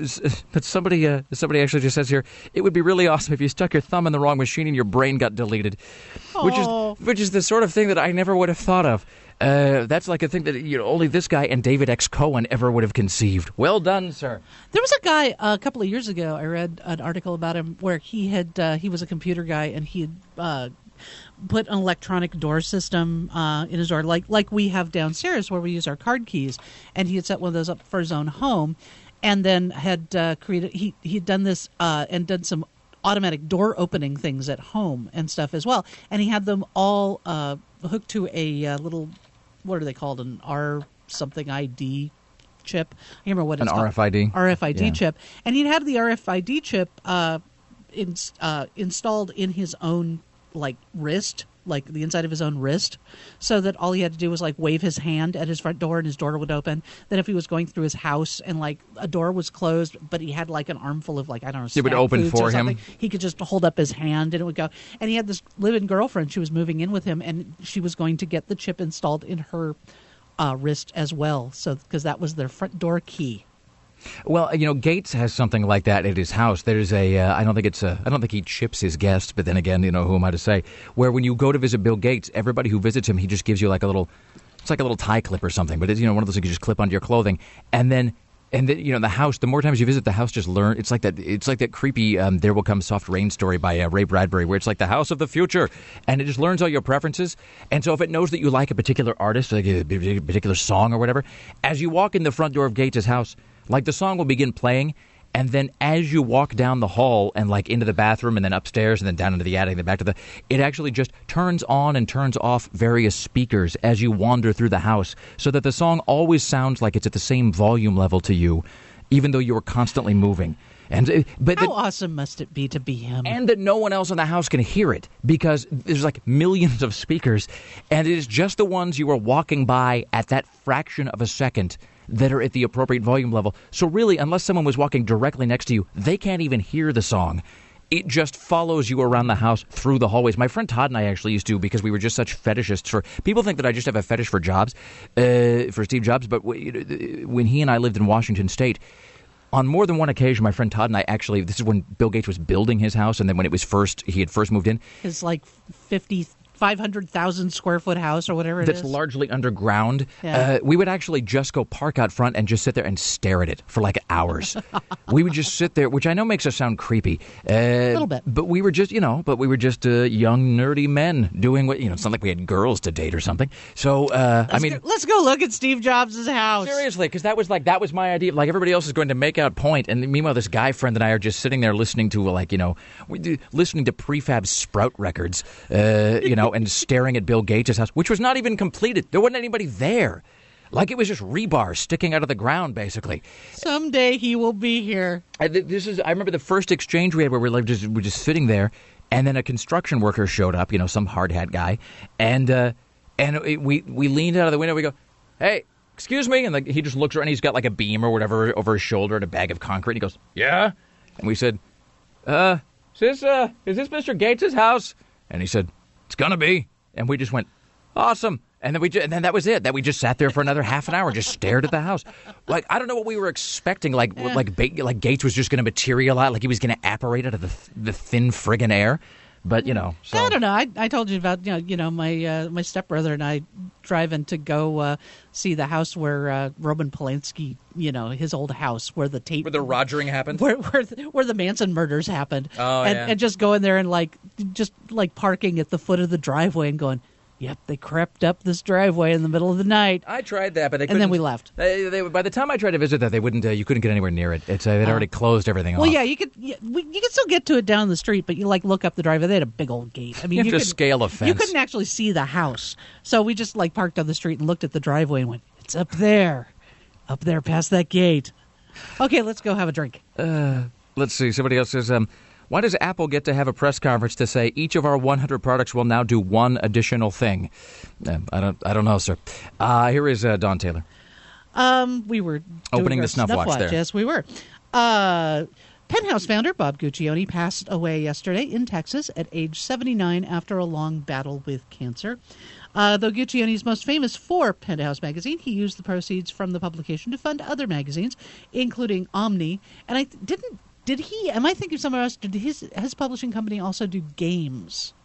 but somebody uh, somebody actually just says here, it would be really awesome if you stuck your thumb in the wrong machine and your brain got deleted, Aww. which is which is the sort of thing that I never would have thought of. Uh, that's like a thing that, you know, only this guy and David X. Cohen ever would have conceived. Well done, sir. There was a guy uh, a couple of years ago. I read an article about him where he had uh, he was a computer guy and he had uh, put an electronic door system uh, in his door, like like we have downstairs where we use our card keys. And he had set one of those up for his own home, and then had uh, created. He he had done this uh, and done some automatic door opening things at home and stuff as well. And he had them all uh, hooked to a uh, little, what are they called, an R something I D chip. I can't remember what it's An called. R F I D? R F I D Yeah. chip. And he'd had the R F I D chip uh, in, uh, installed in his own, like, wrist, like the inside of his own wrist, so that all he had to do was, like, wave his hand at his front door and his door would open. Then if he was going through his house and, like, a door was closed, but he had, like, an armful of, like, I don't know, It would snack open foods for or him? something, he could just hold up his hand and it would go. And he had this live-in girlfriend. She was moving in with him, and she was going to get the chip installed in her uh, wrist as well, so because that was their front door key. Well, you know, Gates has something like that at his house. There's a, uh, I don't think it's a, I don't think he chips his guests, but then again, you know, who am I to say? Where when you go to visit Bill Gates, everybody who visits him, he just gives you like a little, it's like a little tie clip or something, but it's, you know, one of those things you just clip onto your clothing. And then, and then, you know, the house, the more times you visit the house, just learn, it's like that, it's like that creepy um, There Will Come Soft Rain story by uh, Ray Bradbury, where it's like the house of the future, and it just learns all your preferences. And so if it knows that you like a particular artist, like a particular song or whatever, as you walk in the front door of Gates' house, like the song will begin playing, and then as you walk down the hall and like into the bathroom and then upstairs and then down into the attic and then back to the, it actually just turns on and turns off various speakers as you wander through the house, so that the song always sounds like it's at the same volume level to you, even though you are constantly moving. And but How the, awesome must it be to be him? and that no one else in the house can hear it, because there's like millions of speakers, and it is just the ones you are walking by at that fraction of a second that are at the appropriate volume level. So really, unless someone was walking directly next to you, they can't even hear the song. It just follows you around the house through the hallways. My friend Todd and I actually used to, because we were just such fetishists for... People think that I just have a fetish for Jobs, uh, for Steve Jobs, but w- when he and I lived in Washington State, on more than one occasion, my friend Todd and I actually... This is when Bill Gates was building his house, and then when it was first... He had first moved in. His, like, fifty... five hundred thousand square foot house or whatever it that's is. largely underground. Yeah. Uh, we would actually just go park out front and just sit there and stare at it for like hours. We would just sit there, which I know makes us sound creepy. Uh, a little bit. But we were just, you know, but we were just uh, young, nerdy men doing what, you know, it's not like we had girls to date or something. So, uh, I Let's mean... go, let's go look at Steve Jobs' house. Seriously, because that was like, that was my idea. Like, everybody else is going to make out point, and meanwhile, this guy friend and I are just sitting there listening to, like, you know, we do, listening to prefab Sprout records, uh, you know, and staring at Bill Gates' house, which was not even completed. There wasn't anybody there. Like, it was just rebar sticking out of the ground, basically. Someday he will be here. I, this is. I remember the first exchange we had where we were like just, we were just sitting there, and then a construction worker showed up, you know, some hard hat guy, and uh, and it, we we leaned out of the window. We go, "Hey, excuse me," and like, he just looks around. He's got like a beam or whatever over his shoulder and a bag of concrete. And he goes, "Yeah," and we said, "Uh, is this uh, is this Mister Gates' house?" And he said, "It's gonna be." And we just went, "Awesome." And then we just, and then that was it. That we just sat there for another half an hour, just stared at the house. Like, I don't know what we were expecting. Like, Yeah. like, ba- like Gates was just going to materialize, like he was going to apparate out of the the thin friggin' air. But you know, so I don't know. I, I told you about you know you know my uh, my stepbrother and I driving to go uh, see the house where uh, Roman Polanski, you know, his old house where the tape where the Rogering happened, where where, the, where the Manson murders happened. Oh, and, yeah. and just going there and like just like parking at the foot of the driveway and going, Yep, they crept up this driveway in the middle of the night. I tried that, but they and couldn't. then we left. They, they, by the time I tried to visit that, they wouldn't. Uh, you couldn't get anywhere near it. It's uh, they'd Uh, already closed everything Well, off. yeah, you could you, we- you could still get to it down the street, but you like look up the driveway. They had a big old gate. I mean, You have to couldn't- scale a fence. You couldn't actually see the house, so we just like parked on the street and looked at the driveway and went, "It's up there, up there past that gate." Okay, let's go have a drink. Uh, let's see. Somebody else says, um, why does Apple get to have a press conference to say each of our one hundred products will now do one additional thing? Uh, I don't. I don't know, sir. Uh, here is uh, Don Taylor. Um, we were doing Opening our the snuff watch there. Yes, we were. Uh, Penthouse founder Bob Guccione passed away yesterday in Texas at age seventy-nine after a long battle with cancer. Uh, though Guccione is most famous for Penthouse magazine, he used the proceeds from the publication to fund other magazines, including Omni. And I th- didn't. Did he? Am I thinking of somewhere else? Did his his publishing company also do Games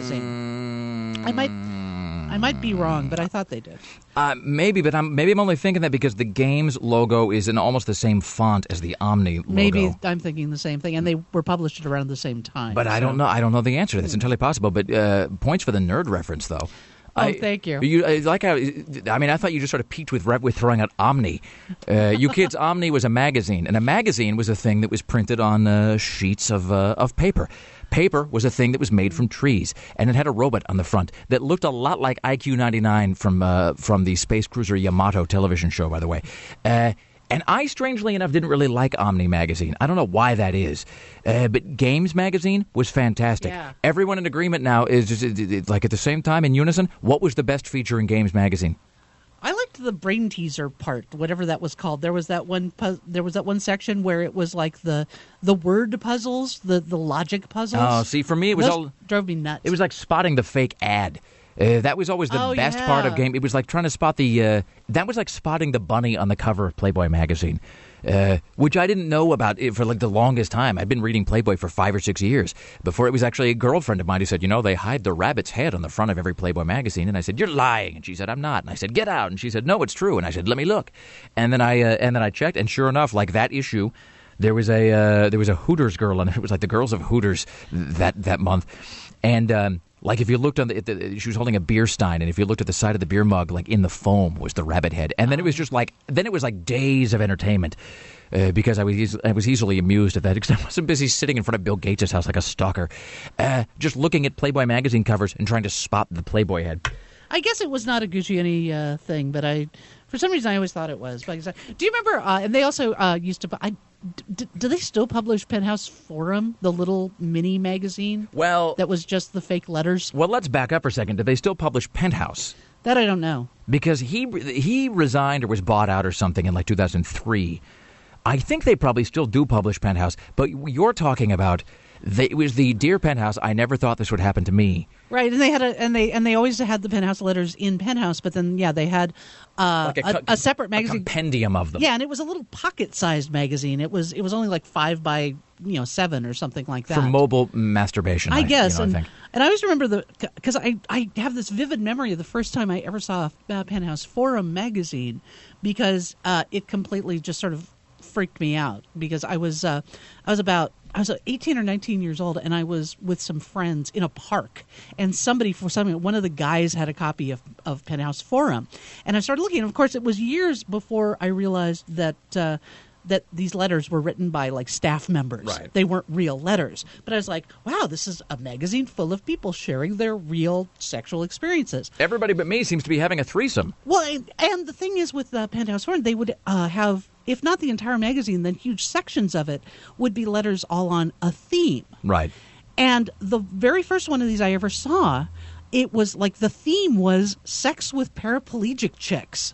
magazine? I might. I might be wrong, but I thought they did. Uh, maybe, but I'm maybe I'm only thinking that because the Games logo is in almost the same font as the Omni logo. Maybe I'm thinking the same thing, and they were published at around the same time. But I so. don't know. I don't know the answer to this. It's entirely possible. But uh, points for the nerd reference, though. Oh, I, thank you. You I- like how? I mean, I thought you just sort of peaked with re- with throwing out Omni. Uh, you kids, Omni was a magazine, and a magazine was a thing that was printed on uh, sheets of uh, of paper. Paper was a thing that was made from trees, and it had a robot on the front that looked a lot like I Q ninety-nine from uh, from the space cruiser Yamato television show, by the way. Uh, And I, strangely enough, didn't really like Omni magazine. I don't know why that is. Uh, but Games magazine was fantastic. Yeah. Everyone in agreement now is, just, it, it, like, at the same time, in unison, what was the best feature in Games magazine? I liked the brain teaser part, whatever that was called. There was that one. Pu- there was that one section where it was like the the word puzzles, the the logic puzzles. Oh, see, for me, it was Those all... drove me nuts. It was like spotting the fake ad. Uh, that was always the Oh, best yeah. part of game. It was like trying to spot the. Uh, that was like spotting the bunny on the cover of Playboy magazine, uh, which I didn't know about it for like the longest time. I'd been reading Playboy for five or six years before it was actually a girlfriend of mine who said, "You know, they hide the rabbit's head on the front of every Playboy magazine." And I said, "You're lying." And she said, "I'm not." And I said, "Get out." And she said, "No, it's true." And I said, "Let me look." And then I uh, and then I checked, and sure enough, like that issue. There was a uh, there was a Hooters girl, and it was like the girls of Hooters that that month, and um, like if you looked on the, the she was holding a beer stein, and if you looked at the side of the beer mug, like in the foam was the rabbit head, and then it was just like then it was like days of entertainment. Uh, because I was eas- I was easily amused at that because I wasn't busy sitting in front of Bill Gates' house like a stalker, uh, just looking at Playboy magazine covers and trying to spot the Playboy head. I guess it was not a Guccione uh, thing, but I, for some reason, I always thought it was. But do you remember? Uh, and they also uh, used to. I, d- do they still publish Penthouse Forum, the little mini magazine? Well, that was just the fake letters. Well, let's back up for a second. Do they still publish Penthouse? That I don't know. Because he he resigned or was bought out or something in like two thousand three. I think they probably still do publish Penthouse, but you're talking about they, it was the Dear Penthouse. I never thought this would happen to me. Right, and they had a and they and they always had the Penthouse letters in Penthouse, but then yeah, they had uh, Like a a, co- a separate magazine, a compendium of them. Yeah, and it was a little pocket-sized magazine. It was it was only like five by you know seven or something like that For mobile masturbation, I guess, you know, and, I think. and I always remember the because I I have this vivid memory of the first time I ever saw a Penthouse Forum magazine because uh, it completely just sort of freaked me out because I was uh, I was about I was eighteen or nineteen years old and I was with some friends in a park and somebody for some one of the guys had a copy of, of Penthouse Forum and I started looking and of course it was years before I realized that uh, that these letters were written by like staff members. Right. They weren't real letters. But I was like, wow, this is a magazine full of people sharing their real sexual experiences. Everybody but me seems to be having a threesome. Well, and, and the thing is with uh, Penthouse Forum, they would uh, have, if not the entire magazine, then huge sections of it would be letters all on a theme. Right. And the very first one of these I ever saw, it was like the theme was sex with paraplegic chicks.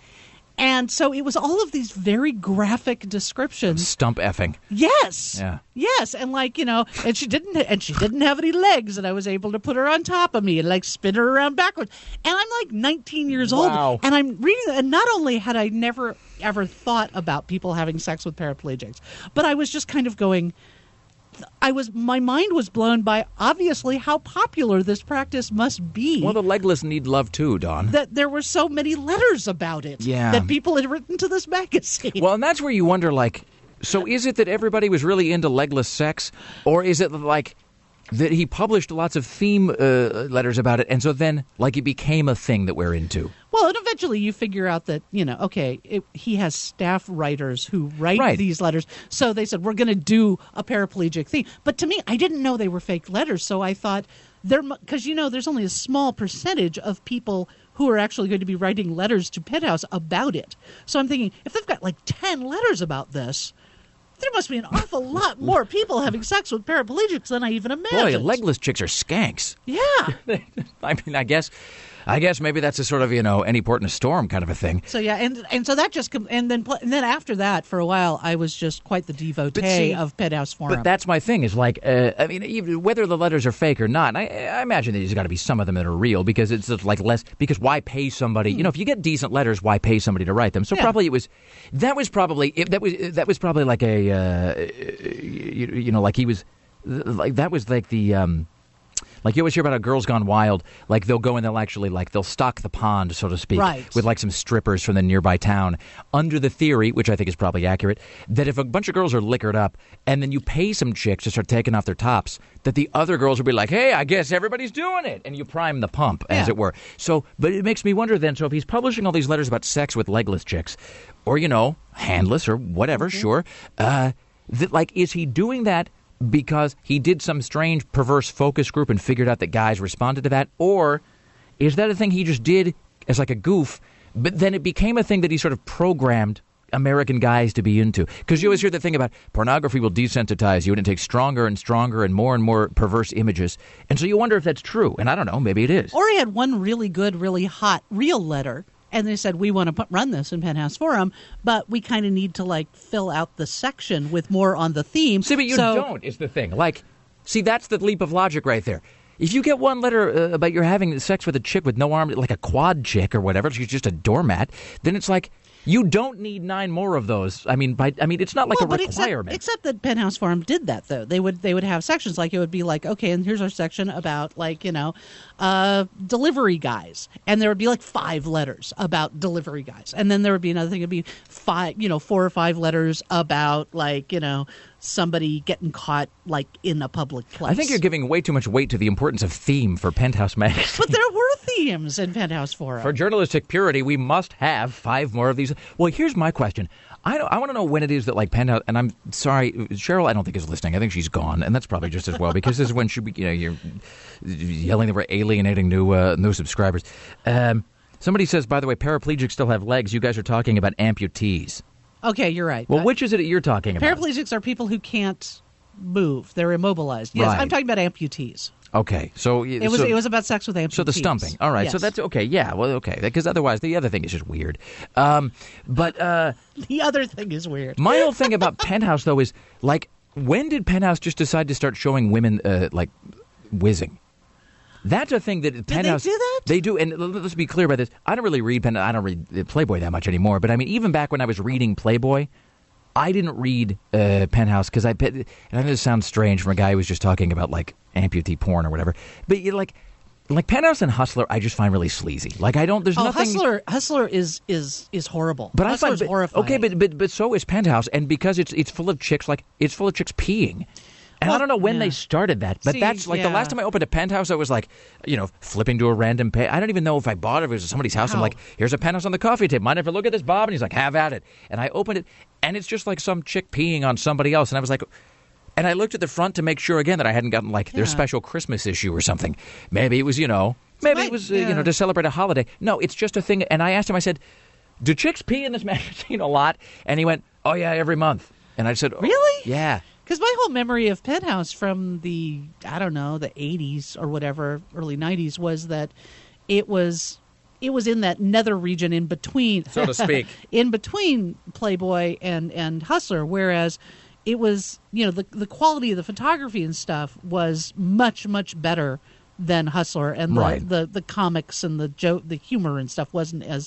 And so it was all of these very graphic descriptions. Stump effing. Yes. Yeah. Yes, and like, you know, and she didn't and she didn't have any legs and I was able to put her on top of me and like spin her around backwards. And I'm like nineteen years old Wow. and I'm reading and not only had I never ever thought about people having sex with paraplegics, but I was just kind of going I was my mind was blown by obviously how popular this practice must be. Well, the legless need love too, Don. That there were so many letters about it Yeah. that people had written to this magazine. Well, and that's where you wonder, like, so is it that everybody was really into legless sex, or is it like that he published lots of theme uh, letters about it, and so then, like, it became a thing that we're into. Well, and eventually you figure out that, you know, okay, it, he has staff writers who write Right. these letters. So they said, we're going to do a paraplegic theme. But to me, I didn't know they were fake letters. So I thought, there, because, you know, there's only a small percentage of people who are actually going to be writing letters to Penthouse about it. So I'm thinking, if they've got like ten letters about this, there must be an awful lot more people having sex with paraplegics than I even imagined. Boy, legless chicks are skanks. Yeah. I mean, I guess, I guess maybe that's a sort of, you know, any port in a storm kind of a thing. So yeah, and and so that just com- and then pl- and then after that, for a while, I was just quite the devotee see, of Penthouse Forum. But that's my thing. Is like, uh, I mean, even whether the letters are fake or not, I, I imagine there's got to be some of them that are real because it's just like less. Because why pay somebody? You know, if you get decent letters, why pay somebody to write them? So Yeah. probably it was. That was probably it, that was that was probably like a uh, you, you know like he was like that was like the. Um, Like you always hear about how Girls Gone Wild, like they'll go and they'll actually like they'll stock the pond, so to speak, Right. with like some strippers from the nearby town, under the theory, which I think is probably accurate, that if a bunch of girls are liquored up and then you pay some chicks to start taking off their tops, that the other girls will be like, hey, I guess everybody's doing it, and you prime the pump, as Yeah. it were. So, but it makes me wonder then. So if he's publishing all these letters about sex with legless chicks, or you know, handless or whatever, sure, uh, that like is he doing that because he did some strange perverse focus group and figured out that guys responded to that? Or is that a thing he just did as like a goof, but then it became a thing that he sort of programmed American guys to be into? Because you always hear the thing about pornography will desensitize you and it takes stronger and stronger and more and more perverse images. And so you wonder if that's true. And I don't know, maybe it is. Or he had one really good, really hot real letter, and they said, we want to put, run this in Penthouse Forum, but we kind of need to like fill out the section with more on the theme. See, but you So- don't, is the thing. Like, see, that's the leap of logic right there. If you get one letter uh, about you're having sex with a chick with no arm, like a quad chick or whatever, she's just a doormat, then it's like, you don't need nine more of those. I mean, by I mean, it's not like Well, a but requirement. Except, except that Penthouse Forum did that, though. They would they would have sections like it would be like, okay, and here's our section about like you know, uh, delivery guys, and there would be like five letters about delivery guys, and then there would be another thing. It'd be five, you know, four or five letters about like you know somebody getting caught like in a public place. I think you're giving way too much weight to the importance of theme for Penthouse magazine. But there were themes in Penthouse Forum. For journalistic purity, we must have five more of these. Well, here's my question. I don't, I want to know when it is that, like, Penthouse, and I'm sorry, Cheryl, I don't think is listening. I think she's gone, and that's probably just as well, because this is when she, be, you know, you're yelling that we're alienating new, uh, new subscribers. Um, somebody says, by the way, paraplegics still have legs. You guys are talking about amputees. Okay, you're right. Well, which is it that you're talking about? Paraplegics are people who can't move; they're immobilized. Yes, Right. I'm talking about amputees. Okay, so It was so, it was about sex with amputees. So the stumping. All right, so Yes. that's okay. Yeah, well, okay, because otherwise the other thing is just weird. Um, but uh, the other thing is weird. My whole thing about Penthouse though is like, when did Penthouse just decide to start showing women uh, like whizzing? That's a thing that Did Penthouse they do that? They do, and l- let's be clear about this. I don't really read Pen- I don't read Playboy that much anymore. But I mean, even back when I was reading Playboy, I didn't read uh, Penthouse because I. And I know this sounds strange from a guy who was just talking about like amputee porn or whatever. But you like, like Penthouse and Hustler, I just find really sleazy. Like I don't. There's oh, nothing. Hustler, Hustler is is is horrible. But Hustler's I find, but, horrifying. okay, but, but but so is Penthouse, and because it's it's full of chicks, like it's full of chicks peeing. And I don't know when yeah. they started that, but See, that's like the yeah. last time I opened a Penthouse, I was like, you know, flipping to a random page. I don't even know if I bought it. If it was at somebody's house. I'm Wow. like, here's a Penthouse on the coffee table. Mind if I look at this, Bob? And he's like, have at it. And I opened it, and it's just like some chick peeing on somebody else. And I was like, and I looked at the front to make sure again that I hadn't gotten like their Yeah. special Christmas issue or something. Maybe it was, you know, maybe might- it was, uh, yeah. you know, to celebrate a holiday. No, it's just a thing. And I asked him, I said, do chicks pee in this magazine a lot? And he went, oh, yeah, every month. And I said, oh, Really? Yeah. Because my whole memory of Penthouse from the, I don't know, the eighties or whatever, early nineties, was that it was it was in that nether region in between, So to speak. in between Playboy and, and Hustler, whereas it was, you know, the the quality of the photography and stuff was much, much better than Hustler, and the, Right. the, the comics and the joke, the humor and stuff wasn't as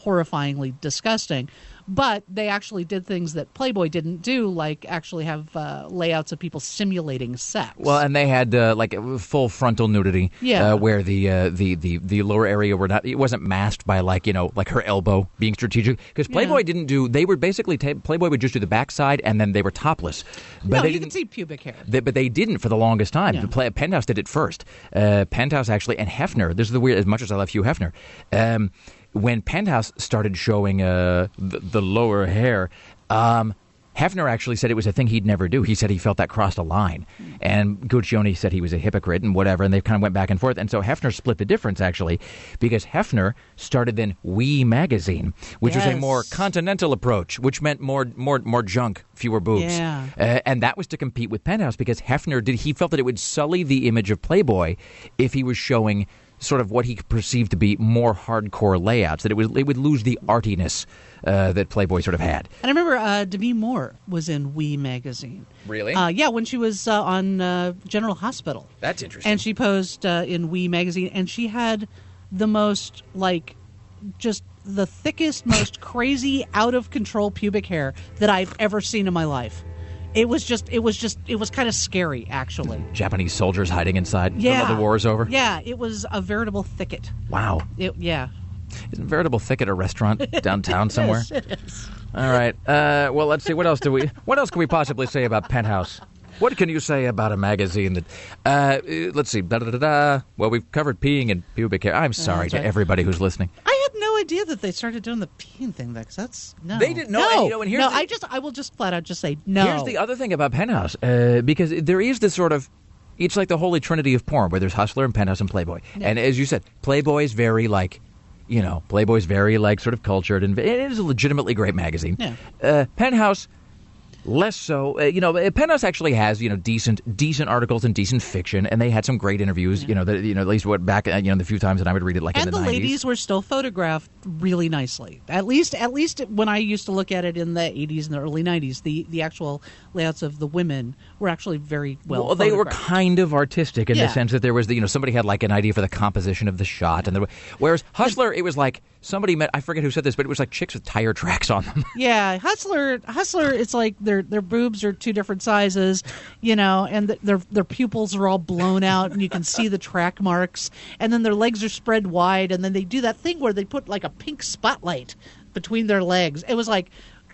horrifyingly disgusting. But they actually did things that Playboy didn't do, like actually have uh, layouts of people simulating sex. Well, and they had uh, like full frontal nudity, Yeah. uh, where the, uh, the the the lower area were not. It wasn't masked by like you know like her elbow being strategic, because Playboy Yeah. didn't do. They were basically ta- Playboy would just do the backside, and then they were topless. But no, they you didn't. can see pubic hair. They, but they didn't for the longest time. Yeah. The play, Penthouse did it first. Uh, Penthouse actually, and Hefner. This is the weird. As much as I love Hugh Hefner, um, when Penthouse started showing uh, the, the lower hair, um, Hefner actually said it was a thing he'd never do. He said he felt that crossed a line, and Guccione said he was a hypocrite and whatever. And they kind of went back and forth. And so Hefner split the difference actually, because Hefner started then We Magazine, which was a Yes. more continental approach, which meant more more more junk, fewer boobs. Yeah. Uh, and that was to compete with Penthouse, because Hefner did he felt that it would sully the image of Playboy if he was showing sort of what he perceived to be more hardcore layouts, that it would it would lose the artiness uh, that Playboy sort of had. And I remember uh, Demi Moore was in We Magazine. Really? Uh, yeah, when she was uh, on uh, General Hospital. That's interesting. And she posed uh, in We Magazine, and she had the most, like, just the thickest, most crazy, out-of-control pubic hair that I've ever seen in my life. It was just, it was just, it was kind of scary, actually. Japanese soldiers hiding inside Yeah. until the war is over. Yeah, it was a veritable thicket. Wow. It, yeah. Isn't Veritable Thicket a restaurant downtown somewhere? Yes, it is. All right. Uh, well, let's see. What else do we? What else can we possibly say about Penthouse? What can you say about a magazine that? Uh, let's see. Da, da, da, da. Well, we've covered peeing and pubic hair. I'm sorry that's to right. everybody who's listening. I had no idea that they started doing the peeing thing. Because that's no. They didn't know, No, and, you know, and here's no. the- I just, I will just flat out just say no. Here's the other thing about Penthouse, uh, because there is this sort of, it's like the holy trinity of porn, where there's Hustler and Penthouse and Playboy. Yeah. And as you said, Playboy's very like, you know, Playboy's very like sort of cultured, and it is a legitimately great magazine. Yeah. Uh, Penthouse, less so. Uh, you know, uh, Penthouse actually has you know decent decent articles and decent fiction, and they had some great interviews. You know, that you know at least what back uh, you know the few times that I would read it like and in the, the nineties. ladies were still photographed really nicely. At least, at least when I used to look at it in the eighties and the early nineties, the the actual layouts of the women were actually very well. Well, they were photographed. kind of artistic in Yeah. the sense that there was, the, you know, somebody had like an idea for the composition of the shot, and there, were- whereas Hustler, it was like somebody met. I forget who said this, but it was like chicks with tire tracks on them. Yeah, Hustler, Hustler. It's like their their boobs are two different sizes, you know, and th- their their pupils are all blown out, and you can see the track marks. And then their legs are spread wide, and then they do that thing where they put like a pink spotlight between their legs. It was like,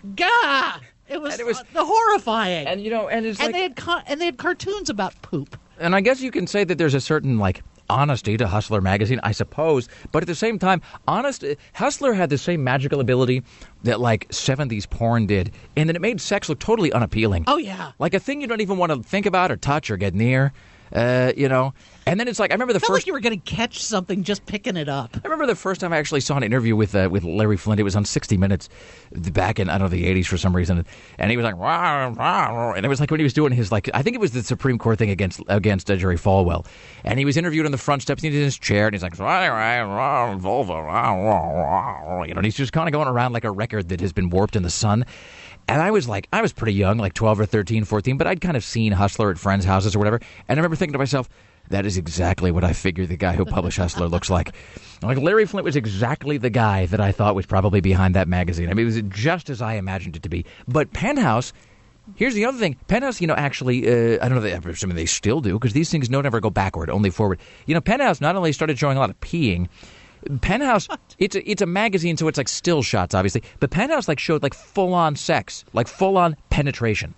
gah! It was, And it was- uh, the horrifying. And you know, and it's and like, they had co- and they had cartoons about poop. and I guess you can say that there's a certain like honesty to Hustler magazine, I suppose. But at the same time, honest Hustler had the same magical ability that like seventies porn did, and that it made sex look totally unappealing. Oh yeah, like a thing you don't even want to think about or touch or get near. Uh, you know, and then it's like I remember the It felt first. like you were going to catch something just picking it up. I remember the first time I actually saw an interview with uh, with Larry Flint. It was on sixty minutes back in I don't know the eighties for some reason, and he was like, rah, rah, rah, and it was like when he was doing his like I think it was the Supreme Court thing against against uh, Jerry Falwell, and he was interviewed on the front steps. And he's in his chair, and he's like, rah, rah, rah, Volvo, rah, rah, rah, you know, and he's just kind of going around like a record that has been warped in the sun. And I was like, I was pretty young, like twelve or thirteen, fourteen, but I'd kind of seen Hustler at friends' houses or whatever. And I remember thinking to myself, that is exactly what I figured the guy who published Hustler looks like. Like, Larry Flint was exactly the guy that I thought was probably behind that magazine. I mean, it was just as I imagined it to be. But Penthouse, here's the other thing. Penthouse, you know, actually, uh, I don't know, they, I'm assuming they still do, because these things don't ever go backward, only forward. You know, Penthouse not only started showing a lot of peeing, Penthouse, it's a, it's a magazine, so it's like still shots, obviously. But Penthouse like showed like full-on sex, like full-on penetration.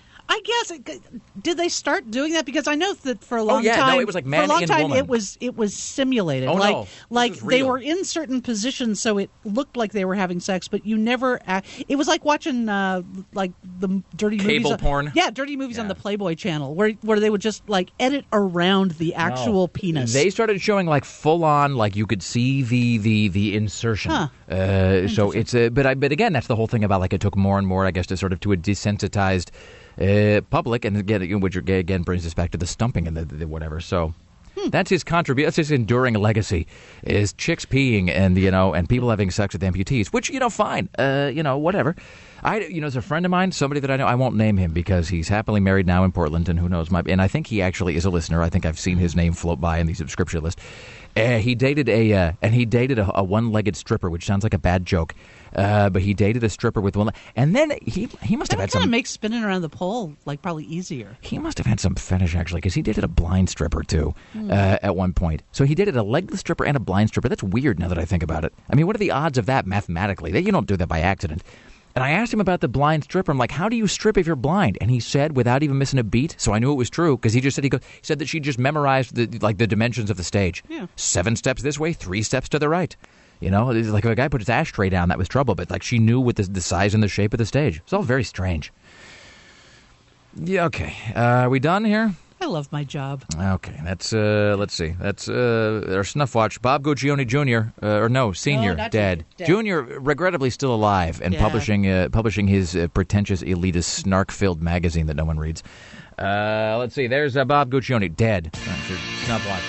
I guess it, did they start doing that? Because I know that for a long Oh, yeah, no, time, it was like for man a long and time woman. it was it was simulated. Oh, like no. This like is they real. were in certain positions, so it looked like they were having sex, but you never. Act, it was like watching uh, like the dirty Cable movies. on- porn? Yeah, dirty movies on the Playboy Channel, where where they would just like edit around the actual No. penis. They started showing like full on, like you could see the the the insertion. Huh. Uh, so it's a, but I but again, that's the whole thing about like it took more and more, I guess, to sort of to a desensitized uh, public, and again, which again brings us back to the stumping and the, the whatever. So. That's his contribution. That's his enduring legacy: is chicks peeing and you know and people having sex with amputees. Which you know, fine, uh, you know, whatever. I you know, there's a friend of mine, somebody that I know. I won't name him because he's happily married now in Portland, and who knows my. And I think he actually is a listener. I think I've seen his name float by in the subscription list. Uh, he dated a uh, and he dated a, a one-legged stripper, which sounds like a bad joke. Uh, but he dated a stripper with one leg. And then he he must have That had kind some... of makes spinning around the pole like probably easier. He must have had some fetish, actually, because he dated a blind stripper, too, Hmm. uh, at one point. So he dated a legless stripper and a blind stripper. That's weird now that I think about it. I mean, what are the odds of that mathematically? You don't do that by accident. And I asked him about the blind stripper. I'm like, how do you strip if you're blind? And he said, without even missing a beat, so I knew it was true, because he just said he, go, he said that she just memorized the like the dimensions of the stage. Yeah. Seven steps this way, three steps to the right. You know, it's like if a guy put his ashtray down, that was trouble. But like she knew what the, the size and the shape of the stage. It's all very strange. Yeah, okay. Uh, are we done here? I love my job. Okay, that's, uh, let's see. That's uh, our snuff watch. Bob Guccione Junior, uh, or no, Senior, not dead. dead. Junior, regrettably still alive and Yeah. publishing uh, publishing his uh, pretentious, elitist, snark-filled magazine that no one reads. Uh, let's see. There's uh, Bob Guccione, dead. That's your snuff watch.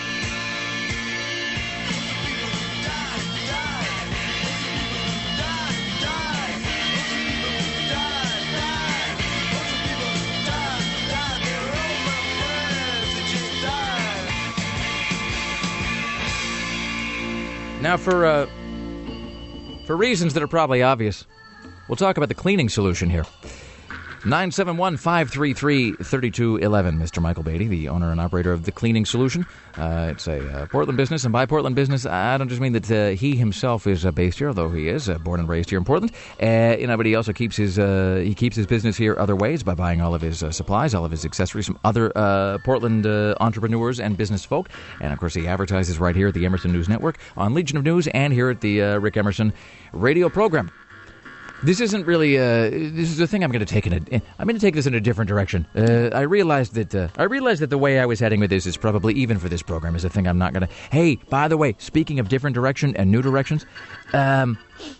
Now, for uh, for reasons that are probably obvious, we'll talk about the cleaning solution here. nine seven one, five three three, three two one one, Mister Michael Beatty, the owner and operator of The Cleaning Solution. Uh, it's a uh, Portland business, and by Portland business, I don't just mean that uh, he himself is uh, based here, although he is uh, born and raised here in Portland. Uh, you know, but he also keeps his uh, he keeps his business here other ways by buying all of his uh, supplies, all of his accessories from other uh, Portland uh, entrepreneurs and business folk. And of course, he advertises right here at the Emerson News Network, on Legion of News, and here at the uh, Rick Emerson radio program. This isn't really. Uh, this is a thing I'm going to take in a. I'm going to take this in a different direction. Uh, I realized that. Uh, I realized that the way I was heading with this is probably even for this program is a thing I'm not going to. Hey, by the way, speaking of different direction and new directions, um,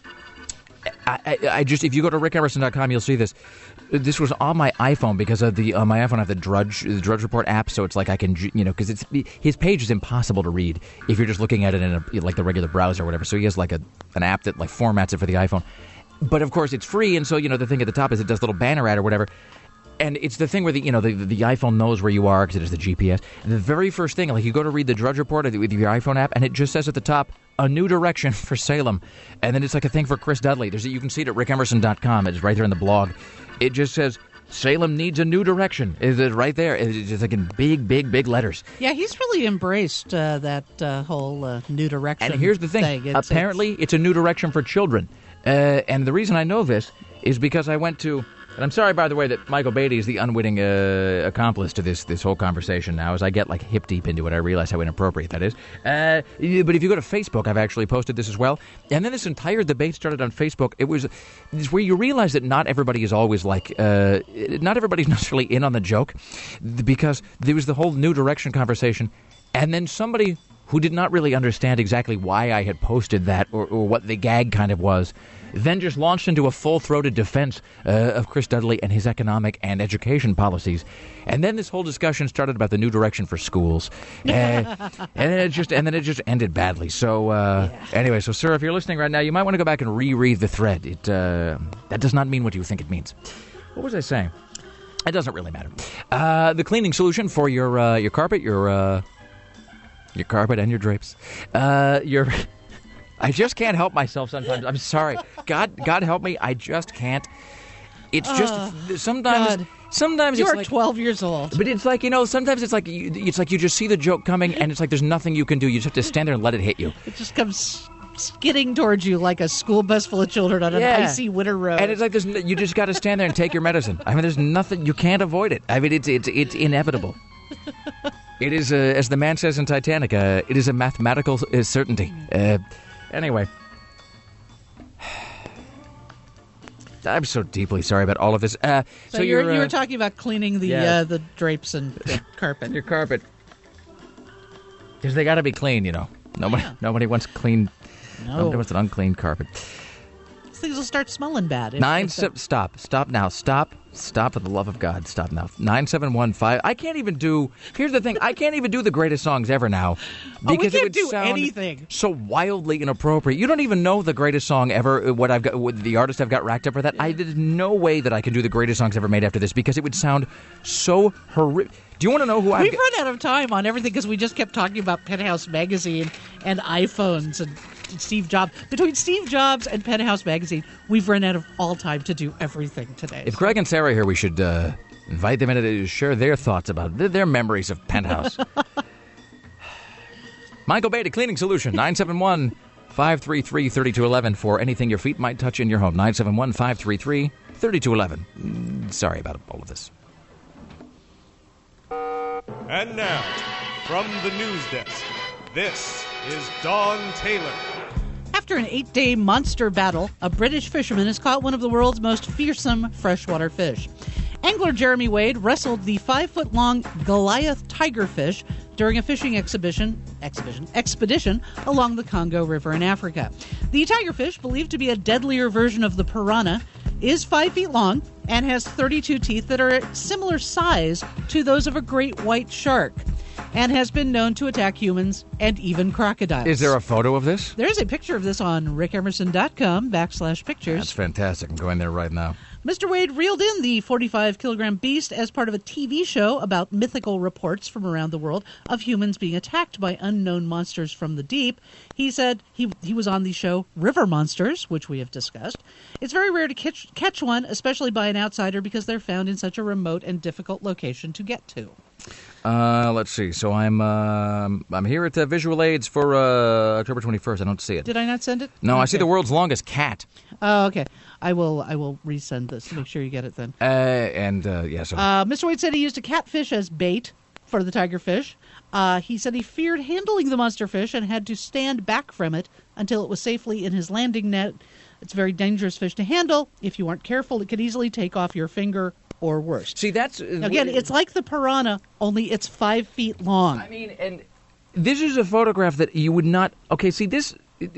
I, I, I just if you go to rick emerson dot com, you'll see this. This was on my iPhone because of the on my iPhone I have the Drudge the Drudge Report app, so it's like I can you know because it's his page is impossible to read if you're just looking at it in a, like the regular browser or whatever. So he has like a an app that like formats it for the iPhone. But, of course, it's free, and so, you know, the thing at the top is it does a little banner ad or whatever. And it's the thing where, the you know, the, the iPhone knows where you are because it has the G P S. And the very first thing, like, you go to read the Drudge Report with your iPhone app, and it just says at the top, a new direction for Salem. And then it's like a thing for Chris Dudley. There's a, you can see it at rick emerson dot com. It's right there in the blog. It just says, Salem needs a new direction. It's right there. It's just like in big, big, big letters. Yeah, he's really embraced uh, that uh, whole uh, new direction. And here's the thing. thing. It's, Apparently, it's, it's a new direction for children. Uh, and the reason I know this is because I went to, and I'm sorry, by the way, that Michael Beatty is the unwitting uh, accomplice to this this whole conversation now. As I get like hip deep into it, I realize how inappropriate that is. Uh, but if you go to Facebook, I've actually posted this as well. And then this entire debate started on Facebook. It was it's where you realize that not everybody is always like, uh, not everybody's necessarily in on the joke, because there was the whole new direction conversation, and then somebody who did not really understand exactly why I had posted that or, or what the gag kind of was, then just launched into a full-throated defense uh, of Chris Dudley and his economic and education policies. And then this whole discussion started about the new direction for schools. Uh, and then it just and then it just ended badly. So uh, yeah. Anyway, so sir, if you're listening right now, you might want to go back and reread the thread. It uh, that does not mean what you think it means. What was I saying? It doesn't really matter. Uh, the cleaning solution for your uh, your carpet, your uh, your carpet and your drapes. Uh, your I just can't help myself sometimes. I'm sorry. God, God help me. I just can't. It's just uh, sometimes. God. Sometimes you it's are like, twelve years old. But it's like, you know, sometimes it's like you, it's like you just see the joke coming, and it's like there's nothing you can do. You just have to stand there and let it hit you. It just comes skidding towards you like a school bus full of children on yeah. an icy winter road. And it's like there's, you just got to stand there and take your medicine. I mean, there's nothing you can't avoid it. I mean, it's it's it's inevitable. It is, uh, as the man says in Titanic, uh, it is a mathematical uh, certainty. Uh, anyway. I'm so deeply sorry about all of this. Uh, so so you're, you're, uh, you were talking about cleaning the yeah. uh, the drapes and the carpet. Your carpet. Because they got to be clean, you know. Nobody, yeah. nobody wants clean. No. Nobody wants an unclean carpet. things will start smelling bad. It, Nine. it's Se- stop. Stop now. Stop. Stop for the love of God. Stop now. Nine seven one five. I can't even do. Here's the thing. I can't even do the greatest songs ever now because oh, we can't it would do sound anything. so wildly inappropriate. You don't even know the greatest song ever. What I've got. What the artist I've got racked up for that. Yeah. I did no way that I can do the greatest songs ever made after this because it would sound so horrific. Do you want to know who I've We've run out of time on everything because we just kept talking about Penthouse Magazine and iPhones and Steve Jobs. Between Steve Jobs and Penthouse Magazine, we've run out of all time to do everything today. If Greg and Sarah are here, we should uh, invite them in to share their thoughts about th- their memories of Penthouse. Michael Beatty, Cleaning Solution, nine seven one, five three three, three two one one for anything your feet might touch in your home. nine seven one, five three three, three two one one. Sorry about all of this. And now, from the news desk, this is Dawn Taylor. After an eight-day monster battle, a British fisherman has caught one of the world's most fearsome freshwater fish. Angler Jeremy Wade wrestled the five-foot-long Goliath tigerfish during a fishing exhibition, exhibition expedition along the Congo River in Africa. The tigerfish, believed to be a deadlier version of the piranha, is five feet long and has thirty-two teeth that are similar size to those of a great white shark, and has been known to attack humans and even crocodiles. Is there a photo of this? There's a picture of this on rick emerson dot com backslash pictures. That's fantastic. I'm going there right now. Mister Wade reeled in the forty-five kilogram beast as part of a T V show about mythical reports from around the world of humans being attacked by unknown monsters from the deep. He said he he was on the show River Monsters, which we have discussed. It's very rare to catch, catch one, especially by an outsider, because they're found in such a remote and difficult location to get to. Uh, let's see. So I'm uh, I'm here at uh, Visual Aids for uh, October twenty-first. I don't see it. Did I not send it? No, okay. I see the world's longest cat. Oh, okay. I will I will resend this to make sure you get it then. Uh, and, uh, yeah, so... Uh, Mister Wade said he used a catfish as bait for the tigerfish. Uh, he said he feared handling the monster fish and had to stand back from it until it was safely in his landing net. It's a very dangerous fish to handle. If you aren't careful, it could easily take off your finger or worse. See, that's... Uh, Again, it's like the piranha, only it's five feet long. I mean, and this is a photograph that you would not... Okay, see, this...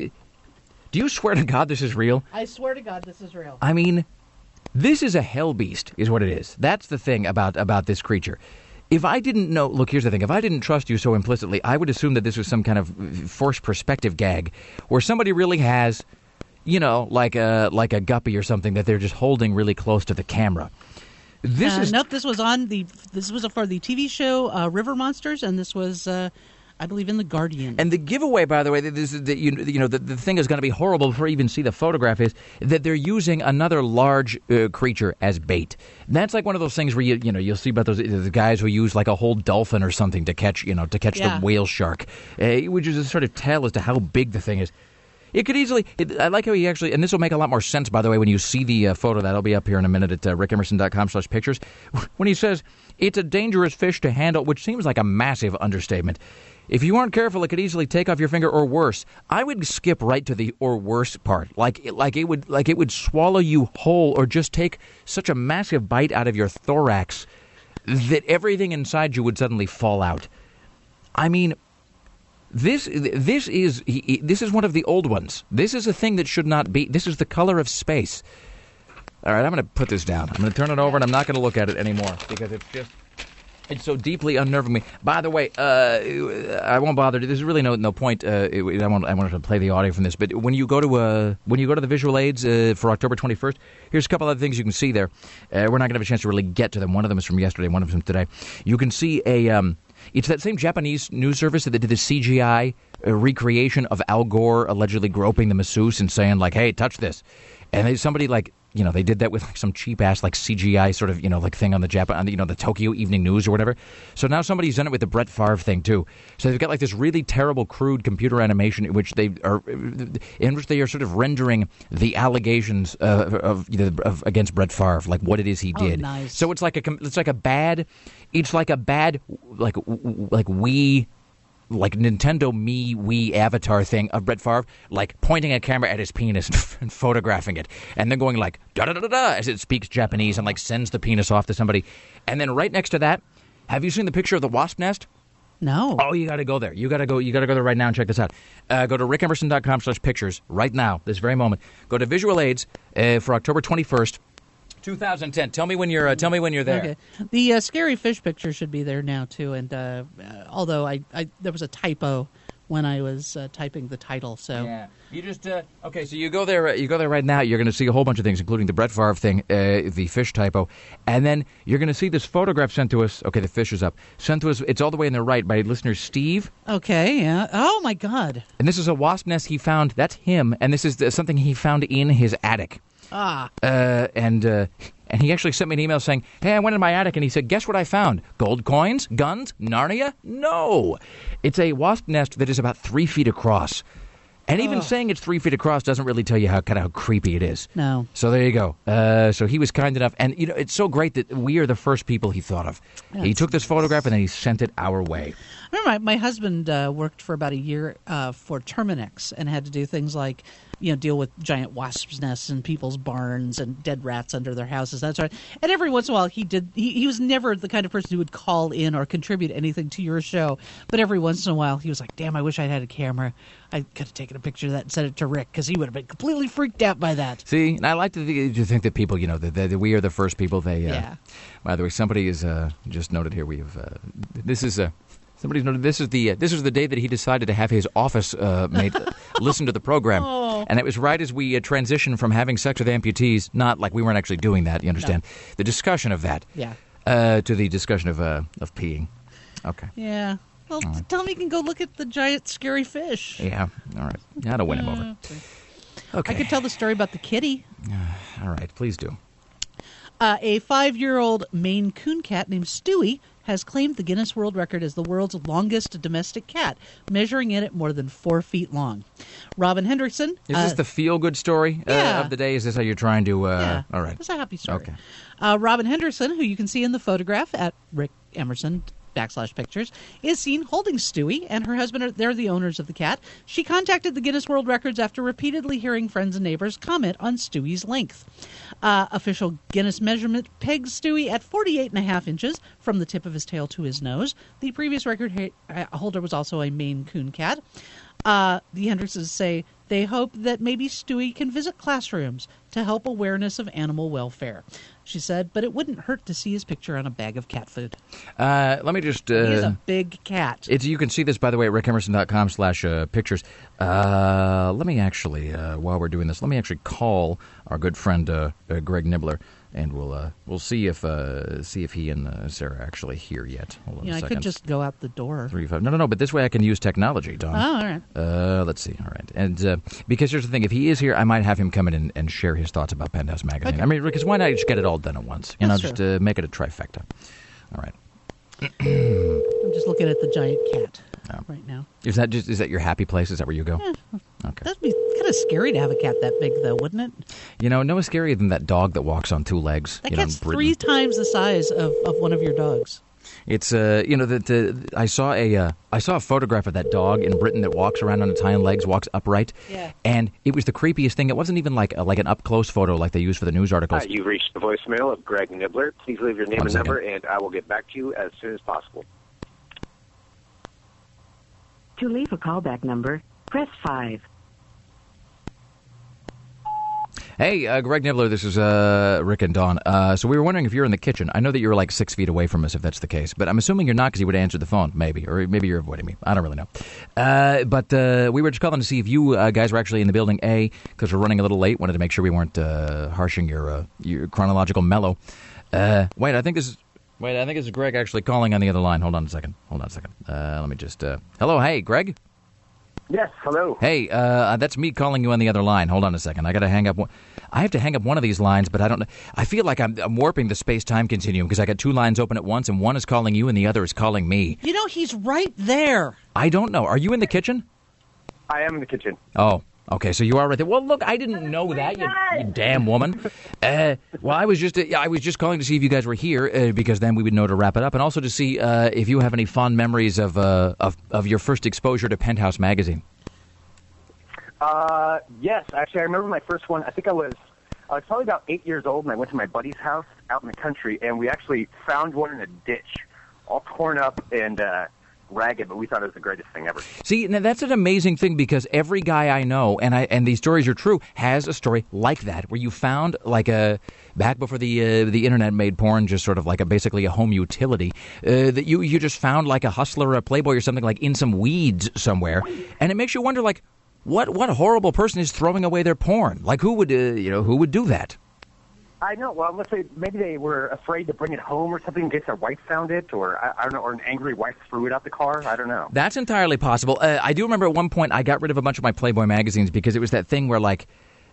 Do you swear to God this is real? I swear to God this is real. I mean, this is a hell beast, is what it is. That's the thing about, about this creature. If I didn't know... Look, here's the thing. If I didn't trust you so implicitly, I would assume that this was some kind of forced perspective gag where somebody really has, you know, like a, like a guppy or something that they're just holding really close to the camera. This uh, is... Nope, this was on the... This was for the T V show uh, River Monsters, and this was... Uh, I believe in The Guardian. And the giveaway, by the way, that this is that you, you know the, the thing is going to be horrible before you even see the photograph, is that they're using another large uh, creature as bait. And that's like one of those things where you you know you'll see about those the guys who use like a whole dolphin or something to catch you know to catch yeah. the whale shark, uh, which is a sort of tell as to how big the thing is. It could easily... It, I like how he actually... And this will make a lot more sense, by the way, when you see the uh, photo. That'll be up here in a minute at uh, rick emerson dot com slash pictures. When he says, it's a dangerous fish to handle, which seems like a massive understatement. If you aren't careful, it could easily take off your finger or worse. I would skip right to the or worse part. Like, like, it would, like it would swallow you whole or just take such a massive bite out of your thorax that everything inside you would suddenly fall out. I mean... This this is this is one of the old ones. This is a thing that should not be. This is the color of space. All right, I'm going to put this down. I'm going to turn it over, and I'm not going to look at it anymore because it's just it's so deeply unnerving me. By the way, uh, I won't bother. There's really no no point. Uh, I want I wanted to play the audio from this, but when you go to uh, when you go to the visual aids uh, for October twenty-first, here's a couple other things you can see there. Uh, we're not going to have a chance to really get to them. One of them is from yesterday. One of them is from today. You can see a. Um, It's that same Japanese news service that did the C G I uh, recreation of Al Gore allegedly groping the masseuse and saying, like, hey, touch this. And they, somebody, like, you know, they did that with like some cheap-ass, like, C G I sort of, you know, like, thing on the Japan, on the, you know, the Tokyo Evening News or whatever. So now somebody's done it with the Brett Favre thing, too. So they've got, like, this really terrible, crude computer animation in which they are, in which they are sort of rendering the allegations uh, of, you know, of against Brett Favre, like, what it is he did. Oh, nice. So it's like a, it's like a bad... It's like a bad, like, like Wii, like Nintendo Me Wii avatar thing of Brett Favre, like pointing a camera at his penis and photographing it, and then going like da da da da as it speaks Japanese and like sends the penis off to somebody, and then right next to that, have you seen the picture of the wasp nest? No. Oh, you got to go there. You got to go. You got to go there right now and check this out. Uh, go to rick emerson dot com slash pictures right now, this very moment. Go to visual aids uh, for October twenty-first, twenty ten. Tell me when you're. Uh, tell me when you're there. Okay. The uh, scary fish picture should be there now too. And uh, uh, although I, I, there was a typo when I was uh, typing the title, so yeah. You just uh, okay. So you go there. Uh, you go there right now. You're going to see a whole bunch of things, including the Brett Favre thing, uh, the fish typo, and then you're going to see this photograph sent to us. Okay, the fish is up. Sent to us. It's all the way in the right by listener Steve. Okay. Yeah. Oh my God. And this is a wasp nest he found. That's him. And this is the, something he found in his attic. Ah. Uh, and uh, and he actually sent me an email saying, "Hey, I went in my attic," and he said, "Guess what I found? Gold coins, guns, Narnia? No, it's a wasp nest that is about three feet across." And even oh. saying it's three feet across doesn't really tell you how kind of how creepy it is. No. So there you go. Uh, so he was kind enough, and you know it's so great that we are the first people he thought of. Yeah, he took this photograph and then he sent it our way. I remember my, my husband uh, worked for about a year uh, for Terminix and had to do things like, you know, deal with giant wasps' nests in people's barns and dead rats under their houses. That's right. And every once in a while, he did. He, he was never the kind of person who would call in or contribute anything to your show. But every once in a while, he was like, "Damn, I wish I'd had a camera. I could have taken a picture of that and sent it to Rick because he would have been completely freaked out by that." See, and I like to, th- to think that people, you know, that, that we are the first people. They. Uh, yeah. By the way, somebody is uh, just noted here. We've. Uh, this is a. Uh, Somebody's noted this is the uh, this was the day that he decided to have his office uh, mate listen to the program, oh. and it was right as we uh, transitioned from having sex with amputees, not like we weren't actually doing that. You understand? No. The discussion of that, yeah, uh, to the discussion of uh, of peeing. Okay. Yeah. Well, right. Tell him he can go look at the giant scary fish. Yeah. All right. How to win him over. Okay. I could tell the story about the kitty. All right. Please do. Uh, a five-year-old Maine Coon cat named Stewie has claimed the Guinness World Record as the world's longest domestic cat, measuring in at more than four feet long. Robin Hendrickson. Is uh, this the feel-good story uh, yeah. of the day? Is this how you're trying to... Uh, yeah. All right. It's a happy story. Okay. Uh, Robin Hendrickson, who you can see in the photograph at Rick Emerson backslash pictures, is seen holding Stewie, and her husband are they're the owners of the cat. She contacted the Guinness World Records after repeatedly hearing friends and neighbors comment on Stewie's length. Uh, official Guinness measurement pegs Stewie at forty-eight and a half inches from the tip of his tail to his nose. The previous record ha- holder was also a Maine Coon cat. Uh, the Hendricksons say they hope that maybe Stewie can visit classrooms to help awareness of animal welfare. She said, but it wouldn't hurt to see his picture on a bag of cat food. Uh, let me just... Uh, He's a big cat. It's, you can see this, by the way, at rick emerson dot com slash pictures. Uh, let me actually, uh, while we're doing this, let me actually call our good friend uh, uh, Greg Nibbler, and we'll uh, we'll see if uh, see if he and uh, Sarah are actually here yet. Hold on yeah, a I second. could just go out the door. Three, five. No, no, no. But this way I can use technology, Don. Oh, all right. Uh, let's see. All right. And uh, because here's the thing. If he is here, I might have him come in and, and share his thoughts about Penthouse Magazine. Okay. I mean, because why not just get it all done at once? You That's know, true. just uh, make it a trifecta. All right. I'm just looking at the giant cat Oh. right now. Is that just is that your happy place? Is that where you go? Yeah. Okay. That'd be kind of scary to have a cat that big, though, wouldn't it? You know, no scarier than that dog that walks on two legs. That you know, in cat's Britain. three times the size of, of one of your dogs. It's uh, you know that the, I saw a uh, I saw a photograph of that dog in Britain that walks around on its hind legs, walks upright, yeah. and it was the creepiest thing. It wasn't even like a, like an up close photo like they use for the news articles. Hi, you've reached the voicemail of Greg Nibbler. Please leave your name One and second. number, and I will get back to you as soon as possible. To leave a callback number, press five. Hey, uh, Greg Nibbler, this is uh, Rick and Dawn. Uh, so we were wondering if you're in the kitchen. I know that you're like six feet away from us, if that's the case. But I'm assuming you're not because you would have answered the phone, maybe. Or maybe you're avoiding me. I don't really know. Uh, but uh, we were just calling to see if you uh, guys were actually in the building, A, because we're running a little late. Wanted to make sure we weren't uh, harshing your, uh, your chronological mellow. Uh, wait, I think this is... Wait, I think this is Greg actually calling on the other line. Hold on a second. Hold on a second. Uh, let me just... Uh, hello, hey, Greg? Yes, hello. Hey, uh, that's me calling you on the other line. Hold on a second. I got to hang up one. I have to hang up one of these lines, but I don't know. I feel like I'm, I'm warping the space-time continuum because I got two lines open at once, and one is calling you and the other is calling me. You know, he's right there. I don't know. Are you in the kitchen? I am in the kitchen. Oh, okay. So you are right there. Well, look, I didn't know that, you, you damn woman. Uh, well, I was just uh, I was just calling to see if you guys were here uh, because then we would know to wrap it up, and also to see uh, if you have any fond memories of uh, of of your first exposure to Penthouse Magazine. Uh, yes, actually, I remember my first one. I think I was, I was probably about eight years old, and I went to my buddy's house out in the country, and we actually found one in a ditch, all torn up, and uh, ragged, but we thought it was the greatest thing ever. See, now that's an amazing thing because every guy I know, and I and these stories are true, has a story like that where you found like a back before the uh, the internet made porn just sort of like a basically a home utility uh, that you you just found like a hustler or a playboy or something like in some weeds somewhere, and it makes you wonder like what what horrible person is throwing away their porn? Like who would uh, you know who would do that? I know. Well, let's say maybe they were afraid to bring it home or something in case their wife found it, or I, I don't know, or an angry wife threw it out the car. I don't know. That's entirely possible. Uh, I do remember at one point I got rid of a bunch of my Playboy magazines because it was that thing where like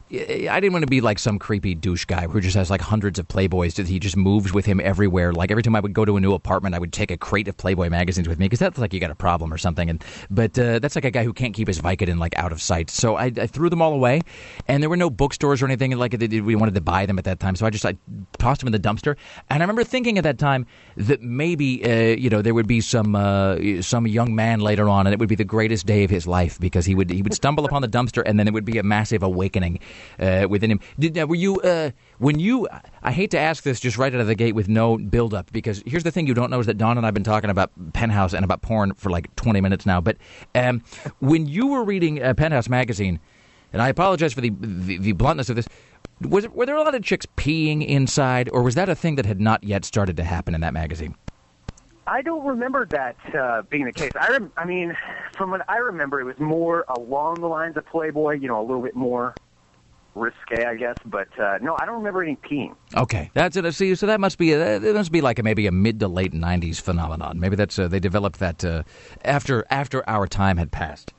I didn't want to be like some creepy douche guy who just has like hundreds of Playboys that he just moves with him everywhere. Like every time I would go to a new apartment, I would take a crate of Playboy magazines with me because that's like you got a problem or something. And but uh, that's like a guy who can't keep his Vicodin like out of sight. So I, I threw them all away, and there were no bookstores or anything like we wanted to buy them at that time. So I just I tossed them in the dumpster. And I remember thinking at that time that maybe uh, you know there would be some uh, some young man later on, and it would be the greatest day of his life because he would he would stumble upon the dumpster, and then it would be a massive awakening. Uh, within him. Did, uh, were you, uh, when you, I hate to ask this just right out of the gate with no build-up, because here's the thing you don't know is that Dawn and I have been talking about Penthouse and about porn for like twenty minutes now, but um, when you were reading uh, Penthouse magazine, and I apologize for the, the, the bluntness of this, was it, were there a lot of chicks peeing inside, or was that a thing that had not yet started to happen in that magazine? I don't remember that uh, being the case. I, rem- I mean, from what I remember, it was more along the lines of Playboy, you know, a little bit more risque, I guess, but uh, no, I don't remember any peeing. Okay, that's it. See, so that must be a, that must be like a, maybe a mid to late nineties phenomenon. Maybe that's uh, they developed that uh, after after our time had passed.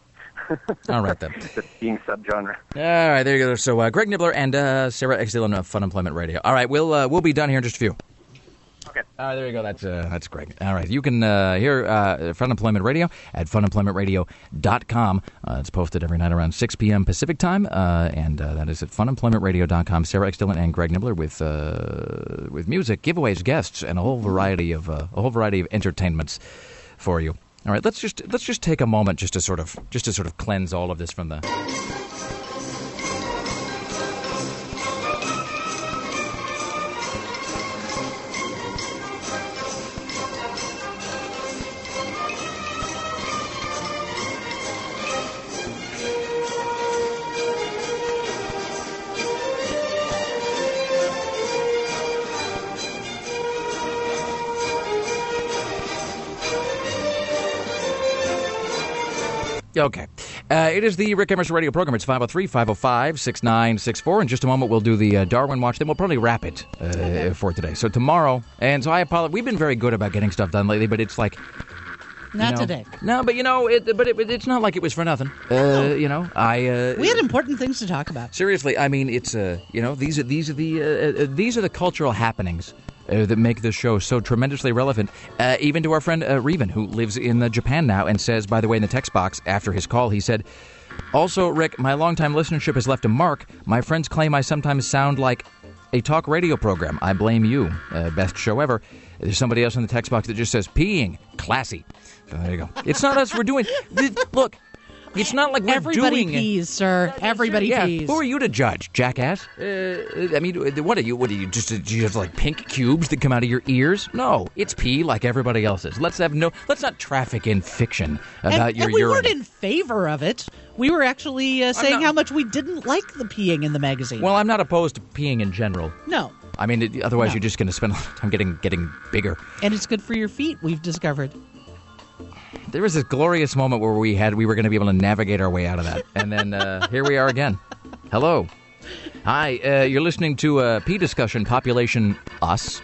All right then. The peeing subgenre. All right, there you go. So uh, Greg Nibbler and uh, Sarah X. Dillon of Fun Employment Radio. All right, we'll uh, we'll be done here in just a few. Okay. All right, there you go. That's uh, that's great. All right, you can uh, hear uh, Fun Employment Radio at fun employment radio dot com. Uh, it's posted every night around six p.m. Pacific time, uh, and uh, that is at fun employment radio dot com. Sarah X. Dillon and Greg Nibbler with uh, with music, giveaways, guests, and a whole variety of uh, a whole variety of entertainments for you. All right, let's just let's just take a moment just to sort of just to sort of cleanse all of this from the. Okay. Uh, it is the Rick Emerson radio program. It's five oh three, five oh five, six nine six four. In just a moment, we'll do the uh, Darwin Watch. Then we'll probably wrap it uh, for today. So tomorrow, and so I apologize. We've been very good about getting stuff done lately, but it's like... Not you know, today. No, but you know, it, but it, it's not like it was for nothing. Uh, you know, I... Uh, we had important things to talk about. Seriously, I mean, it's, uh, you know, these are, these are the, uh, uh, these are the cultural happenings Uh, that make this show so tremendously relevant, uh, even to our friend uh, Reven, who lives in uh, Japan now, and says, by the way, in the text box after his call, he said, also, Rick, my longtime listenership has left a mark. My friends claim I sometimes sound like a talk radio program. I blame you. Uh, best show ever. There's somebody else in the text box that just says, peeing. Classy. So there you go. It's not us. We're doing... Look... It's not like we're Everybody doing... pees, sir. Everybody yeah. pees. Who are you to judge, jackass? Uh, I mean, what are you? What are you? Just do you have like pink cubes that come out of your ears? No, it's pee like everybody else's. Let's have no. Let's not traffic in fiction about and, your and we urine. weren't in favor of it. We were actually uh, saying how much we didn't like the peeing in the magazine. Well, I'm not opposed to peeing in general. No. I mean, it, otherwise No. you're just going to spend a lot of time getting getting bigger. And it's good for your feet, we've discovered. There was this glorious moment where we had we were going to be able to navigate our way out of that, and then uh, here we are again. Hello, hi. Uh, you're listening to uh, Pee Discussion, Population Us.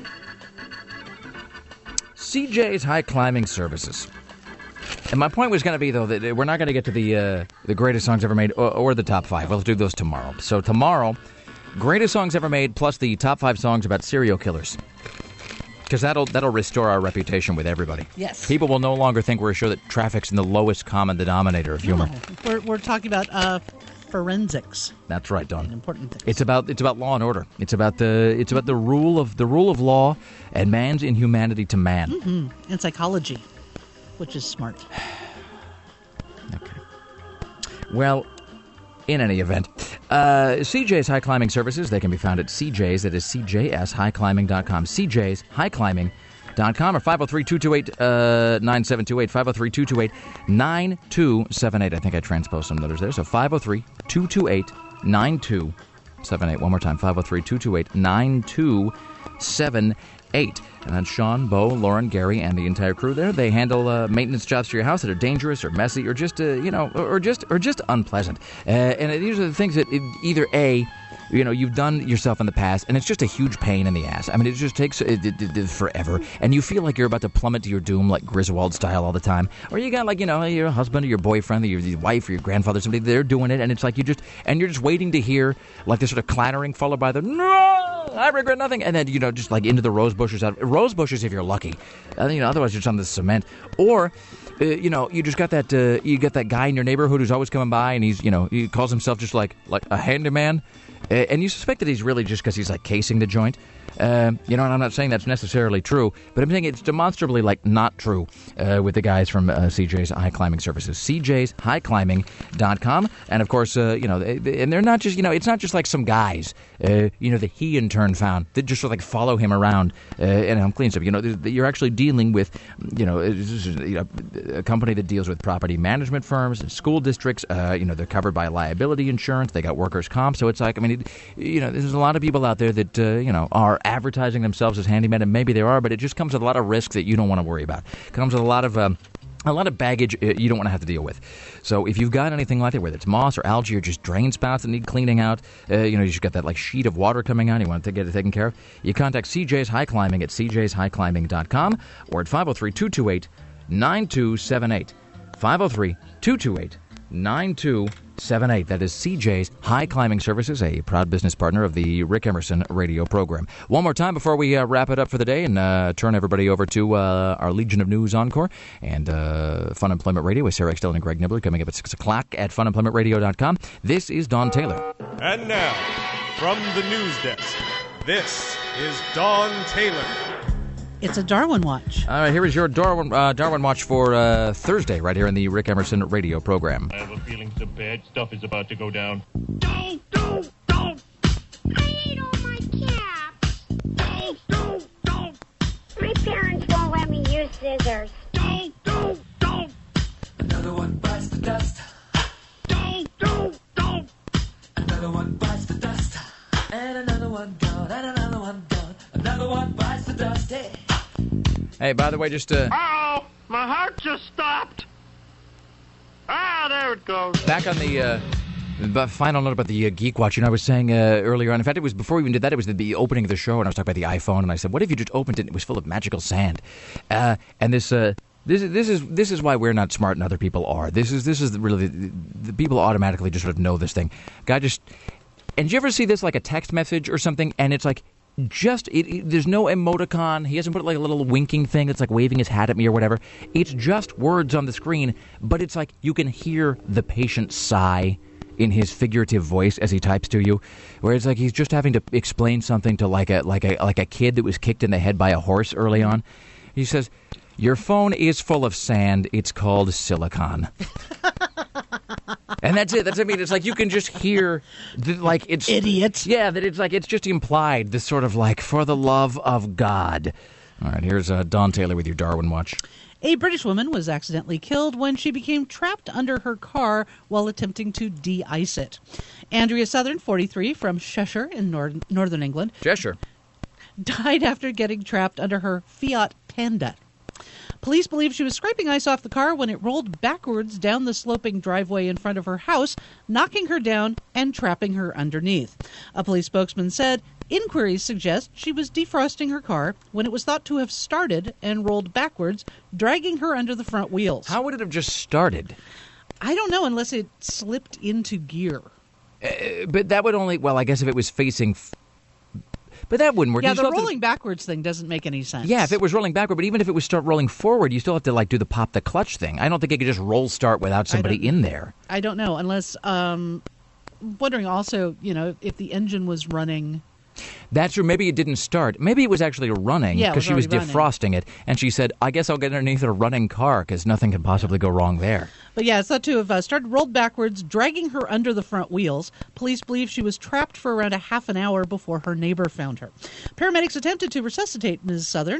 C J's High Climbing Services. And my point was going to be, though, that we're not going to get to the uh, the greatest songs ever made or, or the top five. We'll do those tomorrow. So tomorrow, greatest songs ever made plus the top five songs about serial killers. Because that'll that'll restore our reputation with everybody. Yes. People will no longer think we're a show that traffics in the lowest common denominator of humor. No, we're we're talking about uh, forensics. That's right, Don. Important thing. It's about it's about law and order. It's about the it's about the rule of the rule of law and man's inhumanity to man. Mm-hmm. And psychology, which is smart. Okay. Well, in any event, uh, C J's High Climbing Services, they can be found at C J's, that is C J S high climbing dot com, C J's high climbing dot com or five oh three, two two eight, nine seven two eight, five oh three, two two eight, nine two seven eight. I think I transposed some letters there. So five oh three, two two eight, nine two seven eight. One more time, five oh three, two two eight, nine two seven eight. And that's Sean, Bo, Lauren, Gary, and the entire crew there. They handle uh, maintenance jobs to your house that are dangerous or messy or just, uh, you know, or, or just or just unpleasant. Uh, and these are the things that it, either A, you know, you've done yourself in the past, and it's just a huge pain in the ass. I mean, it just takes it, it, it, it forever, and you feel like you're about to plummet to your doom, like Griswold style all the time. Or you got, like, you know, your husband or your boyfriend or your, your wife or your grandfather, somebody, they're doing it, and it's like you just, and you're just waiting to hear, like, this sort of clattering followed by the, no, I regret nothing, and then, you know, just, like, into the rose bushes. Out, rose bushes if you're lucky. Uh, you know, otherwise you're just on the cement. Or... Uh, you know, you just got that. Uh, you got that guy in your neighborhood who's always coming by, and he's, you know, he calls himself just like like a handyman, uh, and you suspect that he's really just because he's like casing the joint. Uh, you know, and I'm not saying that's necessarily true, but I'm saying it's demonstrably like not true uh, with the guys from uh, C J's High Climbing Services, C J's high climbing dot com, and of course, uh, you know, they, they, and they're not just, you know, it's not just like some guys, uh, you know, that he in turn found that just sort of like follow him around uh, and um, clean stuff. You know, you're actually dealing with, you know, you know, a company that deals with property management firms and school districts. Uh, you know, they're covered by liability insurance. They got workers' comp, so it's like, I mean, it, you know, there's a lot of people out there that uh, you know are advertising themselves as handymen, and maybe they are, but it just comes with a lot of risk that you don't want to worry about. It comes with a lot of um, a lot of baggage you don't want to have to deal with. So if you've got anything like that, whether it's moss or algae or just drain spouts that need cleaning out, uh, you know, you've got that like sheet of water coming out, you want to get it taken care of, you contact C J's High Climbing at C J's high climbing dot com or at five oh three, two two eight, nine two seven eight. five oh three, two two eight, nine two seven eight. That is C J's High Climbing Services, a proud business partner of the Rick Emerson radio program. One more time before we uh, wrap it up for the day and uh, turn everybody over to uh, our Legion of News Encore and uh, Fun Employment Radio with Sarah X. Dillon and Greg Nibbler coming up at six o'clock at fun employment radio dot com. This is Don Taylor. And now, from the news desk, this is Don Taylor. It's a Darwin Watch. All right, here is your Darwin uh, Darwin Watch for uh, Thursday, right here in the Rick Emerson radio program. I have a feeling some bad stuff is about to go down. Don't, don't, don't. I ate all my caps. Don't, don't, don't. My parents won't let me use scissors. Don't, don't, don't. Another one bites the dust. Don't, don't, don't. Another one bites the dust. And another one gone, and another one gone. Another one bites the dust. Hey. Hey, by the way, just uh, Uh-oh, my heart just stopped. Ah, there it goes. back on the uh, the final note about the uh, Geek Watch. You know, I was saying uh, earlier on, in fact, it was before we even did that, it was the, the opening of the show, and I was talking about the iPhone, and I said, what if you just opened it and it was full of magical sand? Uh, and this... Uh, This is this is this is why we're not smart and other people are. This is this is really the, the people automatically just sort of know this thing. Guy just and did you ever see this like a text message or something? And it's like just it, it, there's no emoticon. He hasn't put like a little winking thing. It's like waving his hat at me or whatever. It's just words on the screen, but it's like you can hear the patient sigh in his figurative voice as he types to you, where it's like he's just having to explain something to like a like a like a kid that was kicked in the head by a horse early on. He says, your phone is full of sand. It's called silicon. And that's it. That's I mean, it's like you can just hear, the, like it's idiots. Yeah, that it's like it's just implied. This sort of like for the love of God. All right, here's uh, Don Taylor with your Darwin Watch. A British woman was accidentally killed when she became trapped under her car while attempting to de-ice it. Andrea Southern, forty-three, from Cheshire in nor- northern England, Cheshire, died after getting trapped under her Fiat Panda. Police believe she was scraping ice off the car when it rolled backwards down the sloping driveway in front of her house, knocking her down and trapping her underneath. A police spokesman said inquiries suggest she was defrosting her car when it was thought to have started and rolled backwards, dragging her under the front wheels. How would it have just started? I don't know, unless it slipped into gear. Uh, but that would only, well, I guess if it was facing... F- But that wouldn't work. Yeah, you the rolling to, backwards thing doesn't make any sense. Yeah, if it was rolling backward, but even if it was start rolling forward, you still have to like do the pop the clutch thing. I don't think it could just roll start without somebody in there. I don't know, unless um, wondering also, you know, if the engine was running. That's true. Maybe it didn't start. Maybe it was actually running because yeah, she was running. defrosting it, and she said, "I guess I'll get underneath a running car because nothing can possibly go wrong there." But yeah, it's thought to have uh, started rolled backwards, dragging her under the front wheels. Police believe she was trapped for around a half an hour before her neighbor found her. Paramedics attempted to resuscitate Miz Southern.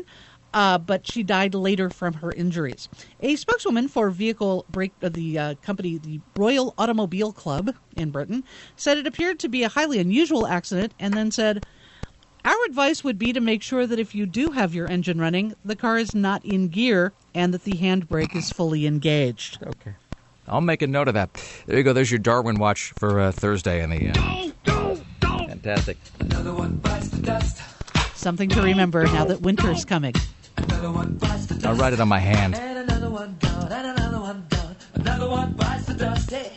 Uh, but she died later from her injuries. A spokeswoman for vehicle break uh, the uh, company, the Royal Automobile Club in Britain, said it appeared to be a highly unusual accident, and then said, "Our advice would be to make sure that if you do have your engine running, the car is not in gear and that the handbrake is fully engaged." Okay. I'll make a note of that. There you go. There's your Darwin watch for uh, Thursday. And the uh, fantastic. Another one bites the dust. Something to remember now that winter's coming. Another one bites the dust. I'll write it on my hand. And another one gone, and another one gone. Another one bites the dust. Hey.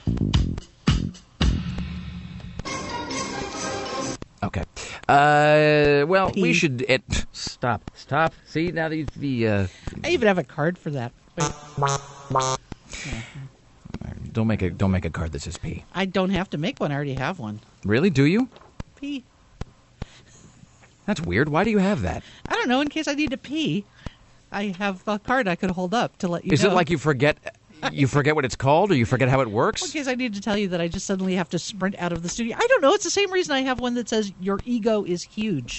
Okay. Uh, well, we should it, stop. Stop. See now the the. Uh, I even have a card for that. Wait. Don't make a don't make a card that says P. I don't have to make one. I already have one. Really? Do you? P. That's weird. Why do you have that? I don't know. In case I need to pee, I have a card I could hold up to let you Is know. it like you forget you forget what it's called, or you forget how it works? In case I need to tell you that I just suddenly have to sprint out of the studio. I don't know. It's the same reason I have one that says your ego is huge.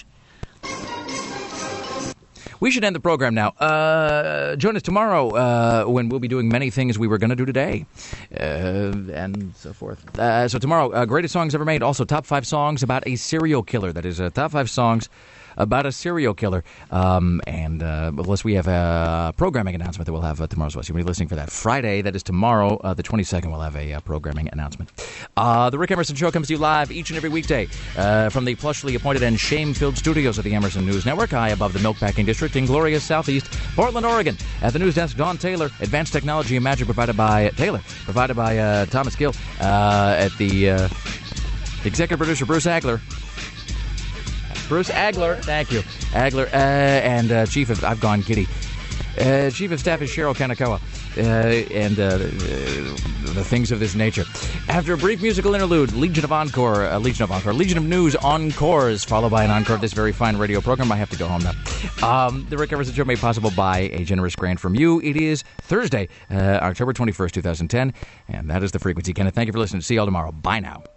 We should end the program now. Uh, join us tomorrow uh, when we'll be doing many things we were going to do today, uh, and so forth. Uh, so tomorrow, uh, greatest songs ever made. Also, top five songs about a serial killer. That is, uh, top five songs about a serial killer. Um, and uh, plus, we have a programming announcement that we'll have uh, tomorrow as well. So you'll be listening for that. Friday, that is tomorrow, uh, the twenty-second, we'll have a uh, programming announcement. Uh, the Rick Emerson Show comes to you live each and every weekday uh, from the plushly appointed and shame-filled studios of the Emerson News Network, high above the Milkpacking District in glorious southeast Portland, Oregon. At the news desk, Dawn Taylor. Advanced technology and magic provided by Taylor, provided by uh, Thomas Gill. Uh, at the uh, executive producer, Bruce Agler. Bruce Agler, thank you. Agler, uh, and uh, Chief of, I've gone giddy. Uh, Chief of Staff is Cheryl Kanakawa, uh, and uh, uh, the things of this nature. After a brief musical interlude, Legion of Encore, uh, Legion of Encore, Legion of News Encores, followed by an encore of this very fine radio program. I have to go home now. Um, the Rick Emerson Show made possible by a generous grant from you. It is Thursday, uh, October twenty-first, twenty ten, and that is the frequency. Kenneth, thank you for listening. See you all tomorrow. Bye now.